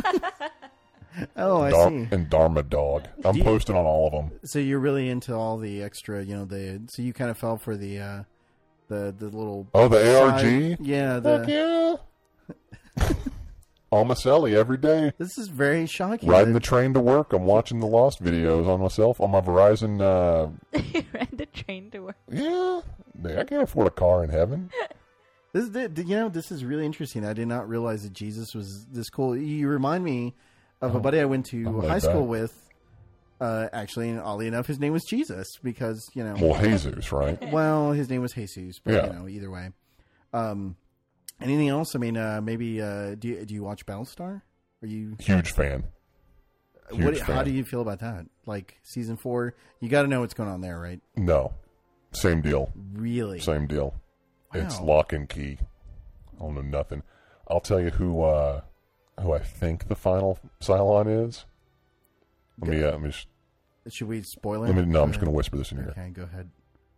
Oh, I Dar- see. and Dharma Dog. I'm Do you- posting on all of them. So you're really into all the extra, you know, the so you kind of fell for the uh the the little Oh, the A R side- G. yeah, Fuck the yeah. Almacelli every day. This is very shocking. Riding the train to work. I'm watching the Lost videos on myself on my Verizon. Uh, You ride the train to work. yeah, I can't afford a car in heaven. This is the, you know, this is really interesting. I did not realize that Jesus was this cool. You remind me of a buddy I went to I'm high laid school back. with. Uh, actually, and oddly enough, his name was Jesus because you know. Well, Jesus, right? Well, his name was Jesus, but Yeah. you know, either way. Um, anything else? I mean, uh, maybe uh, do you, do you watch Battlestar? Are you Huge fan. Huge what? fan. How do you feel about that? Like season four, you got to know what's going on there, right? No, same deal. Really? Same deal. It's Wow. lock and key. I don't know nothing. I'll tell you who uh, who I think the final Cylon is. Let me, uh, let me, just, Should we spoil it? let me. No, I'm Go just going to ahead. whisper this in your ear. Okay, go ahead.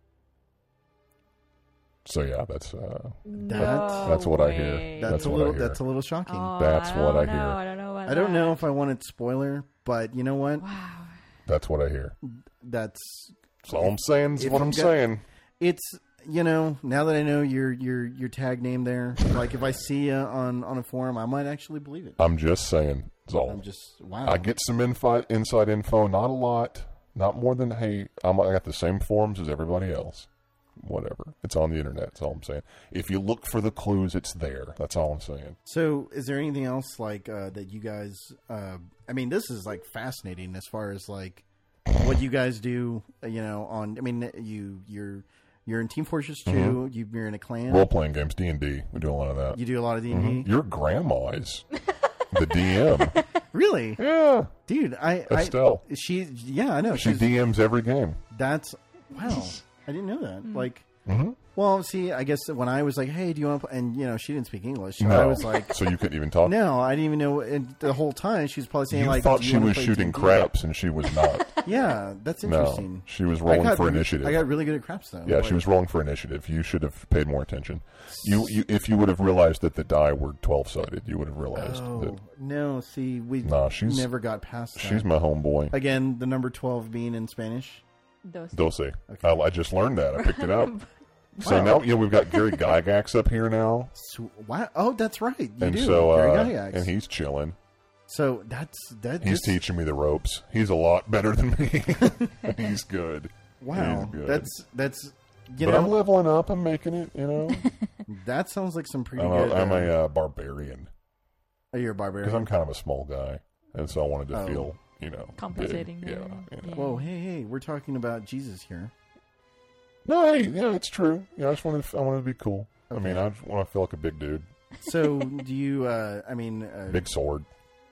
So yeah, that's uh, No that's what I hear. way. That's, That's a what I little. hear. That's a little shocking. Oh, That's I what don't I hear. know. I don't know about I don't know that. if I wanted spoiler, but you know what? Wow. that's what I hear. That's That's all I'm saying. Is If what you I'm got- saying. it's you know now that I know your your your tag name there. Like if I see you on on a forum, I might actually believe it. I'm just saying. That's all. I'm just wow. I get some info, inside info, not a lot, not more than hey, I'm, I got the same forums as everybody else. Whatever, it's on the internet. That's all I'm saying. If you look for the clues, it's there. That's all I'm saying. So, is there anything else like uh, that you guys? Uh, I mean, this is like fascinating as far as like what you guys do. uh, You know, on I mean, you you're you're in Team Fortress two. Mm-hmm. You, you're in a clan. Role playing games, D and D. We do a lot of that. you do a lot of D and D. Mm-hmm. Your grandma is the D M. Really, Yeah, dude? I, Estelle. I she yeah I know she she's D Ms every game. that's wow. I didn't know that. Like, Mm-hmm. well, see, I guess when I was like, "Hey, do you want?" to And you know, she didn't speak English. So No, I was like, so you couldn't even talk. "No, I didn't even know." And the whole time, she was probably saying you like, thought "Do you she wanna was play shooting D and D?" craps, and she was not. Yeah, that's No, interesting. she was I rolling got for really- initiative. I got really good at craps though. Yeah, Like, she was rolling for initiative. You should have paid more attention. You, you if you would have realized that the die were twelve sided, you would have realized Oh that no! See, we Nah, she's- never got past that. she's my homeboy. Again, the number twelve being in Spanish. Those Dulce. Okay. I, I just learned that. I picked it up. So Wow. now you know we've got Gary Gygax up here now, Sw- Wow! Oh, that's right. You and do. so Gary uh, Gygax. and he's chilling. So that's that. He's this- teaching me the ropes. He's a lot better than me. He's good. Wow, He's good. that's that's you but know I'm leveling up. I'm making it. You know, that sounds like some pretty I'm good. a, I'm uh, a uh, barbarian oh, you're a because barbarian. I'm kind of a small guy, and so I wanted to Oh. feel you know compensating. big. Yeah, there. yeah. Whoa, hey, hey, we're talking about Jesus here. No, hey, yeah, it's true. Yeah, I just wanted, to, I wanted to be cool. I mean, I just want to feel like a big dude, So, do you? Uh, I mean, uh, big sword.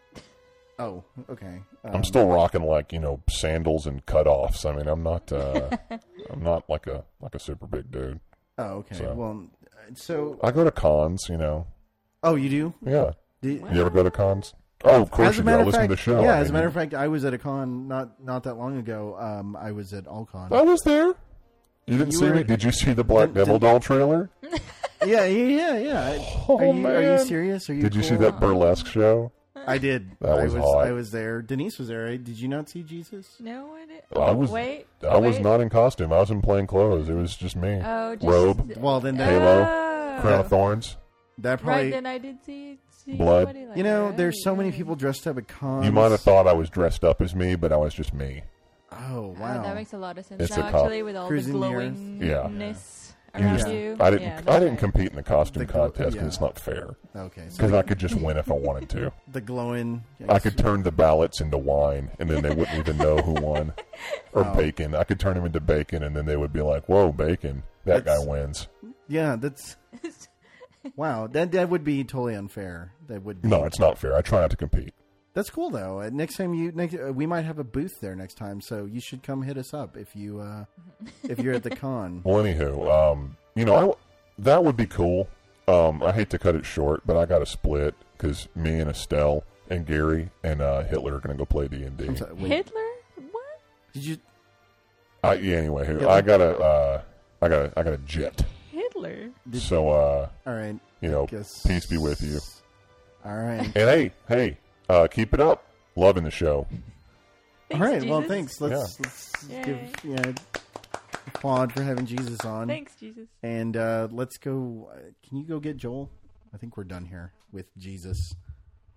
oh, okay. Um, I'm still rocking like you know sandals and cutoffs. I mean, I'm not, uh, I'm not like a like a super big dude. Oh, okay. so. Well, so I go to cons, you know. oh, you do? Yeah, Do- you ever go to cons? Oh, of course As a you do. matter I of listen fact, to the show. yeah. I As a mean, matter of fact, I was at a con not not that long ago. Um, I was at Allcon. I was there. You didn't You see were- me? Did you see the Black Did- Devil did- doll trailer? Yeah, yeah, yeah, yeah. Oh are, you, man! are you serious? Are you? Did you see cool? that burlesque show? I did. That I was was. hot. I was there. Denise was there. Right? Did you not see Jesus? No, I didn't. I was. Wait. I was wait. not in costume. I was in plain clothes. It was just me. Oh, just, Robe. Well, then that, Halo. Oh. Crown of Thorns. that probably. Right, then I did see, see Blood. somebody like you know, that. there's so many Right. people dressed up at cons. You might have thought I was dressed up as me, but I was just me. Oh Ah, wow! that makes a lot of sense It's now, a cop. actually, with all Cruising the the earth. glowingness You around just- you. I didn't. Yeah, I that's didn't right. compete in the costume The glow- contest because yeah. it's not fair. Okay, so Because I could just win if I wanted to. the glowing. I could turn the ballots into wine, and then they wouldn't even know who won. Or Oh. bacon. I could turn them into bacon, and then they would be like, "Whoa, bacon! That That's- guy wins." Yeah, that's. Wow, that that would be totally unfair. That would. Be, No, it's not fair. I try not to compete. That's cool though. Uh, next time you, next, uh, we might have a booth there next time, so you should come hit us up if you, uh, if you're at the con. Well, anywho, um, you know, I w that would be cool. Um, I hate to cut it short, but I got to split because me and Estelle and Gary and uh, Hitler are going to go play D and D. I'm sorry, wait, Hitler? What? did you? I yeah, anyway, Hitler? I got a, uh, I got a, I got a jet. Hitler? Did, So, uh, all right. you know, Guess. peace be with you. All right. And hey, hey, uh, keep it up. Loving the show. all right. Well, Jesus. thanks. Let's, let's Yay. give you know, applaud for having Jesus on. Thanks, Jesus. And uh, let's go. Uh, can you go get Joel? I think we're done here with Jesus.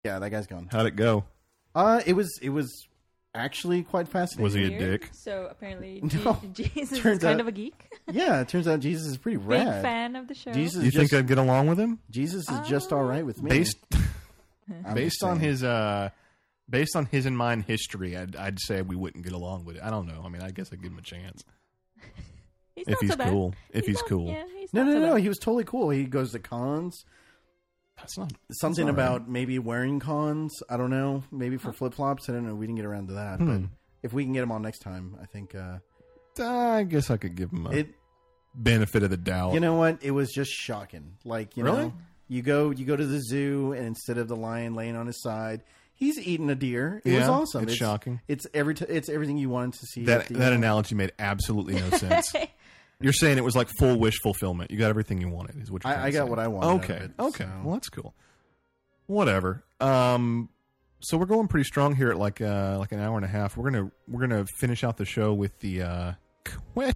Yeah, that guy's gone. How'd it go? Uh, it was it was actually quite fascinating. Was he a Weird. dick? So apparently, No. Je- Jesus Turns is kind out- of a geek. Yeah, it turns out Jesus is pretty Big rad. fan of the show. Jesus You is just, think I'd get along with him? Jesus is just all right with me. Based I'm based just on saying. his uh, based on his and mine history, I'd I'd say we wouldn't get along with it. I don't know. I mean, I guess I'd give him a chance He's if not he's so bad. cool. If he's not- cool, Yeah, he's No, not no, so no, no. bad. He was totally cool. He goes to cons. that's not Something That's all about maybe wearing cons. I don't know. Maybe for flip flops. I don't know. We didn't get around to that. Hmm. But if we can get him on next time, I think uh, I guess I could give him a it. benefit of the doubt. You know what? It was just shocking. Like you Really? know, you go you go to the zoo, and instead of the lion laying on his side, he's eating a deer. It was Yeah, awesome. it's shocking. It's every t- it's everything you wanted to see. that at the, that uh, analogy made absolutely no sense. You're saying it was like full wish fulfillment. You got everything you wanted. Is what you're I- trying I to got say. what I wanted out of Okay, it, okay. so. Well, that's cool. Whatever. Um, so we're going pretty strong here at like uh like an hour and a half. We're gonna we're gonna finish out the show with the uh, que-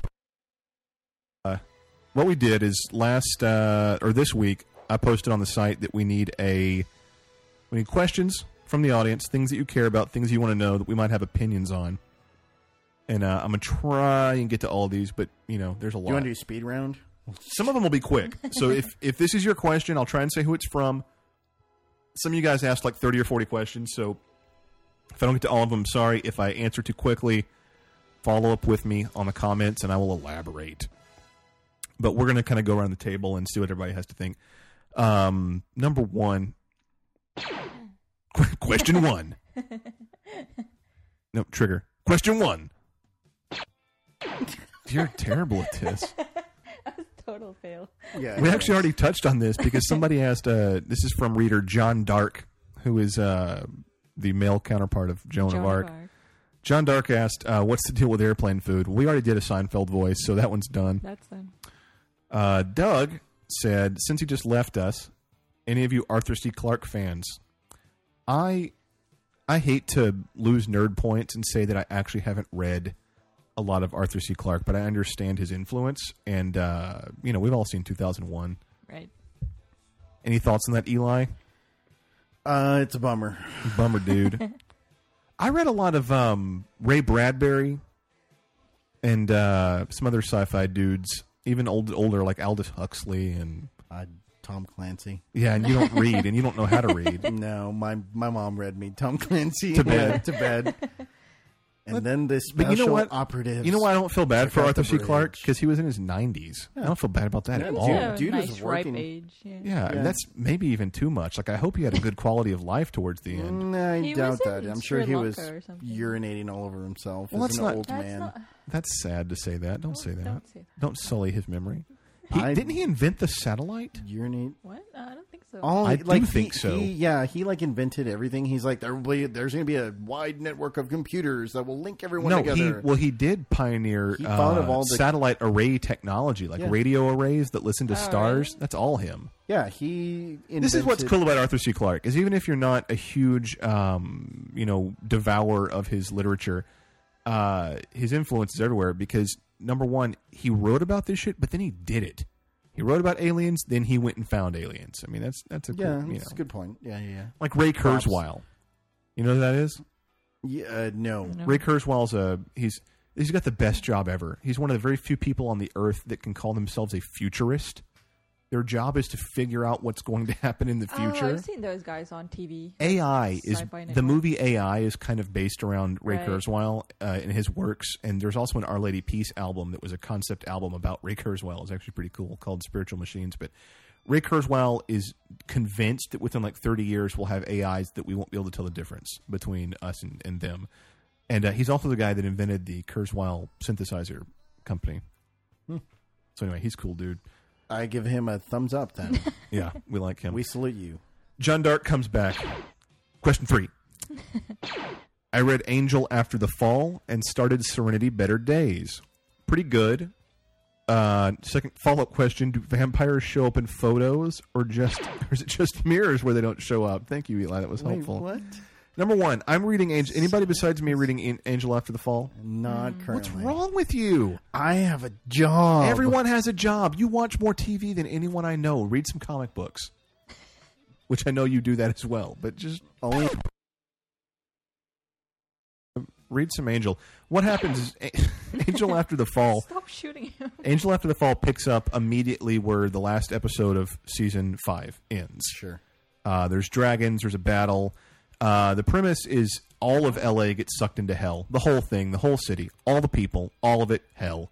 uh what we did is last uh or this week I posted on the site that we need a we need questions from the audience, things that you care about, things you want to know that we might have opinions on. And uh, I'm gonna try and get to all of these, but you know, there's a lot. You want to do speed round? Some of them will be quick. So if if this is your question, I'll try and say who it's from. Some of you guys asked like thirty or forty questions, so if I don't get to all of them, sorry. If I answer too quickly, follow up with me on the comments, and I will elaborate. But we're going to kind of go around the table and see what everybody has to think. Um, number one. Question one. No, trigger. Question one. You're terrible at this. Total fail. Yeah. We actually already touched on this because somebody asked, uh, this is from reader John Dark, who is uh, the male counterpart of Joan Joan of Arc. of Arc. John Dark asked, uh, what's the deal with airplane food? We already did a Seinfeld voice, so that one's done. That's them. Uh, Doug said, since he just left us, any of you Arthur C. Clarke fans? I I hate to lose nerd points and say that I actually haven't read a lot of Arthur C. Clarke, but I understand his influence, and uh, you know, we've all seen two thousand one. Right. Any thoughts on that, Eli? Uh, it's a bummer. Bummer, dude. I read a lot of um, Ray Bradbury and uh, some other sci-fi dudes, even old, older like Aldous Huxley and Uh, Tom Clancy. yeah. And you don't read, and you don't know how to read. No, my my mom read me Tom Clancy To bed. to bed. And then this But special you know what? operatives. You know why I don't feel bad Check for out Arthur the C. Clarke? bridge. Because he was in his nineties. I don't feel bad about that Yeah, at dude. all. Yeah. a Dude was nice ripe working- age. Yeah. Yeah, Yeah. that's maybe even too much. Like, I hope he had a good quality of life towards the end. No, I He doubt was that. in I'm sure Sri he was Lanka or something. urinating all over himself Well, as that's an not- old That's man. not. That's sad to say that. Don't say that. Don't say that. Don't sully his memory. He, I- didn't he invent the satellite? Urinate. What? Uh, I don't think so. All I he- like do he- think so. He, yeah, he like invented everything. He's like, there will be, there's going to be a wide network of computers that will link everyone No, together. he well he did pioneer He thought uh, of all the- satellite array technology, like Yeah. radio arrays that listen to Oh, stars. really? That's all him. yeah, he. Invented, This is what's cool about Arthur C. Clarke is even if you're not a huge, um, you know, devourer of his literature, uh, his influence is everywhere because number one, he wrote about this shit, but then he did it. He wrote about aliens, then he went and found aliens. I mean, that's that's a Yeah, cool, you that's know, a good point. Yeah, yeah, yeah. like Ray Props. Kurzweil. You know who that is? Yeah, uh, no. No. Ray Kurzweil's a he's he's got the best job ever. He's one of the very few people on the earth that can call themselves a futurist. Their job is to figure out what's going to happen in the Oh, future. I've seen those guys on T V. A I is Sci-Fi the Network. movie A I is kind of based around Ray Right. Kurzweil uh, and his works, and there's also an Our Lady Peace album that was a concept album about Ray Kurzweil. It's actually pretty cool, called Spiritual Machines. But Ray Kurzweil is convinced that within like thirty years we'll have A Is that we won't be able to tell the difference between us and, and them. And uh, he's also the guy that invented the Kurzweil synthesizer company. Hmm. So anyway, he's a cool dude. I give him a thumbs up then. Yeah, we like him. We salute you. John Dark comes back. Question three. I read Angel After the Fall and started Serenity Better Days. Pretty good. Uh, second follow-up question: do vampires show up in photos, or just, or is it just mirrors where they don't show up? Thank you, Eli. That was Wait, helpful. what? Number one, I'm reading Angel. Anybody besides me reading An- Angel After the Fall? Not currently. What's wrong with you? I have a job. Everyone has a job. You watch more T V than anyone I know. Read some comic books. which I know you do that as well, but just Only read some Angel. What happens is Angel After the Fall. Stop shooting him. Angel After the Fall picks up immediately where the last episode of season five ends. sure. Uh, there's dragons. There's a battle. Uh, the premise is all of L A gets sucked into hell. The whole thing, the whole city, all the people, all of it, hell.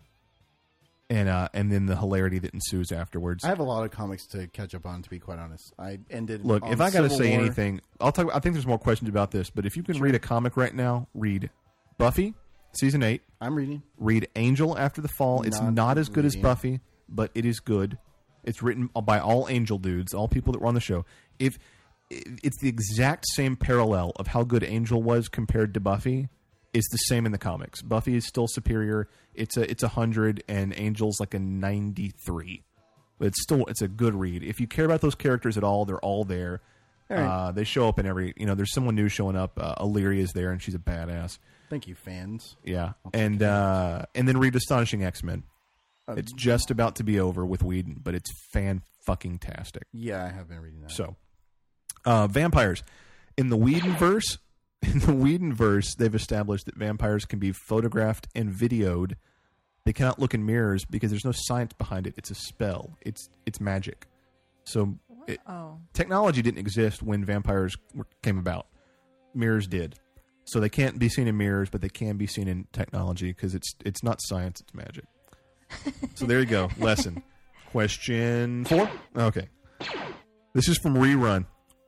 And uh, and then the hilarity that ensues afterwards. I have a lot of comics to catch up on, to be quite honest. I ended. Look, on if I got to Civil say War. anything, I'll talk. I think there's more questions about this, but if you can read a comic right now, read Buffy season eight. I'm reading. Read Angel After the Fall. It's Not not as good as reading. Buffy, but it is good. It's written by all Angel dudes, all people that were on the show. If it's the exact same parallel of how good Angel was compared to Buffy, is the same in the comics. Buffy is still superior. It's a it's a hundred, and Angel's like a ninety three. But it's still it's a good read. If you care about those characters at all, they're all there. All right. Uh, they show up in every. You know, there's someone new showing up. Uh, Illyria is there, and she's a badass. Thank you, fans. Yeah, and uh, and then read Astonishing X-Men. It's just about to be over with Whedon, but it's fan fucking tastic. Yeah, I have been reading that. So, uh, vampires in the Whedon verse. In the Whedon verse, they've established that vampires can be photographed and videoed. They cannot look in mirrors because there's no science behind it. It's a spell. It's it's magic. So, it, Oh. technology didn't exist when vampires were, came about. Mirrors did. So they can't be seen in mirrors, but they can be seen in technology because it's it's not science, it's magic. So there you go. Lesson. Question four? Okay. This is from Rerun.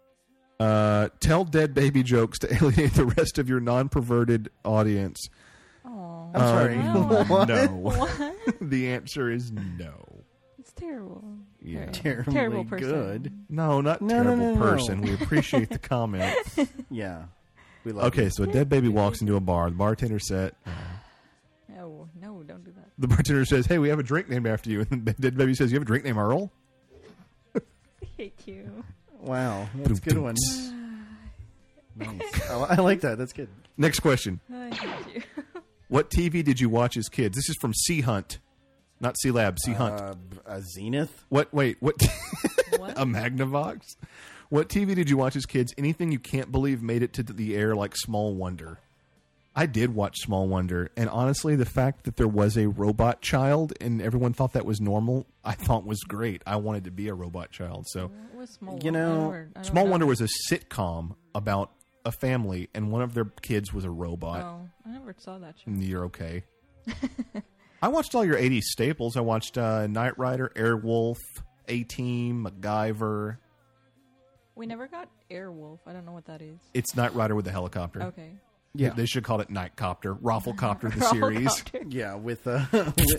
Uh, tell dead baby jokes to alienate the rest of your non-perverted audience. Oh. I'm sorry. Um, What? No. What? The answer is no. It's terrible. Yeah. Very Terribly terrible person. good. No, not No, no, terrible no, no. person. We appreciate the comment. Yeah. We love Okay, you. so a dead baby walks into a bar. The bartender said, No, no, don't do that. the bartender says, "Hey, we have a drink named after you." And the dead baby says, "You have a drink named Earl?" I hate you. Wow. That's a good one. Nice. I, I like that. That's good. Next question. I hate you. What T V did you watch as kids? This is from Sea Hunt, not Sea Lab. Sea Hunt. Uh, a Zenith? What? Wait. What? What? A Magnavox? What T V did you watch as kids? Anything you can't believe made it to the air, like Small Wonder. I did watch Small Wonder, and honestly, the fact that there was a robot child and everyone thought that was normal, I thought was great. I wanted to be a robot child. So, What was Small You Wonder? know, I never- I don't Small know. Wonder was a sitcom about a family, and one of their kids was a robot. Oh, I never saw that show. You're okay. I watched all your eighties staples. I watched uh, Knight Rider, Airwolf, A-Team, MacGyver. We never got Airwolf. I don't know what that is. It's Knight Rider with a helicopter. Okay. Yeah. They should call it Nightcopter, Rafflecopter, the series. Rafflecopter. Yeah, with, uh, with,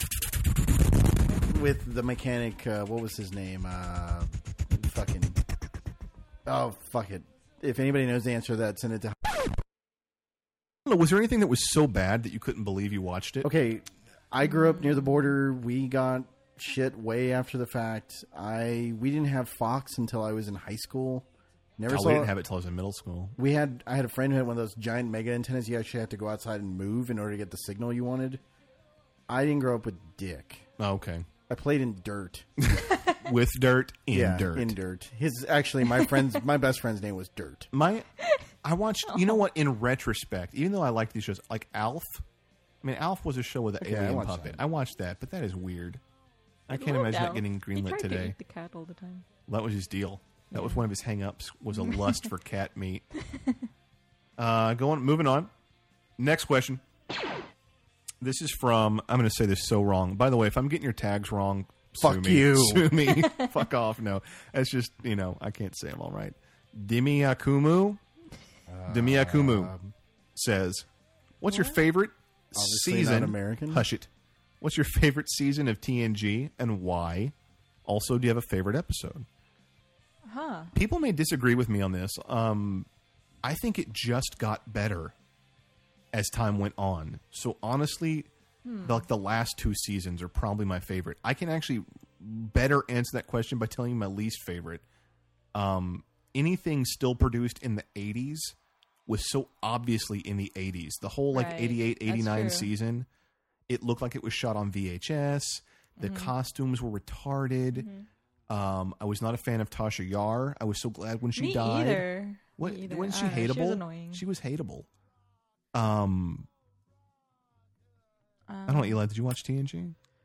with the mechanic, uh, what was his name? Uh, fucking. Oh, fuck it. If anybody knows the answer to that, send it to. I don't know, was there anything that was so bad that you couldn't believe you watched it? Okay, I grew up near the border. We got shit way after the fact. I we didn't have Fox until I was in high school. Never Oh, saw. we didn't have it till I was in middle school. We had. I had a friend who had one of those giant mega antennas. You actually had to go outside and move in order to get the signal you wanted. I didn't grow up with dick. Oh, okay. I played in dirt. With dirt, in yeah, dirt. in dirt. His actually, my friend's my best friend's name was Dirt. My, I watched, you know what, in retrospect, even though I like these shows, like Alf. I mean, Alf was a show with an Yeah, I alien watched puppet. that. I watched that, but that is weird. I can't Loved imagine that Alf. getting He greenlit tried to today. eat the cat all the time. That was his deal. That was one of his hang-ups, was a lust for cat meat. Uh, going, moving on. Next question. This is from, I'm going to say this so wrong. By the way, if I'm getting your tags wrong, Fuck sue me. you. Sue me. Fuck off. No, that's just, you know, I can't say them all right. Demiakumu, Demiakumu says, what's your favorite Obviously season? not American. Hush it. What's your favorite season of T N G and why? Also, do you have a favorite episode? Huh. People may disagree with me on this. Um, I think it just got better as time went on. So honestly, like the last two seasons are probably my favorite. I can actually better answer that question by telling you my least favorite. Um, anything still produced in the eighties was so obviously in the eighties. The whole like Right. eighty-eight, That's eighty-nine true. season, it looked like it was shot on V H S. The costumes were retarded. Um, I was not a fan of Tasha Yar. I was so glad when she Me died. either. What? Me either. Wasn't she I don't know, hateable? She was annoying. She was hateable. Um, Um, I don't know, Eli. Did you watch T N G?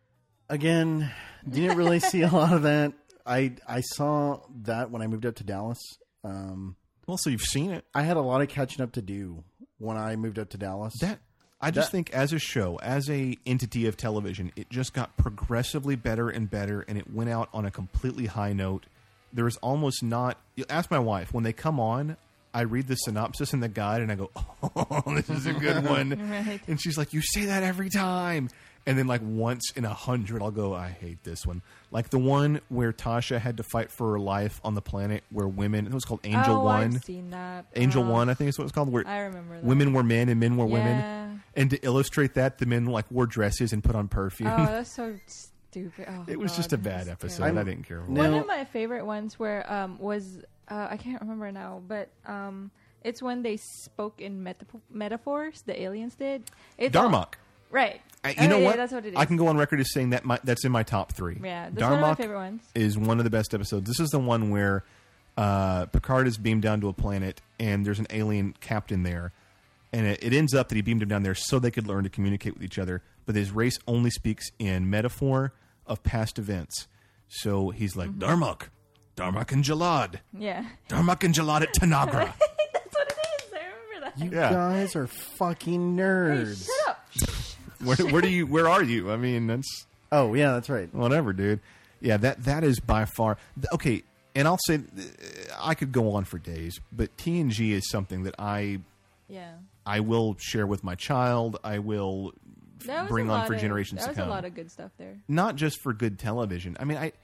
Again, didn't really see a lot of that. I I saw that when I moved up to Dallas. Um, Well, so you've seen it. I had a lot of catching up to do when I moved up to Dallas. That I just That- think as a show, as a entity of television, it just got progressively better and better, and it went out on a completely high note. There is almost not. You ask my wife when they come on. I read the synopsis and the guide, and I go, "Oh, this is a good one." Right. And she's like, "You say that every time." And then, like once in a hundred, I'll go, "I hate this one." Like the one where Tasha had to fight for her life on the planet where women. It was called Angel oh, One. I've seen that. Angel Uh, One, I think is what it's called. Where I remember that. women were men and men were Yeah. women. And to illustrate that, the men like wore dresses and put on perfume. Oh, that's so stupid. Oh, it was God, just a that's bad episode. terrible. I didn't care. For No. it. One of my favorite ones where um was uh, I can't remember now, but um it's when they spoke in meta- metaphors. The aliens did. It's all- Darmok. right? Uh, you Oh, know yeah, what? That's what it is. I can go on record as saying that my, that's in my top three. Yeah, that's one of my Darmok favorite ones. is one of the best episodes. This is the one where uh, Picard is beamed down to a planet, and there's an alien captain there. And it, it ends up that he beamed him down there so they could learn to communicate with each other. But his race only speaks in metaphor of past events. So he's like, Mm-hmm. Darmok, Darmok and Jalad. Yeah, Darmok and Jalad at Tanagra. that's what it is. I remember that. You Yeah. guys are fucking Hey, nerds. shut up. where, where do you? Where are you? I mean, that's Oh yeah, that's right. whatever, dude. Yeah, that that is by far th- okay. And I'll say, uh, I could go on for days, but T N G is something that I Yeah, I will share with my child. I will that was bring a on lot for of, generations That to was come. a lot of good stuff there. Not just for good television. I mean, I,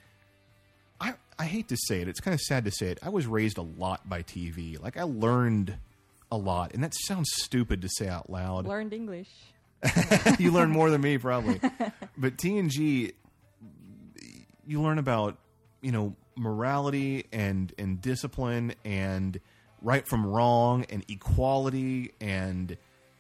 I, I hate to say it. It's kind of sad to say it. I was raised a lot by T V. Like I learned a lot, and that sounds stupid to say out loud. Learned English. You learn more than me, probably. But T N G, you learn about, you know, morality and and discipline and right from wrong and equality and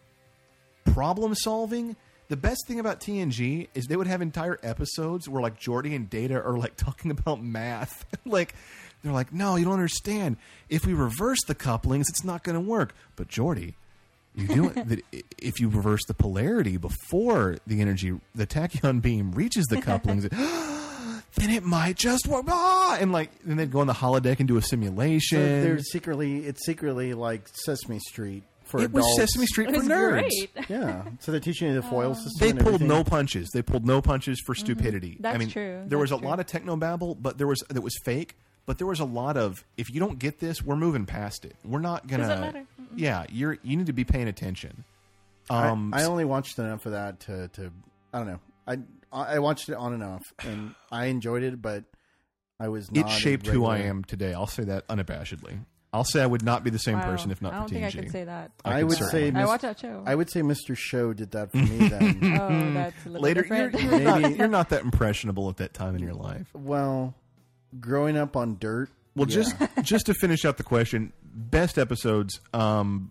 problem solving. The best thing about T N G is they would have entire episodes where like Geordi and Data are like talking about math. Like they're like, no, you don't understand. If we reverse the couplings, it's not going to work. But Geordi, you do it. That if you reverse the polarity before the energy, the tachyon beam reaches the couplings, then it might just work. Ah! And like, then they'd go on the holodeck and do a simulation. So they're secretly, it's secretly like Sesame Street for it was adults. Sesame Street It for was nerds. great. Yeah. So they're teaching you the foil system. They and pulled everything. no punches. They pulled no punches for stupidity. That's I mean, true. There was a That's true. lot of technobabble, but there was that was fake. But there was a lot of if you don't get this, we're moving past it. We're not gonna. Doesn't matter. Yeah, you're you need to be paying attention. Um, I, I only watched enough of that to, to I don't know. I I watched it on and off, and I enjoyed it, but I was not it shaped a who I regular- am today. I'll say that unabashedly. I'll say I would not be the same Wow. person if not I don't for think T N G. I could say that. I I could would certainly. say I Mis- watch that show. I would say Mister Show did that for me then. Oh, that's a little Later, you're, different. you're, not, Maybe- you're not that impressionable at that time in your life. Well, growing up on dirt. Well, yeah. just just to finish up the question, best episodes. Um,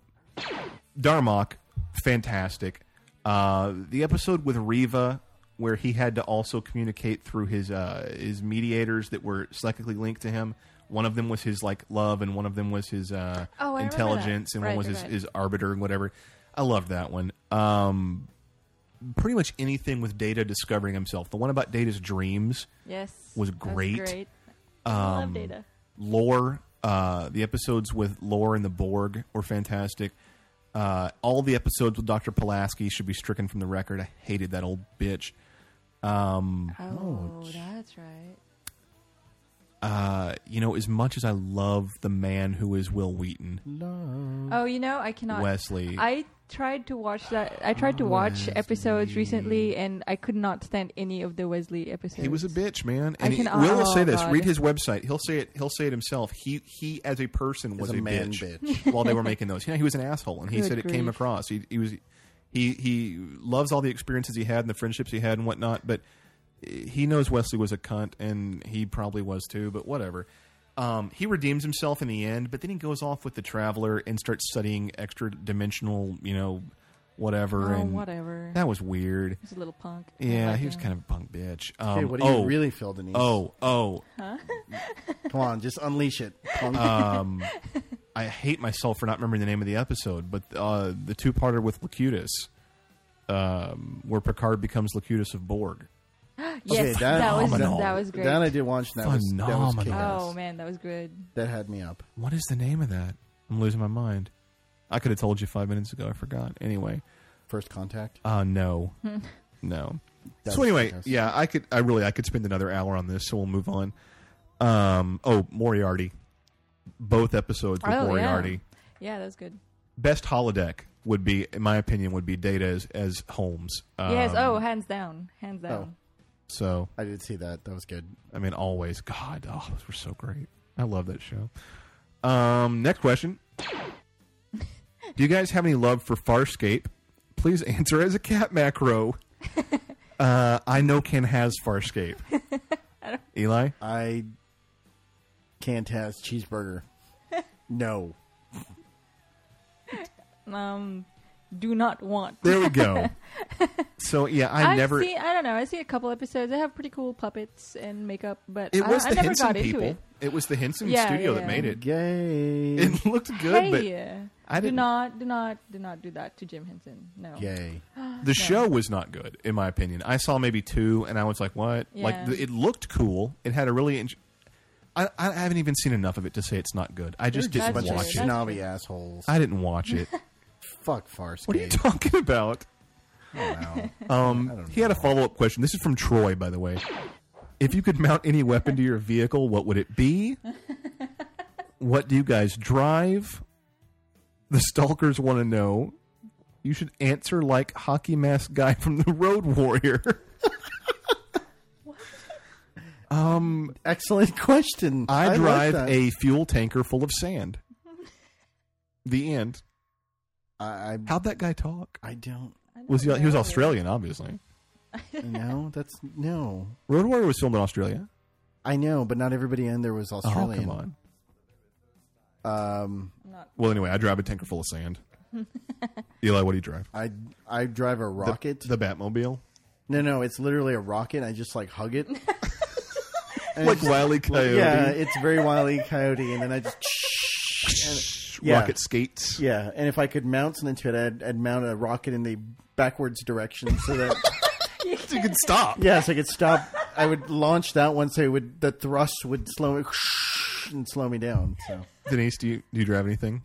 Darmok, fantastic. Uh, the episode with Riva, where he had to also communicate through his uh, his mediators that were psychically linked to him. One of them was his like love, and one of them was his uh, Oh, I remember intelligence, that. and Right, one was right, his, right. his arbiter and whatever. I loved that one. Um, pretty much anything with Data discovering himself. The one about Data's dreams. Yes, was that's great. great. I love Data. Lore, uh, the episodes with Lore and the Borg were fantastic. Uh, all the episodes with Doctor Pulaski should be stricken from the record. I hated that old bitch. Um, Oh, that's right. uh, you know, as much as I love the man who is Will Wheaton, Oh, you know, I cannot. Wesley. I tried to watch that. I tried to watch episodes recently, and I could not stand any of the Wesley episodes. he was a bitch, man. I And can- he, Will will oh, say this. God. Read his website. He'll say it. He'll say it himself. He he, as a person, was a man bitch, bitch. while they were making those. You know, he was an asshole, and he Good said it came grief. across. He he was he he loves all the experiences he had and the friendships he had and whatnot, but he knows Wesley was a cunt, and he probably was too. But whatever. Um, he redeems himself in the end, but then he goes off with the Traveler and starts studying extra dimensional, you know, whatever. Oh, and whatever. That was weird. He's a little punk. I Yeah, like he was him. kind of a punk bitch. Um, Okay, what do oh, you really feel, Denise? Oh, oh. Come on, just unleash it. Punk. Um, I hate myself for not remembering the name of the episode, but uh, the two-parter with Locutus, um, where Picard becomes Locutus of Borg. Yes, Okay, that, that- was phenomenal. that was great. That I did watch. And that was that was Phenomenal. kick-ass. Oh man, that was good. That had me up. What is the name of that? I'm losing my mind. I could have told you five minutes ago. I forgot. Anyway, First Contact. uh, no, no. That so was anyway, kick-ass. yeah, I could. I really, I could spend another hour on this. So we'll move on. Um, oh, Moriarty. Both episodes with Oh, yeah. Moriarty. Yeah, that was good. Best holodeck would be, in my opinion, would be Data as, as Holmes. Um, yes. Oh, hands down, hands down. So I did see that. That was good. I mean, always. God, oh, those were so great. I love that show. Um, next question. Do you guys have any love for Farscape? Please answer as a cat macro. uh, I know Ken has Farscape. Eli? I can't has cheeseburger. No. Um, do not want. There we go. So, yeah, I I've never... seen, I don't know. I see a couple episodes. They have pretty cool puppets and makeup, but It I, was I the never Henson got into people. it. It was the Henson Yeah, studio yeah, that made it. Gay. It looked good, but Hey, I do didn't... not, do not, do not do that to Jim Henson. No. Gay. The show was not good, in my opinion. I saw maybe two, and I was like, "What?" Like, Yeah. the, it looked cool. It had a really. In- I, I haven't even seen enough of it to say it's not good. I just Just a didn't bunch of watch it. That's snobby true. assholes. I didn't watch it. Fuck Farscape. What are you talking about? I don't know. Um, I don't he had a know. follow up question. This is from Troy, by the way. If you could mount any weapon to your vehicle, what would it be? What do you guys drive? The stalkers want to know. You should answer like hockey mask guy from the Road Warrior. um, Excellent question. I like drive that. a fuel tanker full of sand. The end. I, I, How'd that guy talk? I don't Was he? He was Australian, obviously. know. That's no. Road Warrior was filmed in Australia. I know, but not everybody in there was Australian. Oh, come on. Um, Well, anyway, I drive a tanker full of sand. Eli, what do you drive? I I drive a The- rocket. The, Batmobile? no, no, it's literally a rocket. I just like hug it. And Like it's- Wile E. Coyote? Yeah, it's very Wile E. Coyote, and then I just and, yeah. Rocket skates? yeah. And if I could mount something to it, I'd, I'd mount a rocket in the backwards direction so that So you can stop. yeah, so I could stop. I would launch that one, so it would the thrust would slow me and slow me down. So Denise, do you, do you drive anything?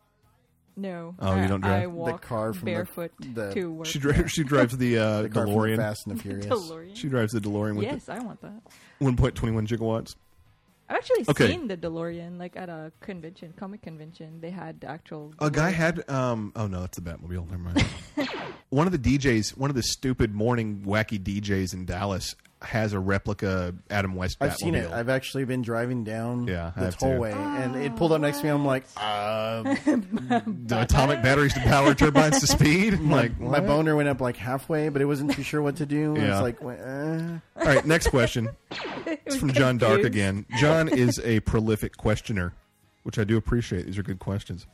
No. Oh, you I- don't drive? I The walk car from the- barefoot the- to work. She, dri- she drives the, uh, the car from DeLorean. Fast and the Furious. DeLorean. She drives the DeLorean with Yes, I want that. one point two one gigawatts. I've actually Okay. seen the DeLorean, like at a convention, comic convention. They had the actual. A guy DeLorean. had, um, oh no, that's the Batmobile. Never mind. One of the D Js, one of the stupid morning wacky D Js in Dallas has a replica Adam West Batmobile. I've seen it. I've actually been driving down Yeah, I the have too. tollway, and it pulled up next to me. I'm like, uh, the atomic batteries to power turbines to speed. I'm like, my what? boner went up like halfway, but it wasn't too sure what to do. Yeah. It's like, uh, All right, next question. It's from John Dark confused. again. John is a prolific questioner, which I do appreciate. These are good questions.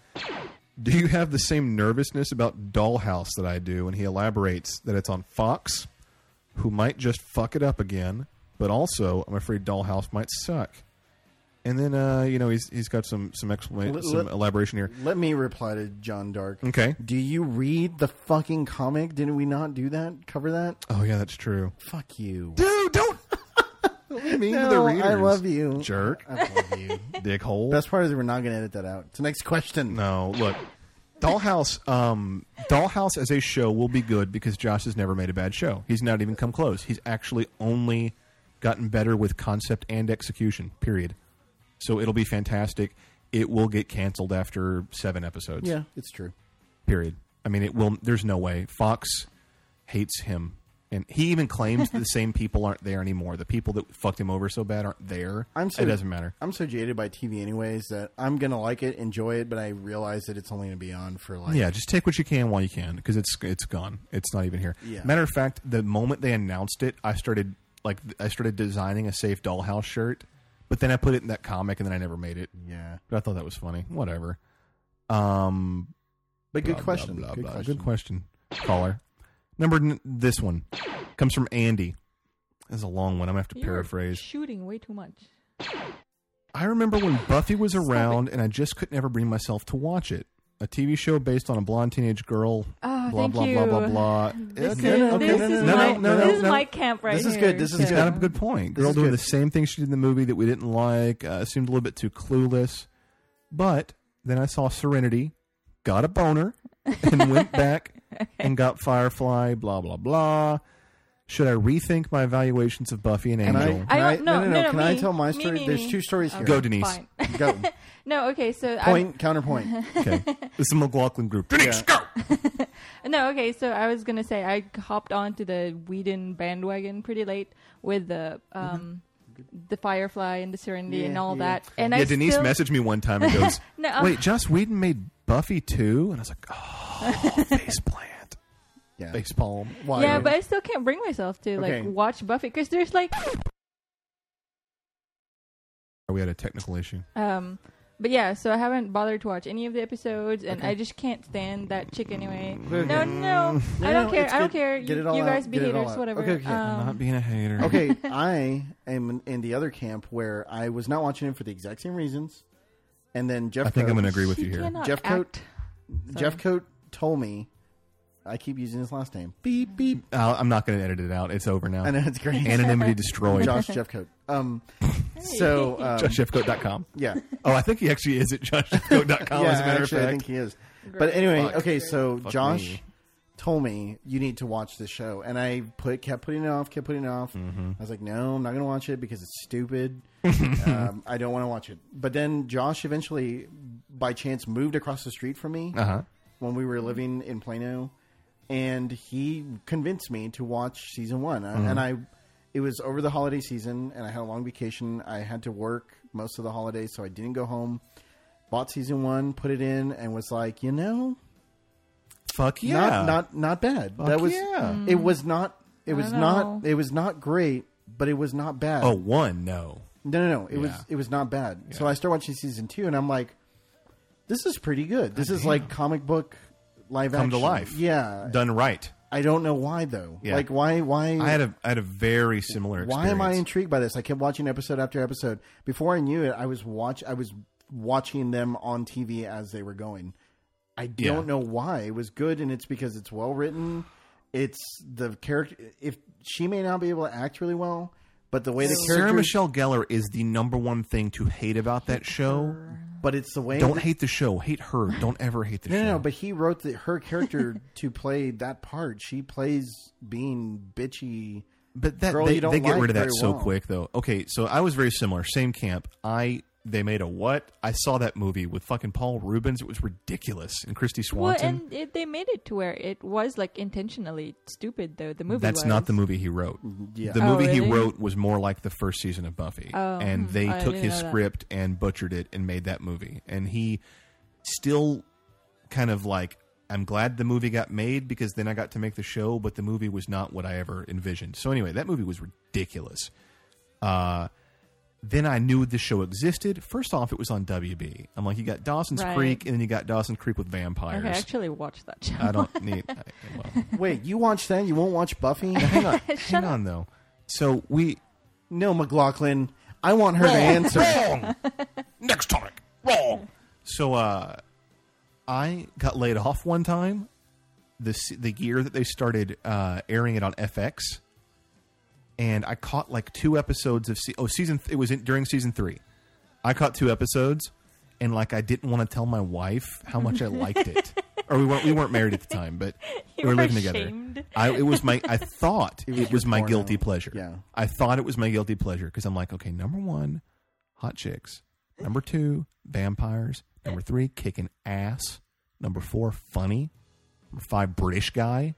Do you have the same nervousness about Dollhouse that I do? And he elaborates that it's on Fox, who might just fuck it up again, but also I'm afraid Dollhouse might suck. And then, uh, you know, he's he's got some some, explanation, Let- some let- elaboration here. let me reply to John Dark. Okay. Do you read the fucking comic? Didn't we not do that? Cover that? Oh yeah, that's true. Fuck you. Dude, don't. Don't be mean to the No, readers. I love you. Jerk. I love you. Dickhole. Best part is we're not going to edit that out. It's the next question. No, look. Dollhouse, um, Dollhouse as a show will be good because Josh has never made a bad show. He's not even come close. He's actually only gotten better with concept and execution. Period. So it'll be fantastic. It will get canceled after seven episodes. Yeah, it's true. Period. I mean, it will. There's no way. Fox hates him, and he even claims that the same people aren't there anymore. The people that fucked him over so bad aren't there. I'm so, it doesn't matter. I'm so jaded by T V anyways that I'm going to like it, enjoy it, but I realize that it's only going to be on for like... Yeah, just take what you can while you can because it's it's gone. It's not even here. Yeah. Matter of fact, the moment they announced it, I started like I started designing a Safe Dollhouse shirt, but then I put it in that comic and then I never made it. Yeah. But I thought that was funny. Whatever. Um, But good blah, question. blah, blah, good blah. question. Good question. caller. Number n- this one comes from Andy. This is a long one. I'm going to have to You're paraphrase. shooting way too much. I remember when Buffy was around and I just could never bring myself to watch it. A T V show based on a blonde teenage girl. Oh, blah, thank blah, you. blah, blah, blah, This Okay, is, okay, this no, is no, my, no, no, this no, is no. my camp right This is here. good. This is He's good. got a good point. This Girl is doing good. the same thing she did in the movie that we didn't like. Uh, seemed a little bit too clueless. But then I saw Serenity, got a boner, and went back and got Firefly, blah, blah, blah. Should I rethink my evaluations of Buffy and Can I, Angel? can I I, don't- no, no, no, no, no, Can I me. tell my Me, story? me, There's me. two stories here. Go, Denise. Fine. Go. No, okay, so Point, counterpoint. Okay. This is McLaughlin group. Denise, Yeah. go! I, no, okay, so I was gonna say I hopped onto the Whedon bandwagon pretty late with the um the Firefly and the Serenity Yeah, and all yeah. that. And Yeah, I Denise still, messaged me one time and goes, No, um, wait, Joss Whedon made Buffy too? And I was like, oh, faceplant. Yeah. Facepalm. Why? Yeah, but I still can't bring myself to like Okay. watch Buffy because there's like We had a technical issue. um but yeah, so I haven't bothered to watch any of the episodes, and Okay. I just can't stand that chick anyway. Okay. No, no, No, I don't no, care. it's I don't good. care. Get you it all you out. guys be Get it all haters, out. whatever. Okay, okay. Um, I'm not being a hater. Okay, I am in the other camp where I was not watching it for the exact same reasons. And then Jeff I think Coat, I'm going to agree with she you here. cannot Jeff Coat- act. Jeff Coat told me, I keep using his last name. Beep, beep. Uh, I'm not going to edit it out. It's over now. I know, it's great. Anonymity destroyed. Josh Jeff Coat. Um, so, um, josh jeff coat dot com. yeah. Oh, I think he actually is at josh jeff coat dot com, yeah, as a matter actually, of I fact. think he is. But anyway, Fuck. okay, so Fuck Josh me. told me you need to watch this show, and I put kept putting it off, kept putting it off. Mm-hmm. I was like, no, I'm not going to watch it because it's stupid. um, I don't want to watch it. But then Josh eventually, by chance, moved across the street from me Uh-huh. when we were living in Plano, and he convinced me to watch season one. Mm-hmm. And I, it was over the holiday season, and I had a long vacation. I had to work most of the holidays, so I didn't go home. Bought season one, put it in, and was like, you know, Fuck yeah. not not not bad. Fuck that was yeah. it was not it I was don't not know. it was not great, but it was not bad. Oh, one, no. no, no, no! It was Yeah. it was not bad. So Yeah. I started watching season two, and I'm like, this is pretty good. This is damn. like comic book live Come action. to life. Yeah, Done right. I don't know why though. Yeah. Like why why I had a I had a very similar experience. why am I intrigued by this? I kept watching episode after episode. Before I knew it, I was watch I was watching them on T V as they were going. I Yeah. don't know why. It was good, and it's because it's well written. It's the character. If she may not be able to act really well, but the way the Sarah character, Michelle Gellar is the number one thing to hate about that show. but it's the way. Don't that- hate the show. Hate her. Don't ever hate the No, show. no, no. But he wrote the, her character to play that part. She plays being bitchy. But that girl they, you don't they get like rid of that very so well. quick, though. Okay, so I was very similar. Same camp. I they made a what? I saw that movie with fucking Paul Rubens. It was ridiculous. And Christy Well, Swanson. and it, they made it to where it was like intentionally stupid, though. The movie. That's was. not the movie he wrote. Yeah. The Oh, movie he really? wrote was more like the first season of Buffy. Oh, and hmm. they I took didn't his know that. script and butchered it and made that movie. And he still kind of like, I'm glad the movie got made because then I got to make the show, but the movie was not what I ever envisioned. So anyway, that movie was ridiculous. Uh, then I knew the show existed. First off, it was on W B. I'm like, you got Dawson's Right. Creek, and then you got Dawson's Creek with vampires. Okay, I actually watched that show. I don't need. I, well, Wait, you watch that? You won't watch Buffy? hang on, hang on though. So we No, McLaughlin. I want her to answer. Wrong. Next topic. Wrong. So uh, I got laid off one time. The se- the year that they started uh, airing it on F X, and I caught like two episodes of se- oh season. Th- it was in, during season three. I caught two episodes, and like I didn't want to tell my wife how much I liked it. Or we weren't we weren't married at the time, but You we were were living together. ashamed. I it was my I thought was it was your my porno. guilty pleasure. Yeah. I thought it was my guilty pleasure because I'm like, okay, number one, hot chicks. Number two, vampires. Number three, kicking ass. Number four, funny. Number five, British guy.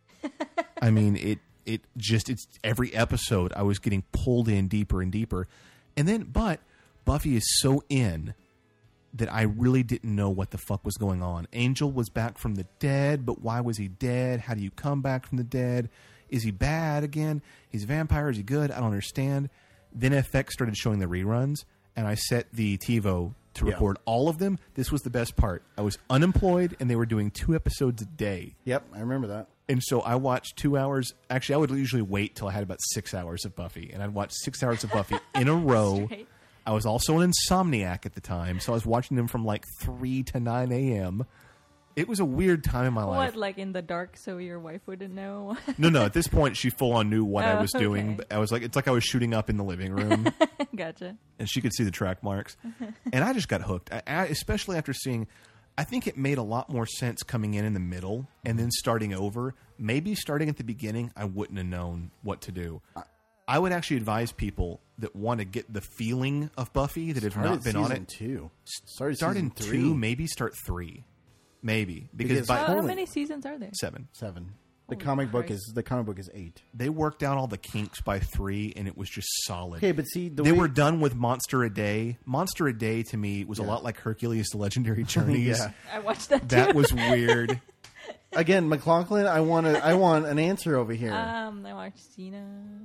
I mean, it it just it's every episode I was getting pulled in deeper and deeper. And then but Buffy is so in that I really didn't know what the fuck was going on. Angel was back from the dead, but why was he dead? How do you come back from the dead? Is he bad again? He's a vampire. Is he good? I don't understand. Then F X started showing the reruns, and I set the TiVo to Yeah. record all of them. This was the best part. I was unemployed, and they were doing two episodes a day. Yep, I remember that. And so I watched two hours. Actually, I would usually wait till I had about six hours of Buffy, and I'd watch six hours of Buffy in a row. Straight. I was also an insomniac at the time, so I was watching them from like three to nine a.m. It was a weird time in my life. What, like in the dark, so your wife wouldn't know? No, no. At this point, she full on knew what I Oh, was doing. okay. But I was like, it's like I was shooting up in the living room, Gotcha. and she could see the track marks. And I just got hooked, I, I, especially after seeing. I think it made a lot more sense coming in in the middle and then starting over. Maybe starting at the beginning, I wouldn't have known what to do. I would actually advise people that want to get the feeling of Buffy that have Started not been on season it. Two. Started Start season in three. two, maybe start three, maybe because, Because- by How, how Holy- many seasons are there? seven. Seven. The Holy comic book Christ. is the comic book is eight. They worked out all the kinks by three, and it was just solid. Okay, but see, the they way, were done with Monster a Day. Monster a Day to me was a Yeah. lot like Hercules: The Legendary Journeys. Yeah. I watched that too. That was weird. Again, McLaughlin. I want to. I want an answer over here. Um, I watched Cena.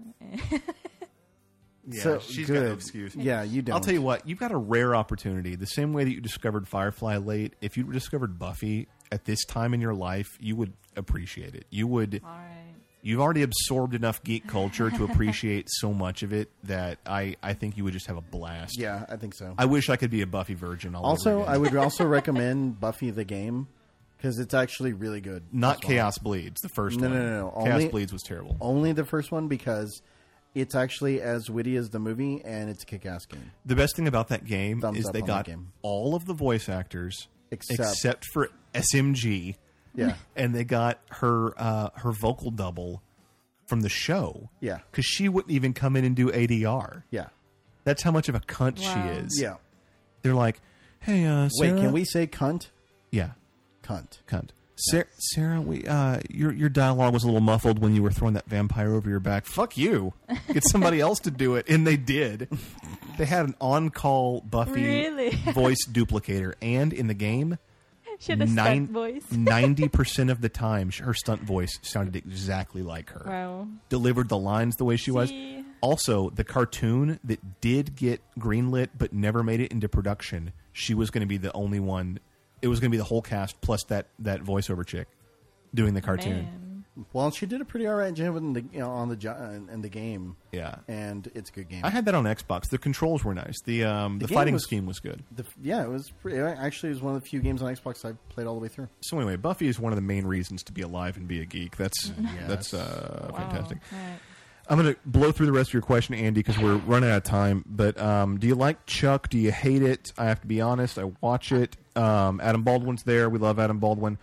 Yeah, so she's good. got no excuse. Yeah, you don't. I'll tell you what, you've got a rare opportunity. The same way that you discovered Firefly late, if you discovered Buffy at this time in your life, you would appreciate it. You would. All right. You've already absorbed enough geek culture to appreciate so much of it that I, I think you would just have a blast. Yeah, I think so. I wish I could be a Buffy virgin. All also, over again. I would also recommend Buffy the game because it's actually really good. Not as well. Chaos Bleeds, the first No, one. no, no, no. Chaos Only- Bleeds was terrible. Only the first one because it's actually as witty as the movie and it's a kick-ass game. The best thing about that game Thumbs is up they on got that game. all of the voice actors Except- except for S M G, Yeah, and they got her uh, her vocal double from the show. Yeah. because she wouldn't even come in and do A D R. yeah, That's how much of a cunt Wow. she is. yeah. They're like, hey, uh, Sarah. Wait, can we say cunt? Yeah, Cunt. cunt. Sarah, Sarah, we uh, your your dialogue was a little muffled when you were throwing that vampire over your back. Fuck you. Get somebody else to do it, and they did. They had an on-call Buffy Really? voice duplicator, and in the game, She had a nine- stunt voice. ninety percent of the time, sh- her stunt voice sounded exactly like her. Wow. Delivered the lines the way she was. See? Also, the cartoon that did get greenlit but never made it into production, she was going to be the only one. It was going to be the whole cast plus that, that voiceover chick doing the cartoon. Man. Well, she did a pretty alright job in the you know, on the jo- in the game, Yeah. and it's a good game. I had that on Xbox. The controls were nice. The um, the, The game fighting was- scheme was good. The, yeah, it was pretty, it actually it was one of the few games on Xbox I played all the way through. So anyway, Buffy is one of the main reasons to be alive and be a geek. That's that's uh, Wow. fantastic. All right. I'm going to blow through the rest of your question, Andy, because we're running out of time. But um, do you like Chuck? Do you hate it? I have to be honest. I watch it. Um, Adam Baldwin's there. We love Adam Baldwin.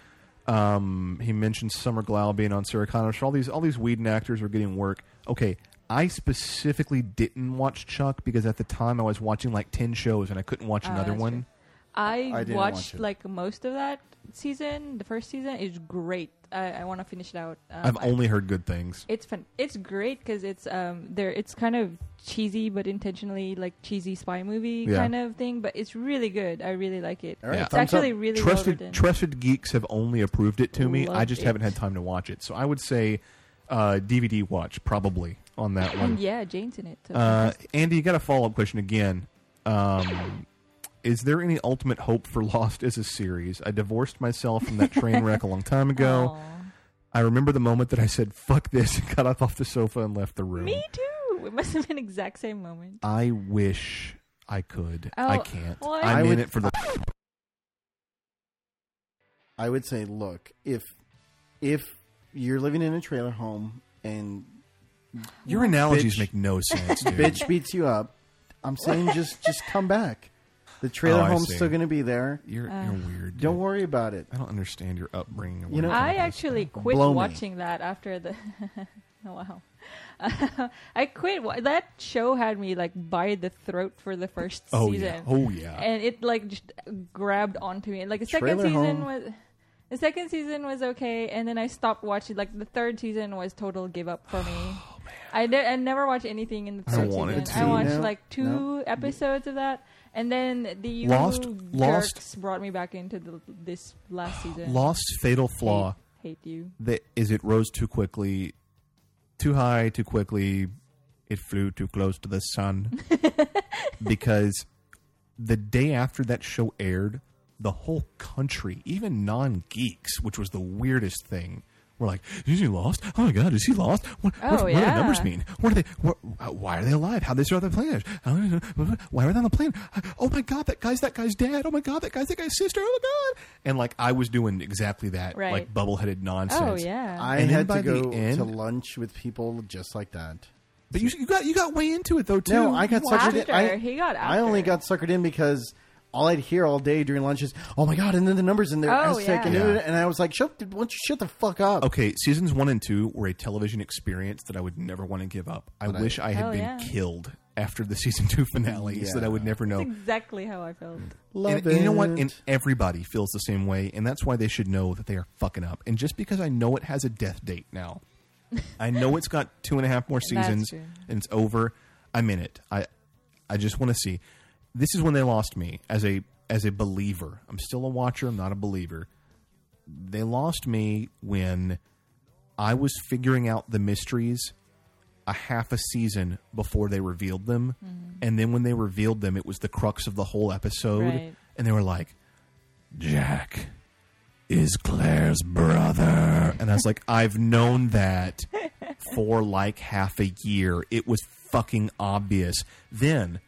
Um, he mentioned Summer Glau being on Sarah Connor. So all these all these Whedon actors are getting work. Okay, I specifically didn't watch Chuck because at the time I was watching like ten shows and I couldn't watch Oh, another that's one. true. I, I didn't watched watch it. like most of that season. The first season is great. I, I want to finish it out. Um, I've I- only heard good things. It's fun. It's great because it's um there. It's kind of cheesy, but intentionally like cheesy spy movie Yeah. kind of thing. But it's really good. I really like it. All right, Yeah. It's thumbs actually up. really well Trusted written. trusted geeks have only approved it to me. I Loved just it. haven't had time to watch it. So I would say uh, D V D watch probably on that one. And yeah, Jane's in it. So Uh, fantastic. Andy, you got a follow up question again. Um, is there any ultimate hope for Lost as a series? I divorced myself from that train wreck a long time ago. Aw. I remember the moment that I said "fuck this" and got up off the sofa and left the room. Me too. It must have been exact same moment. I wish I could. I Oh, can't. what? I'm I in would- it for the. I would say, look, if if you're living in a trailer home and Your analogies Bitch. make no sense, dude. bitch beats you up, I'm saying just just come back. The trailer Oh, I home's see. still going to be there. You're Uh, you're weird. dude. Don't worry about it. I don't understand your upbringing. or You know- whatever I it is. actually quit Blow me. watching that after the. Oh, wow. I quit. wa- That show had me like by the throat for the first Oh season. yeah. Oh yeah. And it like just grabbed onto me. Like the second Trailer season home. was. The second season was okay, and then I stopped watching. Like the third season was total give up for me. Oh, I, ne- I never watched anything in the I third wanted season. to. I watched No, like two no. episodes of that, and then the you Lost- jerks Lost- brought me back into the, this last season. Lost fatal flaw. Hate, hate you. That is it rose too quickly, too high, too quickly. It flew too close to the sun. Because the day after that show aired, the whole country, even non-geeks, which was the weirdest thing, were like, is he lost? Oh my God, is he lost? What, Oh, what, what do yeah. the numbers mean? What are they? What, uh, why are they alive? How did they start the plane? How- Why are they on the plane? Oh my God, that guy's that guy's dad. Oh my God, that guy's that guy's sister. Oh my God. And like I was doing exactly that, Right. like bubble-headed nonsense. Oh yeah. I And then had by to the go end- to lunch with people just like that. But you, you got you got way into it though too. No, I got Well, suckered after. in. I, He got I only after. got suckered in because all I'd hear all day during lunch is, "Oh my God!" and then the numbers in there, Oh, Aztec, and, yeah. and I was like, "Shut! Why don't you shut the fuck up?" Okay, seasons one and two were a television experience that I would never want to give up. I But I- wish I, had Hell been yeah. killed after the season two finale, so that I would never know. That's exactly how I felt. Love And, and you know what? it. And everybody feels the same way, and that's why they should know that they are fucking up. And just because I know it has a death date now, I know it's got two and a half more That's seasons, true. and it's over. I'm in it. I, I just want to see. This is when they lost me as a as a believer. I'm still a watcher. I'm not a believer. They lost me when I was figuring out the mysteries a half a season before they revealed them. And then when they revealed them, it was the crux of the whole episode. Right. And they were like, Jack is Claire's brother. And I was like, I've known that for like half a year. It was fucking obvious. Then,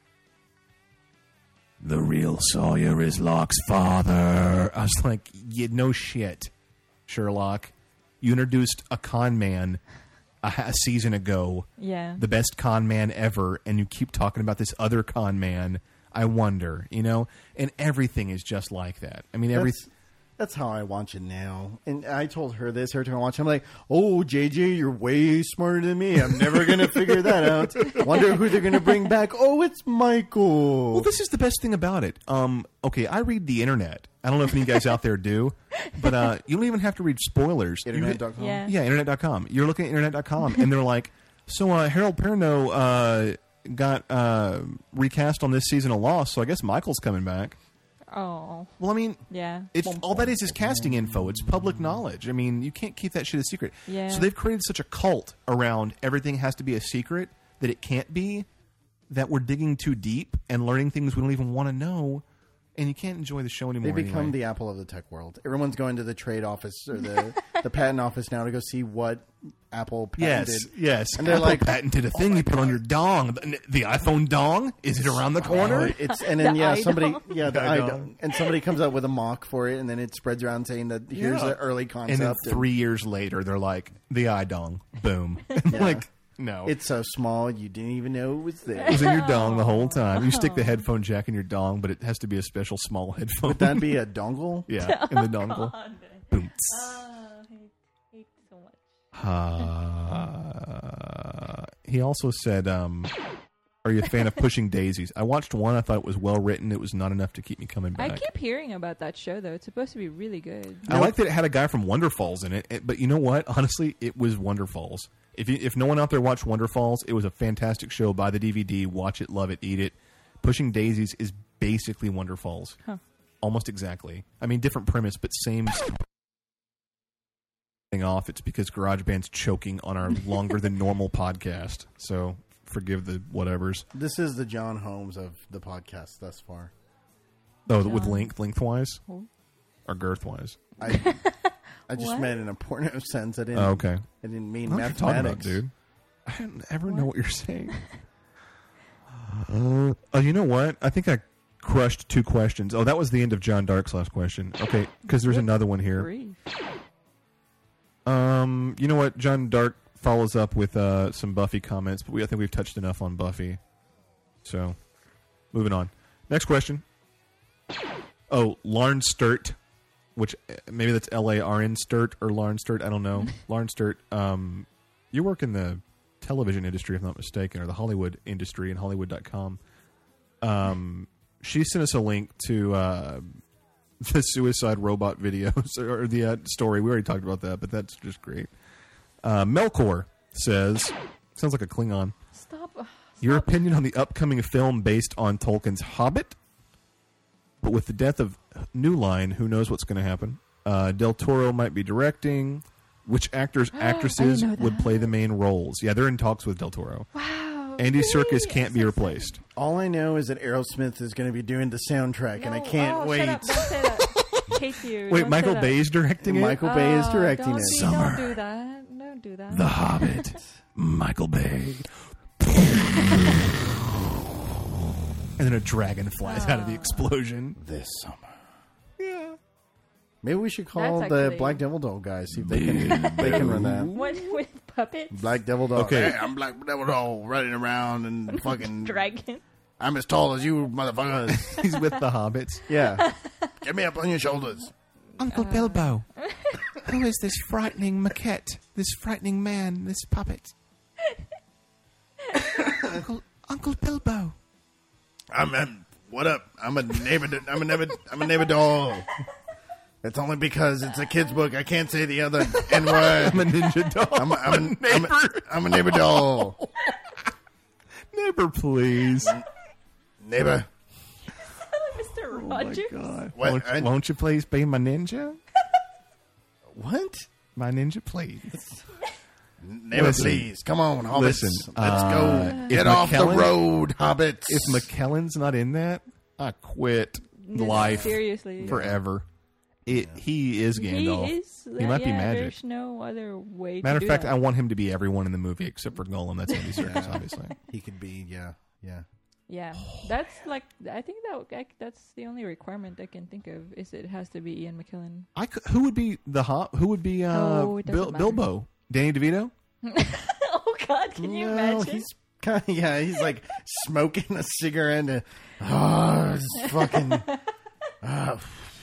the real Sawyer is Locke's father. I was like, you no shit, Sherlock. You introduced a con man a, a season ago, Yeah. the best con man ever, and you keep talking about this other con man. I wonder, you know? And everything is just like that. I mean, every That's, that's how I watch it now. And I told her this every time I watch it. I'm like, oh, J J, you're way smarter than me. I'm never going to figure that out. Wonder who they're going to bring back. Oh, it's Michael. Well, this is the best thing about it. Um, okay, I read the internet. I don't know if any guys out there do, but uh, you don't even have to read spoilers. You Internet hit- dot com. Yeah. Yeah, internet dot com. You're looking at internet dot com, and they're like, so uh, Harold Perrineau uh, got uh, recast on this season of Lost, so I guess Michael's coming back. Oh. Well, I mean, Yeah. it's all that is is casting info. It's public knowledge. I mean, you can't keep that shit a secret. Yeah. So they've created such a cult around everything has to be a secret that it can't be, that we're digging too deep and learning things we don't even want to know, and you can't enjoy the show anymore. They become anyway. the Apple of the tech world. Everyone's going to the trade office or the, the patent office now to go see what Apple Yes, patented. yes. And they're Apple like, patented a thing you put on your dong. The, the iPhone dong? Is it around the corner? Oh, it's and then The yeah, eye somebody dong. yeah, the The eye eye dong. dong. And somebody comes out with a mock for it, and then it spreads around saying that here's Yeah. the early And concept. then three years later, they're like, the iDong. Boom. Like, no. It's so small you didn't even know it was It there. was in your dong the whole time. You stick the headphone jack in your dong, but it has to be a special small headphone. Would that be a dongle? yeah, in the dongle. Boom. Oh, I hate, hate so much. Uh, he also said, um, are you a fan of Pushing Daisies? I watched one. I thought it was well written. It was not enough to keep me coming I back. keep hearing about that show though. It's supposed to be really good. I like that it had a guy from Wonder Falls in it, it- but you know what? Honestly, it was Wonder Falls. If you, if no one out there watched Wonder Falls, it was a fantastic show. Buy the D V D, watch it, love it, eat it. Pushing Daisies is basically Wonder Falls, Huh. almost exactly. I mean, different premise, but same thing off. It's because GarageBand's choking on our longer than normal podcast, so forgive the whatevers. This is the John Holmes of the podcast thus far. Oh, with John. length, lengthwise, Oh. or girthwise. I I just What? meant in a porno sense. I didn't. Oh, okay. I didn't I mean don't know what you're talking about, mathematics, dude. I don't ever know what you're saying. Uh, oh, you know what? I think I crushed two questions. Oh, that was the end of John Dark's last question. Okay, because there's another one here. Grief. Um, you know what? John Dark follows up with uh, some Buffy comments, but we I think we've touched enough on Buffy. So, moving on. Next question. Oh, Larn Sturt, which uh, maybe that's L A R N Sturt or Larn Sturt. I don't know. Larn Sturt. Um, you work in the television industry, if I'm not mistaken, or the Hollywood industry in Hollywood dot com. Um, she sent us a link to uh, the suicide robot videos or the uh, story. We already talked about that, but that's just great. Uh, Melkor says, sounds like a Klingon. Stop. uh, Your stop. opinion on the upcoming film based on Tolkien's Hobbit? But with the death of New Line, who knows what's going to happen? Uh, Del Toro might be directing. Which actors, actresses know would that. play the main roles? Yeah, they're in talks with Del Toro. Wow. Andy Serkis can't be replaced. All I know is that Aerosmith is going to be doing the soundtrack, and I No, can't oh, wait. Shut up. Don't say that. Hate you. Wait, Don't Michael say that. Bay is directing it? Michael Bay is Oh, directing don't it. be- Summer. Don't do that. Don't do that. The Hobbit. Michael Bay. And then a dragon flies out of the explosion. This summer. Yeah. Maybe we should call That's the actually- Black Devil Doll guys, see if they can, they can run that. What with puppets? Black Devil Doll. Okay. Hey, I'm Black Devil Doll running around and fucking. Dragon. I'm as tall as you, motherfuckers. He's with the hobbits. Yeah. Get me up on your shoulders. Uncle Bilbo. Who is this frightening maquette? This frightening man? This puppet? Uncle, Uncle Bilbo. I'm, I'm. What up? I'm a neighbor. I'm a neighbor. I'm a neighbor doll. It's only because it's a kid's book. I can't say the other N word. I'm a ninja doll. I'm a, I'm, a, I'm, neighbor. a, I'm a neighbor doll. Neighbor, please. Neighbor. Mister Rogers. God. What? Won't, I- won't you please be my ninja? What? My ninja, please. Neighbor, Listen. please. Come on, hobbits. Listen, Let's uh, go. if Get off the McKellen- road, hobbits. If McKellen's not in that, I quit No, life Seriously. forever. It, He is Gandalf. He is. He might be yeah, magic. There's no other way Matter to of do fact, that. I want him to be everyone in the movie except for Gollum. That's Andy Serkis, obviously. he could be, yeah, yeah. Yeah, that's like I think that like, that's the only requirement I can think of is it has to be Ian McKellen. I could, who would be the hop? Who would be uh, Oh, it doesn't Bil- matter. Bilbo? Danny DeVito? Oh God, can you no, imagine? he's kind of, yeah, he's like smoking a cigarette and, oh, it's fucking, uh,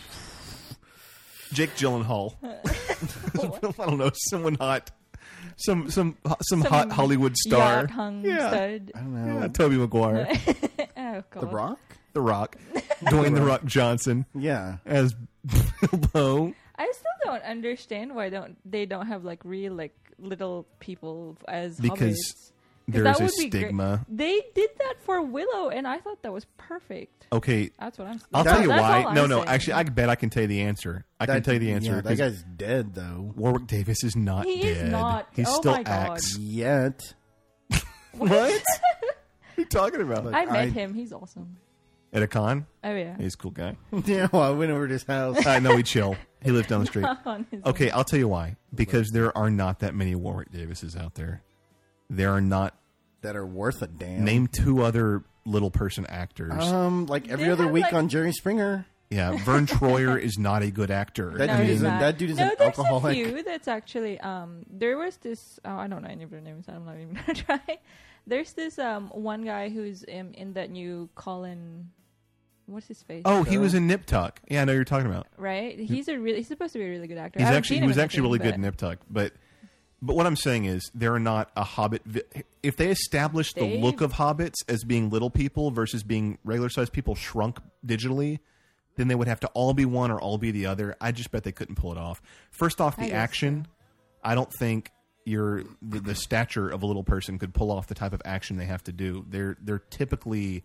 Jake Gyllenhaal. I don't know, someone hot, some some some, Some hot Hollywood star. yacht-hung Yeah. stud. I don't know. Yeah, Toby Maguire, Oh God. The Rock? The Rock, Dwayne the Rock Johnson Yeah. as Bilbo. I still don't understand why don't they don't have like real like little people as Because hobbits. There that is a would be great. stigma. They did that for Willow, and I thought that was perfect. Okay, That's what I'm. I'll that's tell you all- that's why. all No, I'm no. saying. Actually, I bet I can tell you the answer. I can That- tell you the answer. Yeah, that 'cause guy's dead, though. Warwick Davis is not He dead. is not. He Oh still my God. acts. Yet. What? what are you talking about? Look, I met I- him. He's awesome. At a con? Oh yeah. He's a cool guy. Yeah, well, I went over to his house. I know we chill. He lived down the street. On his Okay, I'll tell you why. Because there are not that many Warwick Davises out there. There are not. That are worth a damn. Name two other little person actors. Um, like every They other have, week like- on Jerry Springer. yeah, Vern Troyer is not a good actor. That No, dude he's is a- not. that dude is no, an there's alcoholic. a few that's actually. Um, there was this. Oh, I don't know any of their names. I'm not even gonna try. There's this um one guy who's in, in that new Colin. What's his face? Oh, he was in Nip Tuck. Yeah, I know who you're talking about. Right. He's a really. He's supposed to be a really good actor. He's I haven't actually seen he him was in actually really anything, good in Nip Tuck, but but what I'm saying is there are not a Hobbit. Vi- if they establish the They- look of hobbits as being little people versus being regular sized people shrunk digitally, then they would have to all be one or all be the other. I just bet they couldn't pull it off. First off, I the guess action. I don't think your the, the stature of a little person could pull off the type of action they have to do. They're they're typically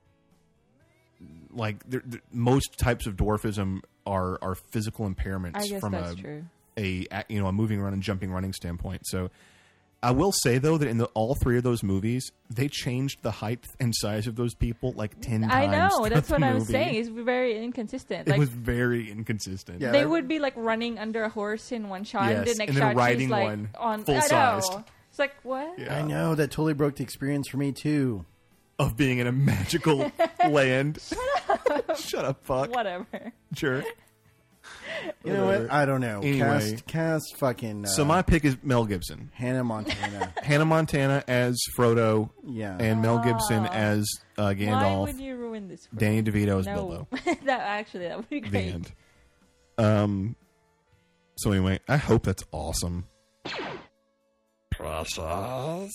like they're, they're- most types of dwarfism are are physical impairments I guess from that's a, true. a a you know a moving around and jumping running standpoint. So I will say though that in the, all three of those movies they changed the height and size of those people like ten I times. know. throughout That's the what I'm movie. saying. It's very inconsistent. It Like was very inconsistent. Yeah. they that- would be like running under a horse in one shot, and Yes, the next and then shot riding she's like one on full I know. sized. It's like what? Yeah. I know that totally broke the experience for me too. Of being in a magical land. Shut up, fuck. Whatever. Sure. You know Whatever. what? I don't know. Anyway. Cast, cast, fucking. Uh, So my pick is Mel Gibson. Hannah Montana. Hannah Montana as Frodo, Yeah. and Mel Gibson as uh, Why Gandalf. would you ruin this? For Danny me? DeVito as no. Bilbo. that actually that would be The great. end. Um. So anyway, I hope that's awesome. Process.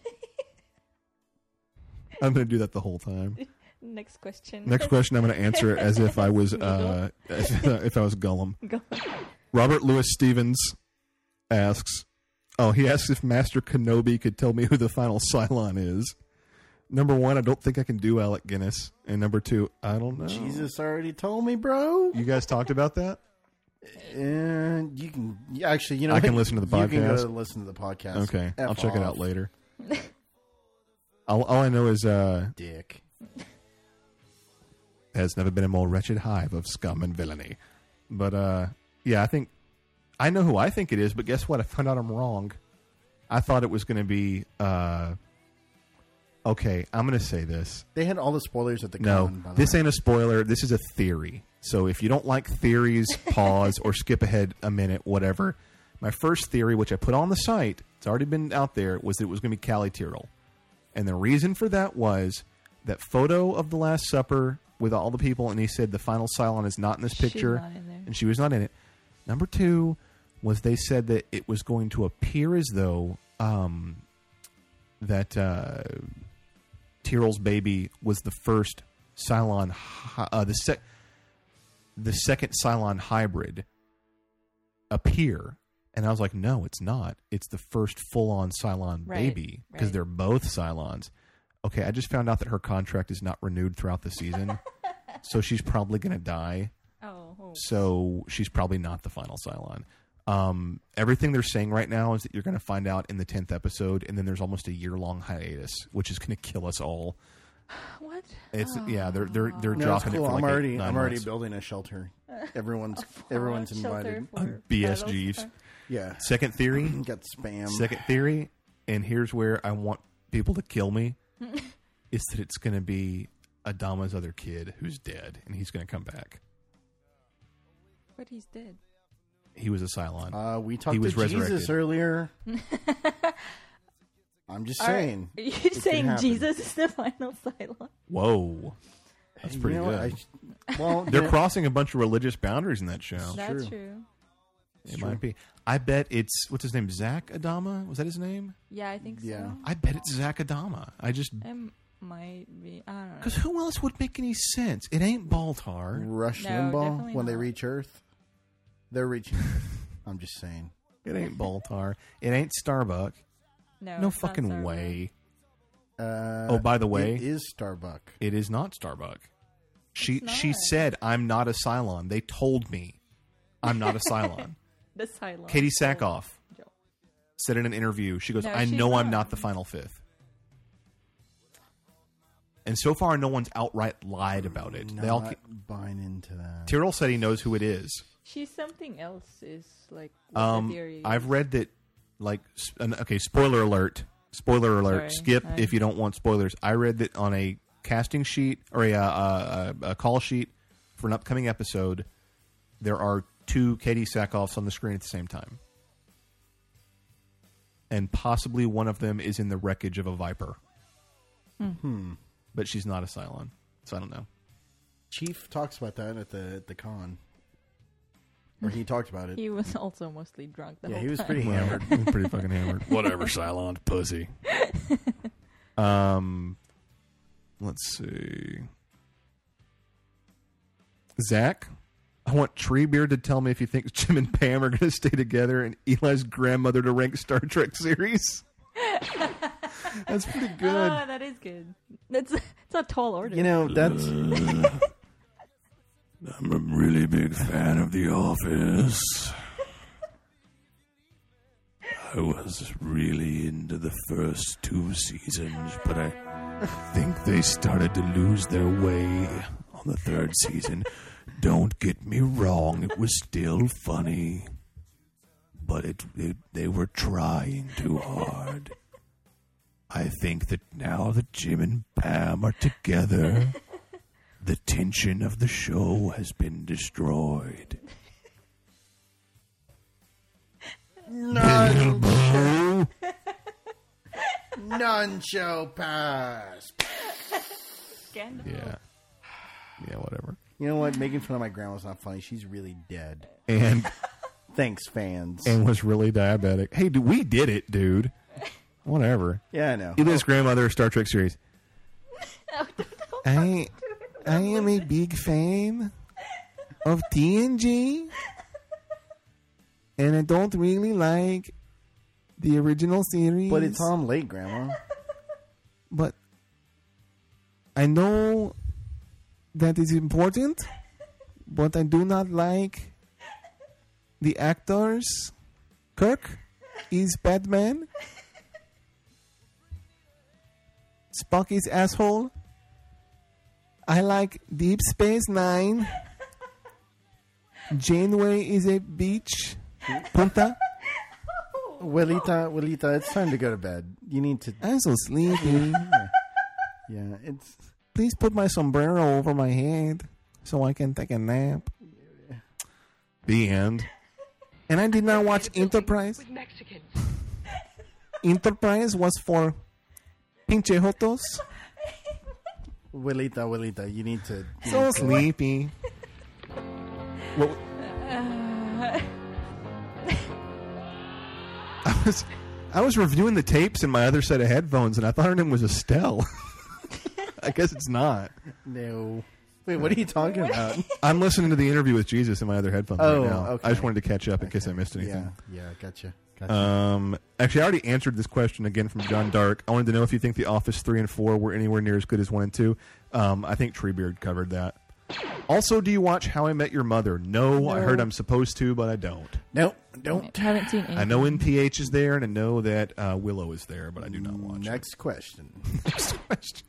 I'm going to do that the whole time. Next question. Next question, I'm going to answer it as if I was uh, as if I was Gollum. Go. Robert Louis Stevens asks, oh, he asks if Master Kenobi could tell me who the final Cylon is. Number one, I don't think I can do Alec Guinness. And number two, I don't know. Jesus already told me, bro. You guys talked about that? And you can yeah, actually, you know, I can what? listen to the You can go podcast? listen to the podcast. Okay. F I'll check it out off. later. all, all I know is uh, Dick. has never been a more wretched hive of scum and villainy. But uh, yeah, I think I know who I think it is. But guess what? I found out I'm wrong. I thought it was going to be. Uh, okay, I'm going to say this. They had all the spoilers at the No, con. by the this way. ain't a spoiler. This is a theory. So if you don't like theories, pause or skip ahead a minute, whatever. My first theory, which I put on the site, it's already been out there, was that it was going to be Callie Tyrrell. And the reason for that was that photo of the Last Supper with all the people, and he said the final Cylon is not in this She's picture, not in there. and she was not in it. Number two was they said that it was going to appear as though um, that uh, Tyrrell's baby was the first Cylon, hy- uh, the sec- the second Cylon hybrid appear. And I was like, no, it's not. It's the first full-on Cylon Right, baby because right. they're both Cylons. Okay, I just found out that her contract is not renewed throughout the season, so she's probably going to die. Oh, oh. So she's probably not the final Cylon. Um, everything they're saying right now is that you're going to find out in the tenth episode, and then there's almost a year-long hiatus, which is going to kill us all. What? It's yeah, they're they're they're No, it's dropping cool. it for I'm like already eight, nine I'm already months. building a shelter. Everyone's A everyone's fallout invited. shelter for B S Gs. Battlestar. Yeah. Second theory. Got spam. Second theory, and here's where I want people to kill me, is that it's going to be Adama's other kid who's dead, and he's going to come back. But he's dead. He was a Cylon. Uh, we talked He was to Jesus resurrected. earlier. I'm just saying. Are you could saying happen. Jesus is the final Cylon? Whoa. That's You pretty know good. what? I, well, They're you know, crossing a bunch of religious boundaries in that show. That's true. true. It might be. I bet it's, what's his name, Zach Adama? Was that his name? Yeah, I think Yeah. so. I bet it's Zach Adama. I just, It might be. I don't know. because who else would make any sense? It ain't Baltar. Rush No, Limbaugh definitely when they not. reach Earth. They're reaching Earth. I'm just saying. It ain't Baltar. It ain't Starbuck. No, No it's not fucking Starbuck. way. Uh, Oh, by the way- it is Starbuck. It is not Starbuck. She It's she not. said, I'm not a Cylon. They told me I'm not a Cylon. The Cylon. Katie Oh, Sackhoff Joe. said in an interview, she goes, No, I she's know I'm not. not the final fifth. And so far, no one's outright lied about it. Not They all. Ke- buying into that. Tyrrell said he knows who it is. She's something else. Is like what Um, the theory. I've is. read that, like, s- an- okay, spoiler alert. Spoiler alert. Sorry, Skip I- if you don't want spoilers. I read that on a casting sheet or a, uh, uh, a call sheet for an upcoming episode, there are two Katie Sackhoffs on the screen at the same time. And possibly one of them is in the wreckage of a Viper. Hmm. But she's not a Cylon. So I don't know. Chief talks about that at the at the con. Or he talked about it. He was also mostly drunk. The Yeah, whole he was time. pretty hammered. Pretty fucking hammered. Whatever, Cylon pussy. Um, let's see. Zach, I want Treebeard to tell me if he thinks Jim and Pam are going to stay together and Eli's grandmother to rank Star Trek series. That's pretty good. Ah, that is good. That's it's a tall order. You know, that's I'm a really big fan of The Office. I was really into the first two seasons, but I think they started to lose their way on the third season. Don't get me wrong, it was still funny, but it, it they were trying too hard. I think that now that Jim and Pam are together, the tension of the show has been destroyed. Bilbo. non-show pass. Scandal. Yeah. Yeah, whatever. You know what? Making fun of my grandma's not funny. She's really dead. And Thanks, fans. and was really diabetic. Hey, dude, we did it, dude. Whatever. yeah, I know. Eli's grandmother, Star Trek series. I, I am a big fan of T N G, and I don't really like the original series. But it's on late, Grandma. But I know that is important, but I do not like the actors. Kirk is Batman. Spock is asshole. I like Deep Space Nine. Janeway is a beach. Punta. Willita, Willita, it's time to go to bed. You need to. I'm so sleepy. Yeah, it's. Please put my sombrero over my head so I can take a nap. The end. And I did not watch Enterprise. With Mexicans. Enterprise was for pinche jotos. Willita, Willita, you need to. You So need to- sleepy. Well, I was I was reviewing the tapes in my other set of headphones, and I thought her name was Estelle. I guess it's not. No. Wait, what are you talking about? I'm listening to the interview with Jesus in my other headphones Oh, right now. okay. I just wanted to catch up in case I missed anything. Yeah, yeah, gotcha. gotcha. Um, actually, I already answered this question again from John Dark. I wanted to know if you think The Office three and four were anywhere near as good as one and two. Um, I think Treebeard covered that. Also, do you watch How I Met Your Mother? No, I No. heard I'm supposed to, but I don't. nope, don't. I haven't seen anything. I know N P H is there, and I know that uh, Willow is there, but I do not watch Next question. it. Next question.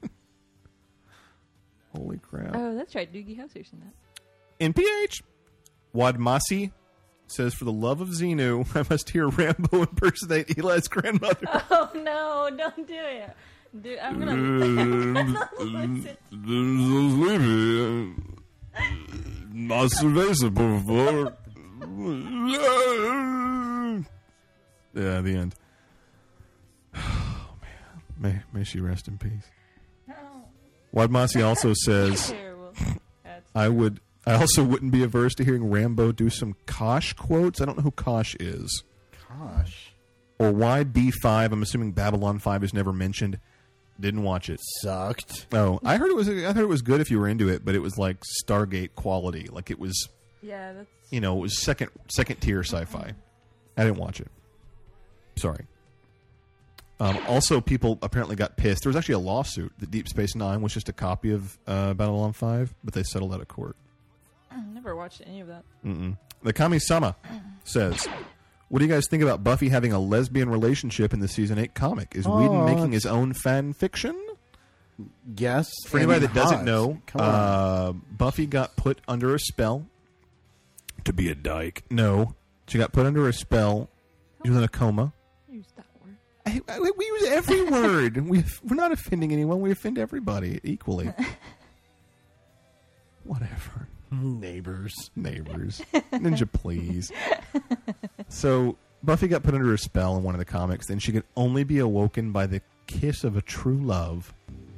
Holy crap. Oh, that's right. Doogie Howser's in that. N P H. Wadmasi says, for the love of Xenu, I must hear Rambo impersonate Eli's grandmother. Oh no! Don't do it. Dude, I'm gonna. Yeah, the end. Oh man, may may she rest in peace. Wadmasi also says, Terrible. That's I would. I also wouldn't be averse to hearing Rambo do some Kosh quotes. I don't know who Kosh is. Gosh. Or why B five? I'm assuming Babylon five is never mentioned. Didn't watch it. Sucked. Oh, I heard it was. I heard it was good if you were into it, but it was like Stargate quality. Like it was, yeah. That's you know, it was second second tier sci-fi. I didn't watch it. Sorry. Um, also, people apparently got pissed. There was actually a lawsuit that Deep Space Nine was just a copy of uh, Babylon five, but they settled out of court. I never watched any of that. Mm-mm. The Kami-sama says, what do you guys think about Buffy having a lesbian relationship in the Season eight comic? Is Oh, Whedon making his own fan fiction? Yes. For anybody and that doesn't hot. know, Come on. uh, Buffy got put under a spell to be a dyke. No. She got put under a spell. She was in a coma. Use that word. I, I, we use every word. We, we're not offending anyone. We offend everybody equally. Whatever. Neighbors. Neighbors. Ninja, please. So, Buffy got put under a spell in one of the comics, and she could only be awoken by the kiss of a true love.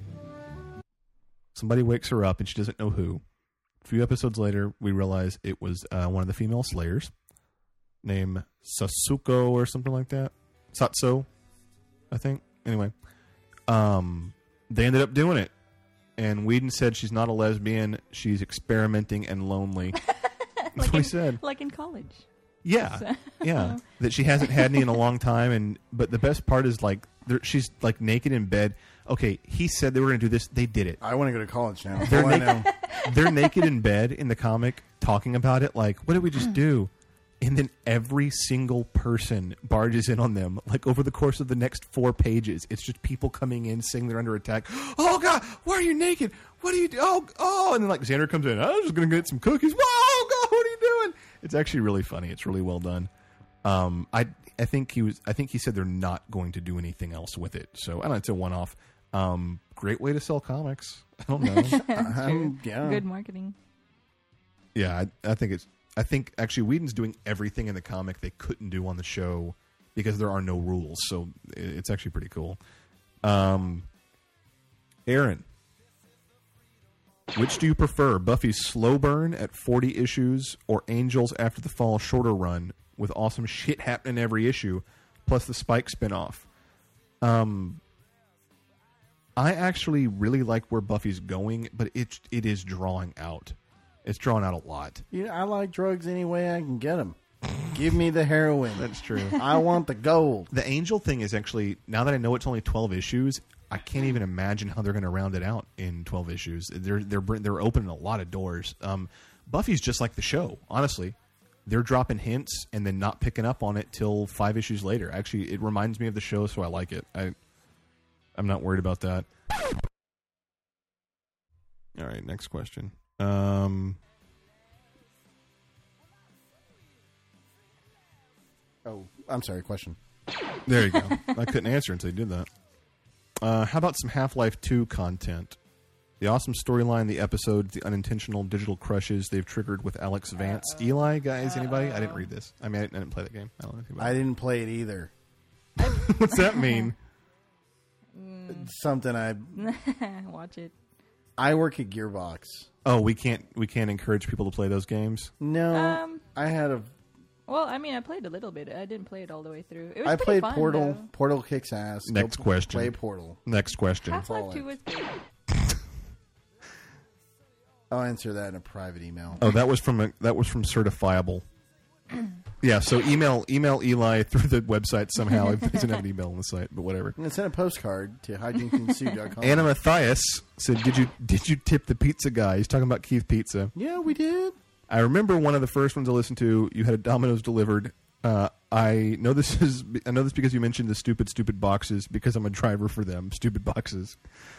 Somebody wakes her up, and she doesn't know who. A few episodes later, we realize it was uh, one of the female Slayers, named Sasuko or something like that. Satsu, I think. Anyway, um, they ended up doing it. And Whedon said she's not a lesbian. She's experimenting and lonely. That's what he in, said. Like in college. Yeah, So- yeah. That she hasn't had any in a long time. And but the best part is like there- she's like naked in bed. Okay, he said they were going to do this. They did it. I want to go to college now. They're All I naked. know. They're naked in bed in the comic talking about it. Like, what did we just do? And then every single person barges in on them. Like, over the course of the next four pages, it's just people coming in saying they're under attack. Oh, God, why are you naked? What are you doing? Oh, oh. And then, like, Xander comes in. I was just going to get some cookies. Whoa, God, what are you doing? It's actually really funny. It's really well done. Um, I I think he was. I think he said they're not going to do anything else with it. So, I don't know. It's a one-off. Um, great way to sell comics. I don't know. Um, yeah. Good marketing. Yeah, I, I think it's. I think actually Whedon's doing everything in the comic they couldn't do on the show because there are no rules. So it's actually pretty cool. Um, Aaron, which do you prefer, Buffy's slow burn at forty issues or Angels After the Fall shorter run with awesome shit happening every issue, plus the Spike spinoff? Um, I actually really like where Buffy's going, but it it is drawing out. It's drawn out a lot. You know, I like drugs any way I can get them. Give me the heroin. That's true. I want the gold. The Angel thing is actually, now that I know it's only twelve issues, I can't even imagine how they're going to round it out in twelve issues. They're they're they're opening a lot of doors. Um, Buffy's just like the show, honestly. They're dropping hints and then not picking up on it till five issues later. Actually, it reminds me of the show, so I like it. I I'm not worried about that. All right, next question. Um, Oh, I'm sorry. Question. there you go. I couldn't answer until you did that. Uh, how about some Half-Life two content? The awesome storyline, the episodes, the unintentional digital crushes they've triggered with Alex Vance. Eli, guys, anybody? I didn't read this. I mean, I didn't, I didn't play that game. I don't know anything about I it. didn't play it either. What's that mean? It's something I Watch it. I work at Gearbox. Oh, we can't we can't encourage people to play those games. No, Um, I had a. Well, I mean, I played a little bit. I didn't play it all the way through. It was I pretty played fun, Portal. though. Portal kicks ass. Next Go question. Play Portal. Next question. Half-Life Fallout. two was good. I'll answer that in a private email. Oh, that was from a, that was from Certifiable. Yeah, so email email Eli through the website somehow. He doesn't have an email on the site, but whatever. I'm gonna send a postcard to hijinks ensue dot com. Anna Matthias said, "Did you did you tip the pizza guy?" He's talking about Keith Pizza. Yeah, we did. I remember one of the first ones I listened to. You had a Domino's delivered. Uh, I know this is I know this because you mentioned the stupid stupid boxes because I'm a driver for them. Stupid boxes.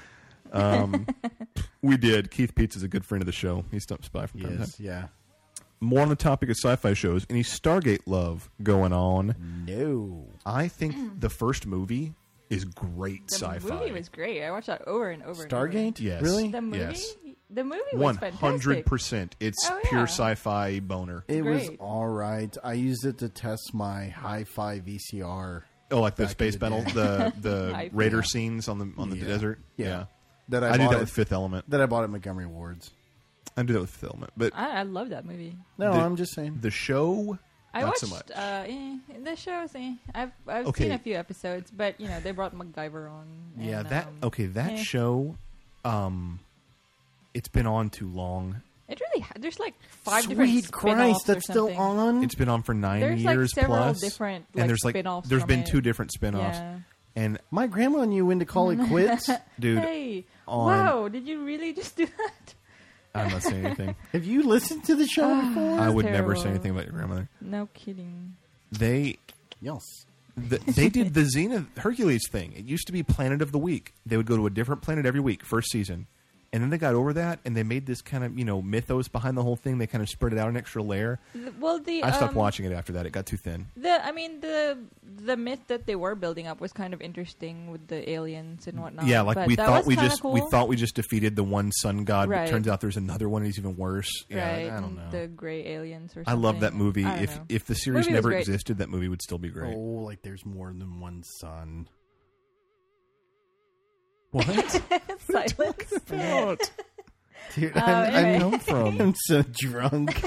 Um, we did. Keith Pizza is a good friend of the show. He stops by from time to time. Yes, yeah. More on the topic of sci-fi shows. Any Stargate love going on? No. I think the first movie is great The sci-fi. movie was great. I watched that over and over. And Stargate? Yes. Really? over. The movie. Yes. The movie was One fantastic. hundred percent. It's Oh, pure yeah. sci-fi boner. It was Great. all right. I used it to test my hi-fi V C R Oh, like the Back space in the battle, day. the the I Raider feel. scenes on the on the Yeah. desert. Yeah. that I, I, do bought that at, with Fifth Element. that I bought at Montgomery Wards. I do that with Fifth Element, but I, I love that movie. No, The- I'm just saying. the show, I not watched so much. uh, eh, the shows. Eh. I've I've Okay. seen a few episodes, but you know they brought MacGyver on. And, yeah, that um, okay. That eh. show, um, it's been on too long. It really ha- there's like five different Sweet spin-offs Christ, or that's still something. on? It's been on for nine There's like years several plus, different like, and there's like spin-offs there's from been it. two different spin-offs, Yeah. and My grandma knew when to call it quits. dude, Hey, on- wow! Did you really just do that? I'm not saying anything. Have you listened to the show before? I would never terrible. say anything about your grandmother. No kidding. They Yes. the, they did the Xena Hercules thing. It used to be Planet of the Week. They would go to a different planet every week, first season. And then they got over that, and they made this kind of, you know, mythos behind the whole thing. They kind of spread it out an extra layer. The- Well, the I stopped um, watching it after that. It got too thin. The I mean the the myth that they were building up was kind of interesting with the aliens and whatnot. Yeah, like but we that thought was we kinda just cool. we thought we just defeated the one sun god, but Right. turns out there's another one. And he's even worse. Yeah, right, I don't know. the gray aliens or something. I love that movie. I don't If know. if the series Movie was never great. existed, that movie would still be great. Oh, like there's more than one sun. What? Silence. About? Dude, Oh, I'm, anyway. I'm, Come from? I'm so drunk.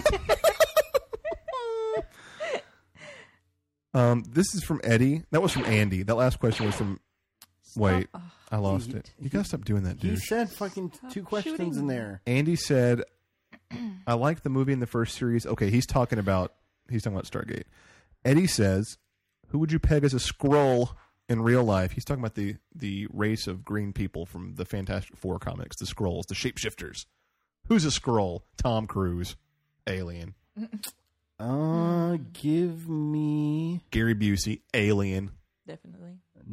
Um, this is from Eddie. That was from Andy. That last question was from. Wait, Stop. I lost He- it. You gotta stop doing that, He dude. said fucking two questions shooting. in there. Andy said, "I liked the movie in the first series." Okay, he's talking about he's talking about Stargate. Eddie says, "Who would you peg as a Skrull in real life?" He's talking about the the race of green people from the Fantastic Four comics, the Skrulls, the shapeshifters. Who's a Skrull? Tom Cruise, alien. Uh, give me Gary Busey, alien. Definitely.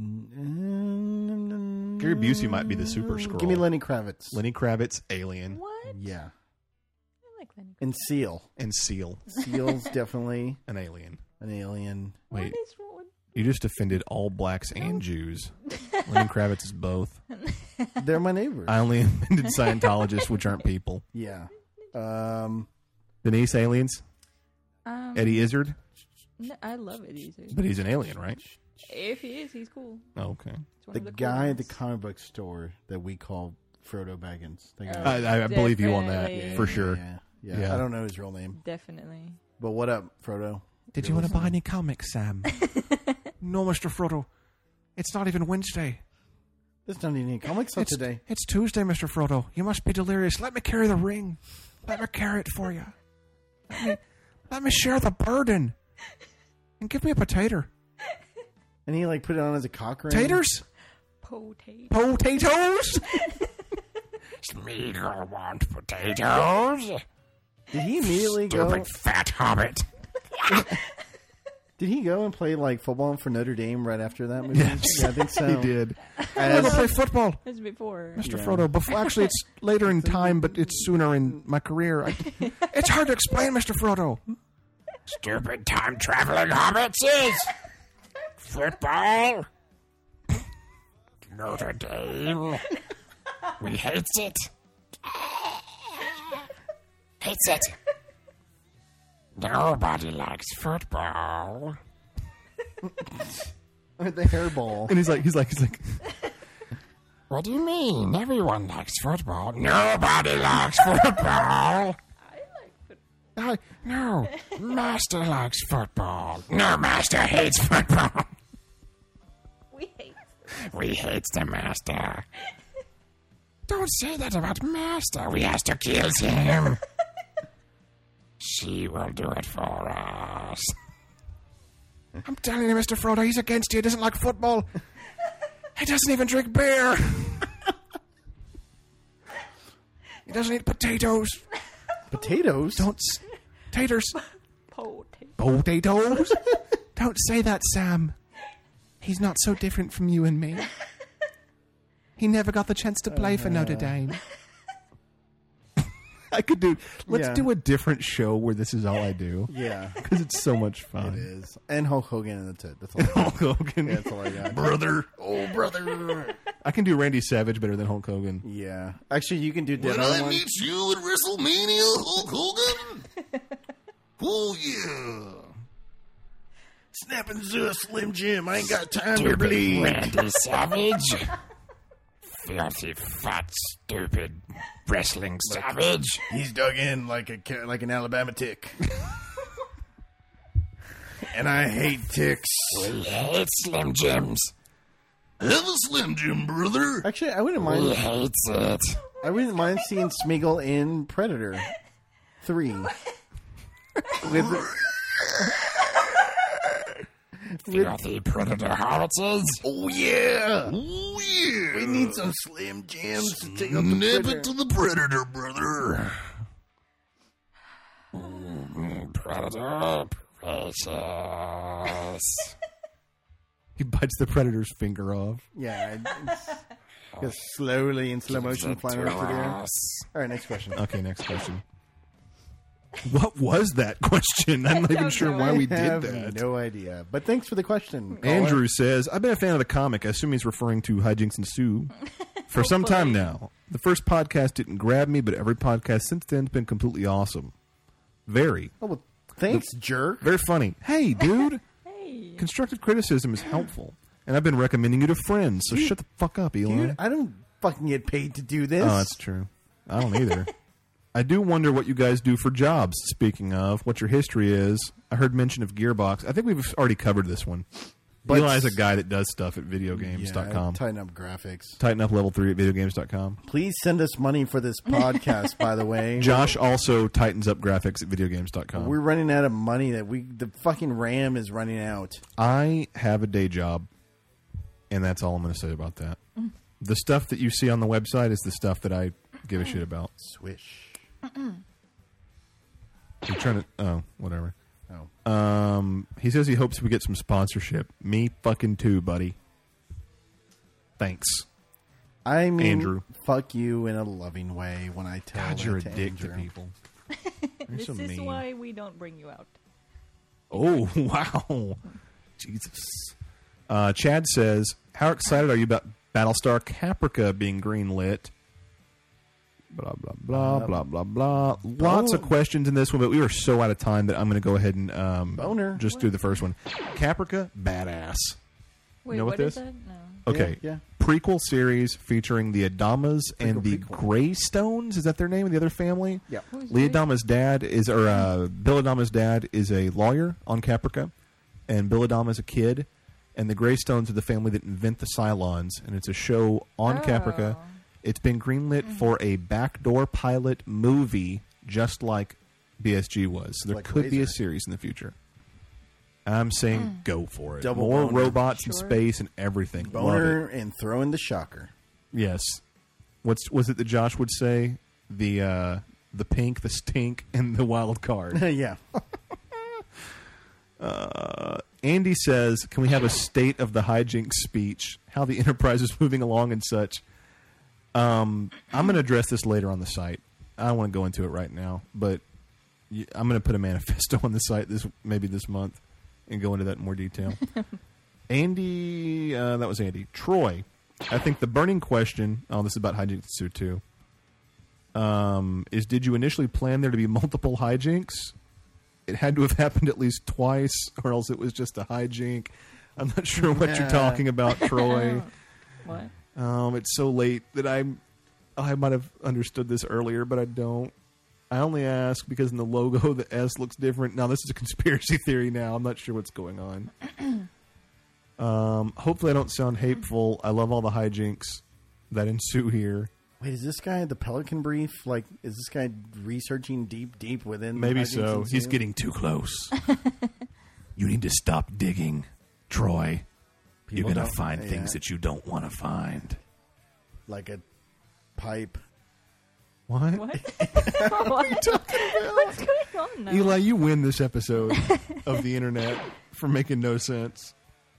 Gary Busey might be the super Skrull. Give me Lenny Kravitz. Lenny Kravitz, alien, What? Yeah, I like Lenny. and Seal. and Seal, Seal's definitely an alien. an alien. Wait, What is wrong with you just offended all blacks and Jews. Lenny Kravitz is both. They're my neighbors. I only offended Scientologists, which aren't people. yeah. Um. Denise, aliens. um, Eddie Izzard, no, I love Eddie Izzard. but he's an alien, right? If he is, he's cool. Oh, okay. It's one The of the cool guy at the ones. comic book store that we call Frodo Baggins. The guy. Oh. I, I believe you on that Definitely. for sure. Yeah, yeah. Yeah. I don't know his real name, Definitely. but what up, Frodo? Did You're you want to buy listening. any comics, Sam? No, Mister Frodo. It's not even Wednesday. There's not any comics out It's, today. it's Tuesday, Mister Frodo. You must be delirious. Let me carry the ring. Let me carry it for you. Let me, let me share the burden. And give me a potato. And he like put it on as a cock ring. Taters? Potato. Potatoes? Smeagol want potatoes. Did he immediately go? Stupid fat hobbit. Did he go and play like football for Notre Dame right after that movie? Yes. Yeah, I think so. He did. As- I'm going to play football. It's before. Mister Yeah. Frodo, before, actually, it's later in time, but it's sooner in my career. I, it's hard to explain, Mister Frodo. Stupid time traveling hobbits is football. Notre Dame. We hates it. Hates it. Nobody likes football. the hairball. And he's like, he's like, he's like, What do you mean? Everyone likes football. Nobody likes football. I, no, Master likes football. No, Master hates football. We hate. We hates the Master. Don't say that about Master. We has to kill him. She will do it for us. I'm telling you, Mister Frodo, he's against you. He doesn't like football. He doesn't even drink beer. He doesn't eat potatoes. Potatoes? Don't s- taters. Potato. Potatoes? Don't say that, Sam. He's not so different from you and me. He never got the chance to play for Notre Dame. I could do. Let's Yeah. do a different show where this is all I do. Yeah, Because it's so much it fun. is. And Hulk Hogan, and that's it. That's all. I got. Hulk Hogan. Yeah, that's all I got. Brother. Oh, brother. I can do Randy Savage better than Hulk Hogan. Yeah, actually, you can do Dead When on I One. meet you at WrestleMania, Hulk Hogan. Oh, yeah. Snapping to a Slim Jim. I ain't got time to Stupid bleed. Randy Savage. Filthy, fat, stupid wrestling savage. He's dug in like a ca- like an Alabama tick. And I hate ticks. We hate Slim Jims. Have a Slim Jim, brother. Actually, I wouldn't We mind. hates it. I wouldn't mind seeing Smeagol in Predator Three. With Filthy predator hobbitses. Oh, yeah. Oh, yeah. we need some Slim Jims to take out the Nip Predator. it to the Predator, brother. Predator precious. He bites the Predator's finger off. Yeah, it's, just slowly in slow motion flying over to the air. Us. All right, next question. Okay, next question. What was that question? I'm not even sure why we I did have that. no idea, but thanks for the question, caller. Andrew says, I've been a fan of the comic. I assume he's referring to Hijinks and Sue for some time now. The first podcast didn't grab me, but every podcast since then has been completely awesome. Very. Oh, well, thanks, jerk. Very funny. Hey, dude. Hey. Constructive criticism is helpful. And I've been recommending you to friends, so shut the fuck up, Eli. Dude, I don't fucking get paid to do this. Oh, that's true. I don't either. I do wonder what you guys do for jobs. Speaking of, what your history is. I heard mention of Gearbox. I think we've already covered this one. But- Eli's a guy that does stuff at video games dot com. Yeah, tighten up graphics. Tighten up level three at video games dot com. Please send us money for this podcast, by the way. Josh also tightens up graphics at video games dot com. We're running out of money that we the fucking RAM is running out. I have a day job, and that's all I'm going to say about that. The stuff that you see on the website is the stuff that I give a shit about. Swish. You're trying to... Oh, whatever. Oh. Um, he says he hopes we get some sponsorship. Me fucking too, buddy. Thanks. I mean, Andrew. fuck you in a loving way when I tell God, that you're a to dick Andrew. to people. You're This so is mean. why we don't bring you out. Oh, wow. Jesus. Uh, Chad says, how excited are you about Battlestar Caprica being greenlit? Blah, blah, blah, Uh, blah, blah, blah. Lots of questions in this one, but we are so out of time that I'm going to go ahead and um, Boner. just do the first one. Caprica, badass. Wait, know what what is this- that? No. Okay. Yeah, Prequel series featuring the Adamas and the prequel. Greystones. Is that their name? The other family? yeah. Who's Lee Grey? Adama's dad is, or uh, Bill Adama's dad is a lawyer on Caprica, and Bill Adama's a kid, and the Greystones are the family that invent the Cylons, and it's a show on Oh. Caprica. It's been greenlit for a backdoor pilot movie, just like B S G was. So there Like could be a Laser. series in the future. I'm saying go for it. Double More boner. robots in Sure. space and everything. Love Boner it. and throwing the shocker. Yes. What's was it that Josh would say? The uh, the pink, the stink, and the wild card. yeah. Uh, Andy says, can we have a state of the hijinks speech, how the Enterprise is moving along and such? Um, I'm going to address this later on the site. I don't want to go into it right now, but I'm going to put a manifesto on the site this maybe this month and go into that in more detail. Andy, uh, that was Andy. Troy, I think the burning question, oh, this is about hijinks too, um, is did you initially plan there to be multiple hijinks? It had to have happened at least twice, or else it was just a hijink. I'm not sure what you're talking about, Troy. What? Um, it's so late that I I might have understood this earlier, but I don't. I only ask because in the logo the S looks different. Now, this is a conspiracy theory now. I'm not sure what's going on. um, hopefully I don't sound hateful. I love all the hijinks that ensue here. Wait, is this guy the Pelican Brief? Like, is this guy researching deep, deep within? Maybe hijinks so. and He's stuff? getting too close. You need to stop digging, Troy. People You're going to don't- find yeah. things that you don't want to find. like a pipe. What? What? what are you talking about? What's going on now? Eli, you win this episode of the internet for making no sense.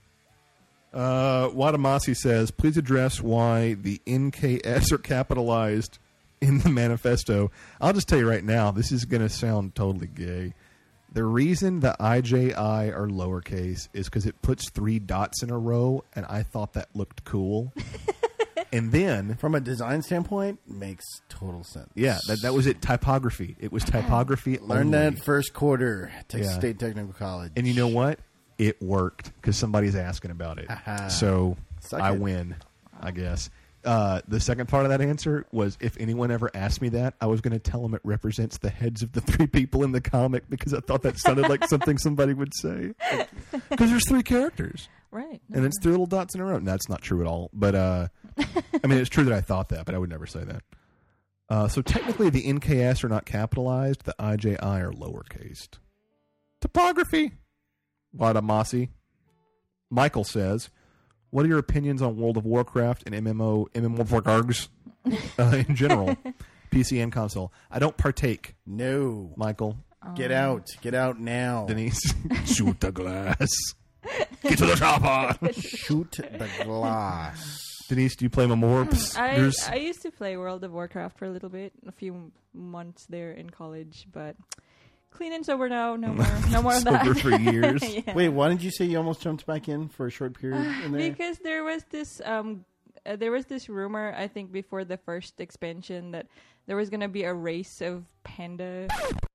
Uh, Wadamasi says, please address why the N K S are capitalized in the manifesto. I'll just tell you right now, this is going to sound totally gay. The reason the I J I are lowercase is because it puts three dots in a row, and I thought that looked cool. And then, from a design standpoint, makes total sense. Yeah, that that was it. Typography. It was typography. Learn only. that first quarter, Texas Yeah. State Technical College. And you know what? It worked because somebody's asking about it. Aha. So Suck I it. win, I guess. Uh, the second part of that answer was if anyone ever asked me that, I was going to tell them it represents the heads of the three people in the comic because I thought that sounded like something somebody would say. Because there's three characters. Right. And it's three little dots in a row. No, that's not true at all. But, uh, I mean, it's true that I thought that, but I would never say that. Uh, so technically the N K S are not capitalized. The I J I are lowercased. Topography. Wadamasi. Michael says, what are your opinions on World of Warcraft and M M O, M M O Wargags uh, in general? P C and console. I don't partake. No. Michael. Get out. Get out now. Denise. Shoot the glass. Get to the chopper. Shoot the glass. Denise, do you play Mamorps? I, There's- I used to play World of Warcraft for a little bit, a few months there in college, but clean and sober now. No more, no more of that. Sober for years. Yeah. Wait, why did you say you almost jumped back in for a short period in there? Because there was this, um, uh, there was this rumor, I think, before the first expansion that there was going to be a race of panda.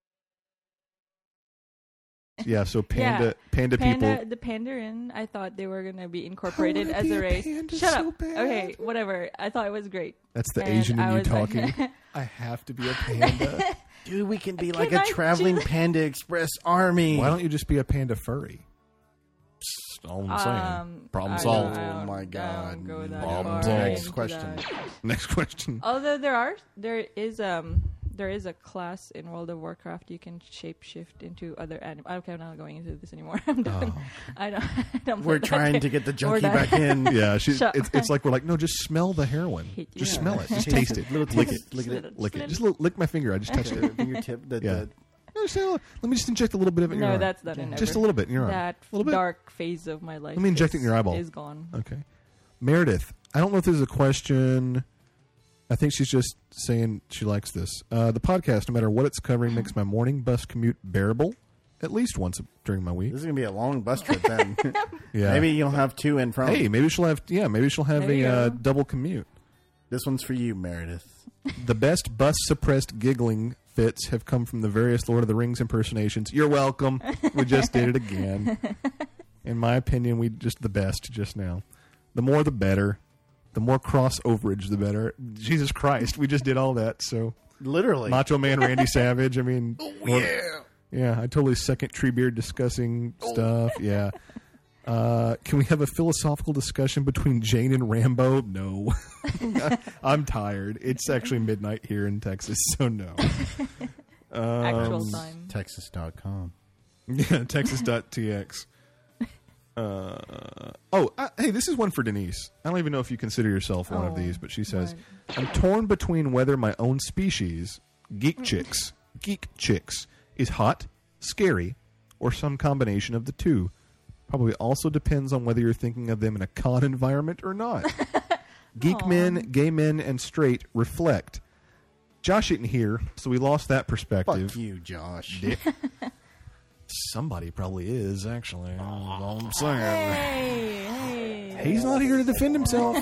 Yeah, so panda, Yeah. panda, Panda, people. the Pandarin, I thought they were going to be incorporated wanna as be a a race. panda Shut so up. bad. Okay, whatever. I thought it was great. That's the And Asian in I you was like- talking. I have to be a panda. Dude, we can be Can like a I traveling just- Panda Express army. Why don't you just be a panda furry? Psst, all I'm saying. Um, Problem I solved. don't- I Oh don't- my I don't God. go that Problem far solved. Next into question. that. Next question. Although there are, there is um, there is a class in World of Warcraft you can shapeshift into other animals. Okay, I'm not going into this anymore. I'm done. Oh. I don't. I don't We're play that trying game. to get the We're junkie done. back in. Yeah, she, Shut- it's, it's like we're like, no, just smell the heroin. Hate you. Just Yeah. smell it. Just Taste taste it. it. Little Lick taste it. it. Lick it. Lick Lick it. it. Just li- lick my finger. I just touched The it. fingertip. The, Yeah. the, No, just a little- let me just inject a little bit of it in your No, arm. that's not in Just ever. a little bit in your arm. That a little bit. dark phase of my life. Let me inject it in is- your eyeball. Is gone. Okay. Meredith, I don't know if this is a question. I think she's just saying she likes this. Uh, the podcast, no matter what it's covering, makes my morning bus commute bearable at least once during my week. this is going to be a long bus trip then. Yeah. Maybe you'll have two in front. Hey, maybe she'll have yeah, maybe she'll have There you a uh, go. double commute. This one's for you, Meredith. The best bus suppressed giggling fits have come from the various Lord of the Rings impersonations. You're welcome. We just did it again. In my opinion, we just the best just now. The more the better. The more cross overage, the better. Jesus Christ, we just did all that. So Literally. Macho Man Randy Savage. I mean, Oh, more- yeah. yeah. I totally second Treebeard discussing stuff. Yeah. Uh, can we have a philosophical discussion between Jane and Rambo? No. I'm tired. It's actually midnight here in Texas, so no. Um, Actual time. Texas dot com. Yeah, Texas dot T X. Uh, oh, uh, hey, this is one for Denise. I don't even know if you consider yourself one of Oh, these, but she says, what? I'm torn between whether my own species, geek chicks, geek chicks, is hot, scary, or some combination of the two. Probably also depends on whether you're thinking of them in a con environment or not. Geek Aw. men, gay men, and straight reflect. Josh isn't here, so we lost that perspective. Fuck you, Josh. Dick. Somebody probably is, actually. That's all I'm saying. Hey, hey. He's not here to defend himself.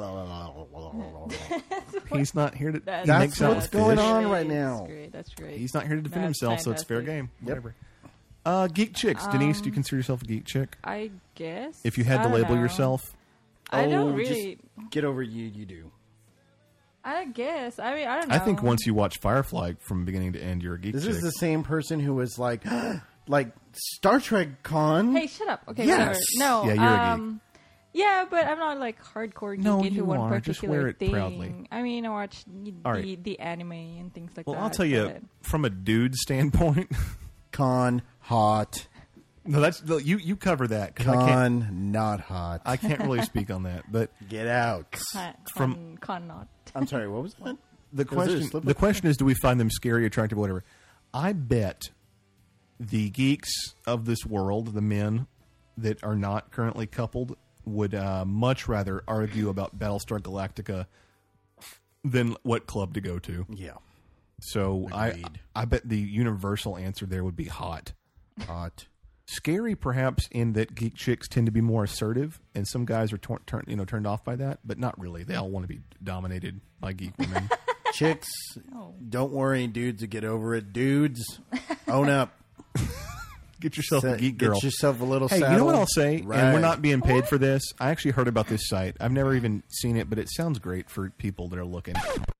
He's not here to. That's, he That's makes out what's with going fish. on right great, now. That's great. That's great. He's not here to defend That's himself, so it's fair fantastic. game. Yep. Whatever. Uh, geek chicks. Denise, do you consider yourself a geek chick? I guess. If you had I to don't label know. yourself, I Oh, don't just really. Get over you, you do. I guess. I mean, I don't know. I think once you watch Firefly from beginning to end, you're a geek This chick. is the same person who was like, like Star Trek con. Hey, shut up. Okay, Yes. whatever. No. Yeah, you're a geek. um, Yeah, but I'm not like hardcore geek No, into you one are. particular Just wear it thing. proudly. I mean, I watch the, All right. the anime and things like well, that. I'll tell you, but- from a dude standpoint, Con hot. no, that's no, you. You cover that 'cause I can't. Con not hot. I can't really speak on that, but Get out. Con, From- con, con not. I'm sorry. What was that? the Was there a question slip the up? question is, do we find them scary, attractive, whatever? I bet the geeks of this world, the men that are not currently coupled, would uh, much rather argue about Battlestar Galactica than what club to go to. Yeah. So I Agreed. I bet the universal answer there would be hot. Hot. Scary, perhaps, in that geek chicks tend to be more assertive, and some guys are tor- turn, you know turned off by that, but not really. They all want to be dominated by geek women. Chicks, Oh. don't worry, dudes. Get over it. Dudes, own up. Get yourself a Set- geek get girl. yourself a little Hey, saddle. you know what I'll say? And we're Right. not being paid for this. I actually heard about this site. I've never even seen it, but it sounds great for people that are looking.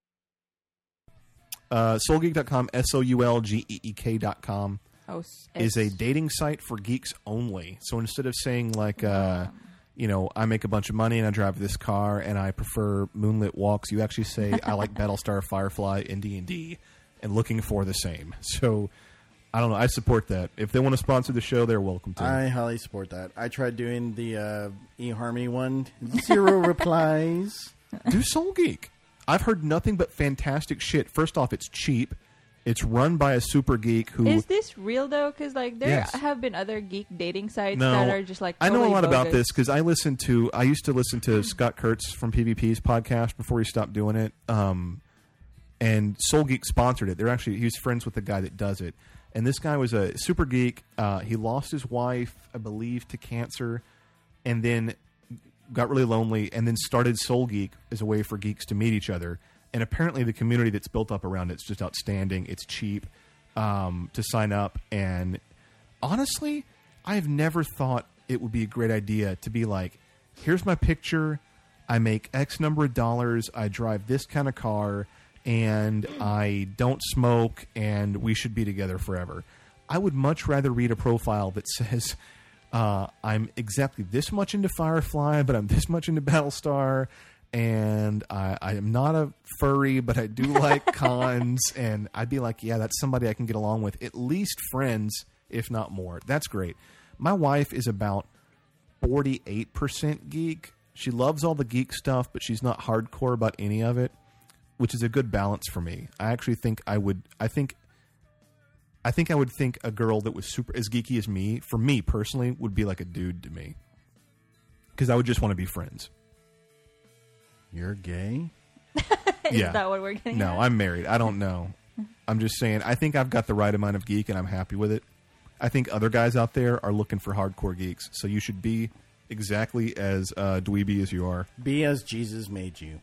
Uh, soul geek dot com, S O U L G E E K dot com, Oh, s- is a S- dating site for geeks only. So instead of saying, like, uh, you know, I make a bunch of money and I drive this car and I prefer moonlit walks, you actually say, I like Battlestar, Firefly, and D and D, and looking for the same. So, I don't know. I support that. If they want to sponsor the show, they're welcome to. I highly support that. I tried doing the uh, eHarmony one. Zero replies. Do Soul Geek. I've heard nothing but fantastic shit. First off, it's cheap. It's run by a super geek who... Is this real though? Because like there Yes. have been other geek dating sites No, that are just like I know a totally lot about bogus. this because I listen to... I used to listen to Scott Kurtz from P V P's podcast before he stopped doing it. Um, and Soul Geek sponsored it. They're actually... He was friends with the guy that does it. And this guy was a super geek. Uh, he lost his wife, I believe, to cancer. And then got really lonely and then started Soul Geek as a way for geeks to meet each other. And apparently the community that's built up around it's just outstanding. It's cheap um, to sign up. And honestly, I've never thought it would be a great idea to be like, here's my picture. I make X number of dollars. I drive this kind of car. And I don't smoke. And we should be together forever. I would much rather read a profile that says... Uh, I'm exactly this much into Firefly, but I'm this much into Battlestar, and I, I am not a furry, but I do like cons, and I'd be like, yeah, that's somebody I can get along with, at least friends, if not more. That's great. My wife is about forty-eight percent geek. She loves all the geek stuff, but she's not hardcore about any of it, which is a good balance for me. I actually think I would, I think I think I would think a girl that was super as geeky as me, for me personally, would be like a dude to me. Because I would just want to be friends. You're gay? Is Yeah. that what we're getting No, at? I'm married. I don't know. I'm just saying, I think I've got the right amount of geek and I'm happy with it. I think other guys out there are looking for hardcore geeks. So you should be exactly as uh, dweeby as you are. Be as Jesus made you.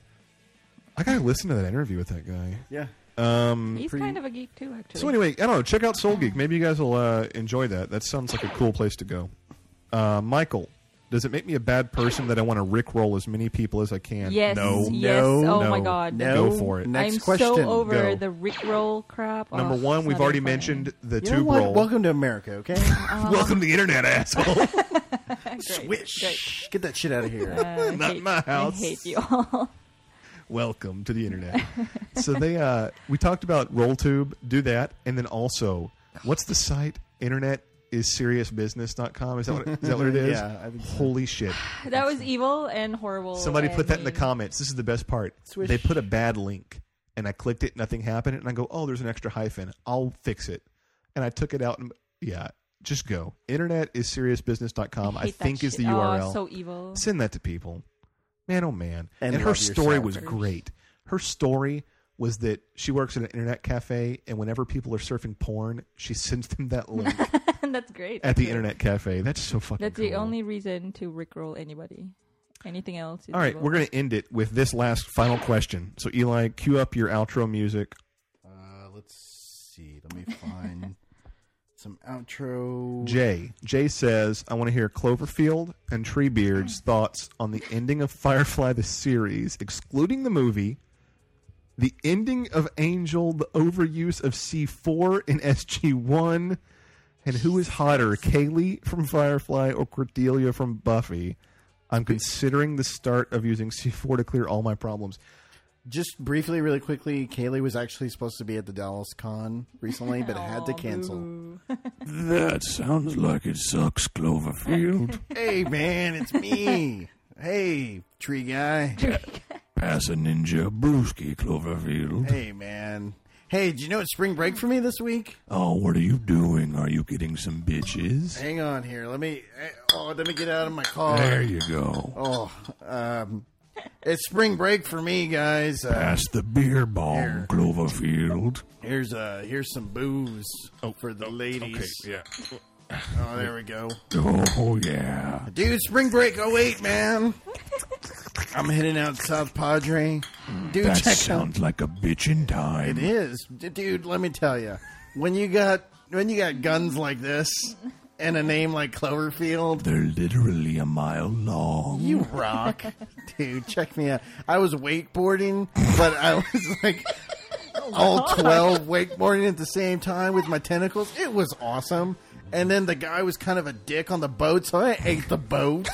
I got to listen to that interview with that guy. Yeah. Um, He's kind of a geek too, actually. So anyway, I don't know. Check out Soul Geek. Maybe you guys will uh, enjoy that. That sounds like a cool place to go. Uh, Michael, does it make me a bad person that I want to rickroll as many people as I can? Yes. No. Yes. No. Oh my No. god. No. Go for it. Next I'm question. so over Go. the Rickroll crap. Number Oh, one, it's we've not already even funny. mentioned the You know tube what? roll. Welcome to America, okay? Welcome to the internet, asshole. Great, Swish. great. Get that shit out of here. Uh, Not hate- my house. I hate you all. Welcome to the internet. So they, uh, we talked about RollTube. Do that, and then also, what's the site? Internet is serious business dot com. Is that what, is that what it is? Yeah, I think so. Holy shit. That was evil and horrible. Somebody and put that in the mean. comments. This is the best part. Swish. They put a bad link, and I clicked it, nothing happened, and I go, oh, there's an extra hyphen. I'll fix it. And I took it out, and yeah, just go. Internet is serious business dot com. I, hate that think is shit. the U R L. Oh, so evil. Send that to people. Man, oh man. And And, her love story yourself was first. great. Her story was that she works at an internet cafe, and whenever people are surfing porn, she sends them that link That's great. at the That's internet cafe. That's so fucking That's cool. the only reason to rickroll anybody. Anything else? Is All right, evil. we're going to end it with this last final question. So, Eli, cue up your outro music. Uh, let's see. Let me find some outro. Jay. Jay says, I want to hear Cloverfield and Treebeard's thoughts on the ending of Firefly the series, excluding the movie, the ending of Angel, the overuse of C four in S G one, and who is hotter, Kaylee from Firefly or Cordelia from Buffy? I'm considering the start of using C four to clear all my problems. Just briefly, really quickly, Kaylee was actually supposed to be at the Dallas Con recently, but had to Aw, cancel. boo. That sounds like it sucks, Cloverfield. Hey, man, it's me. Hey, tree guy. Pass a ninja brewski, Cloverfield. Hey, man. Hey, did you know it's spring break for me this week? Oh, what are you doing? Are you getting some bitches? Hang on here. Let me. Oh, let me get out of my car. There you go. Oh, um, it's spring break for me, guys. Uh, Pass the beer bomb, Here. Cloverfield. here's uh, here's some booze for the ladies. yeah. Oh, there we go. Oh, yeah. Dude, spring break oh eight, man. I'm heading out South Padre. Dude, That check out. sounds like a bitchin' time. It is, D- dude. Let me tell you, when you got when you got guns like this and a name like Cloverfield, They're literally a mile long. you rock, dude. Check me out. I was wakeboarding, but I was like all twelve wakeboarding at the same time with my tentacles. It was awesome. And then the guy was kind of a dick on the boat, so I ate the boat.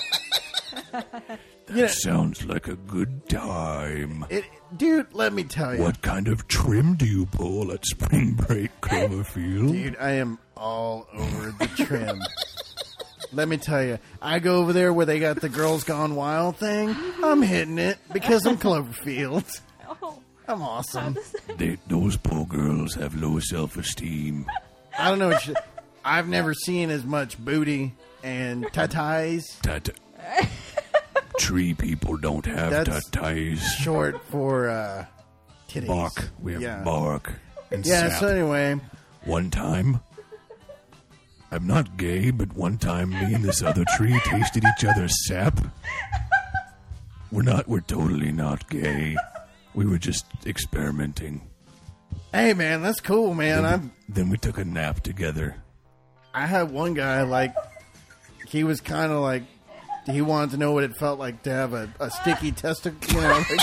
That sounds like a good time. It, dude, let me tell you. What kind of trim do you pull at spring break, Cloverfield? Dude, I am all over the trim. Let me tell you, I go over there where they got the Girls Gone Wild thing. I'm hitting it because I'm Cloverfield. Oh, I'm awesome. They, those poor girls have low self-esteem. I don't know what you, I've never seen as much booty and tatais. Tata. Tree people don't have That's- tatais. Short for uh, titties. Bark. We have Yeah. bark and Yeah, sap. so anyway, One time, I'm not gay, but one time me and this other tree tasted each other's sap. We're not, we're totally not gay. We were just experimenting. hey man, that's cool, man. I'm Then we took a nap together. I had one guy like he was kind of like he wanted to know what it felt like to have a, a sticky testicle, you know, like,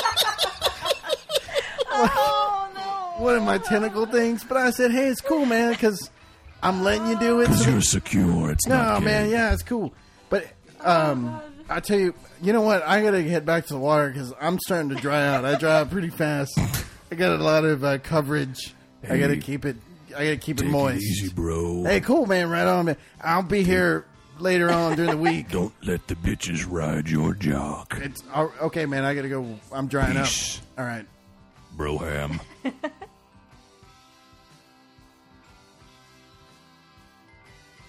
oh no! one of my tentacle things. But I said, hey, it's cool, man, because I'm letting you do it. Because so- you're secure. It's no, not gay. man, yeah, it's cool. But um, I tell you, you know what? I gotta head back to the water because I'm starting to dry out. I dry out pretty fast. I got a lot of uh, coverage. I gotta Hey, keep it. I gotta keep it Take moist. it easy, bro. Hey, cool, man. Right on, man. I'll be here later on during the week. Don't let the bitches ride your jock. It's uh, okay, man. I gotta go. I'm drying Peace. up. All right. Broham.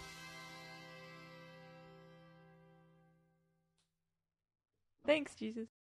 Thanks, Jesus.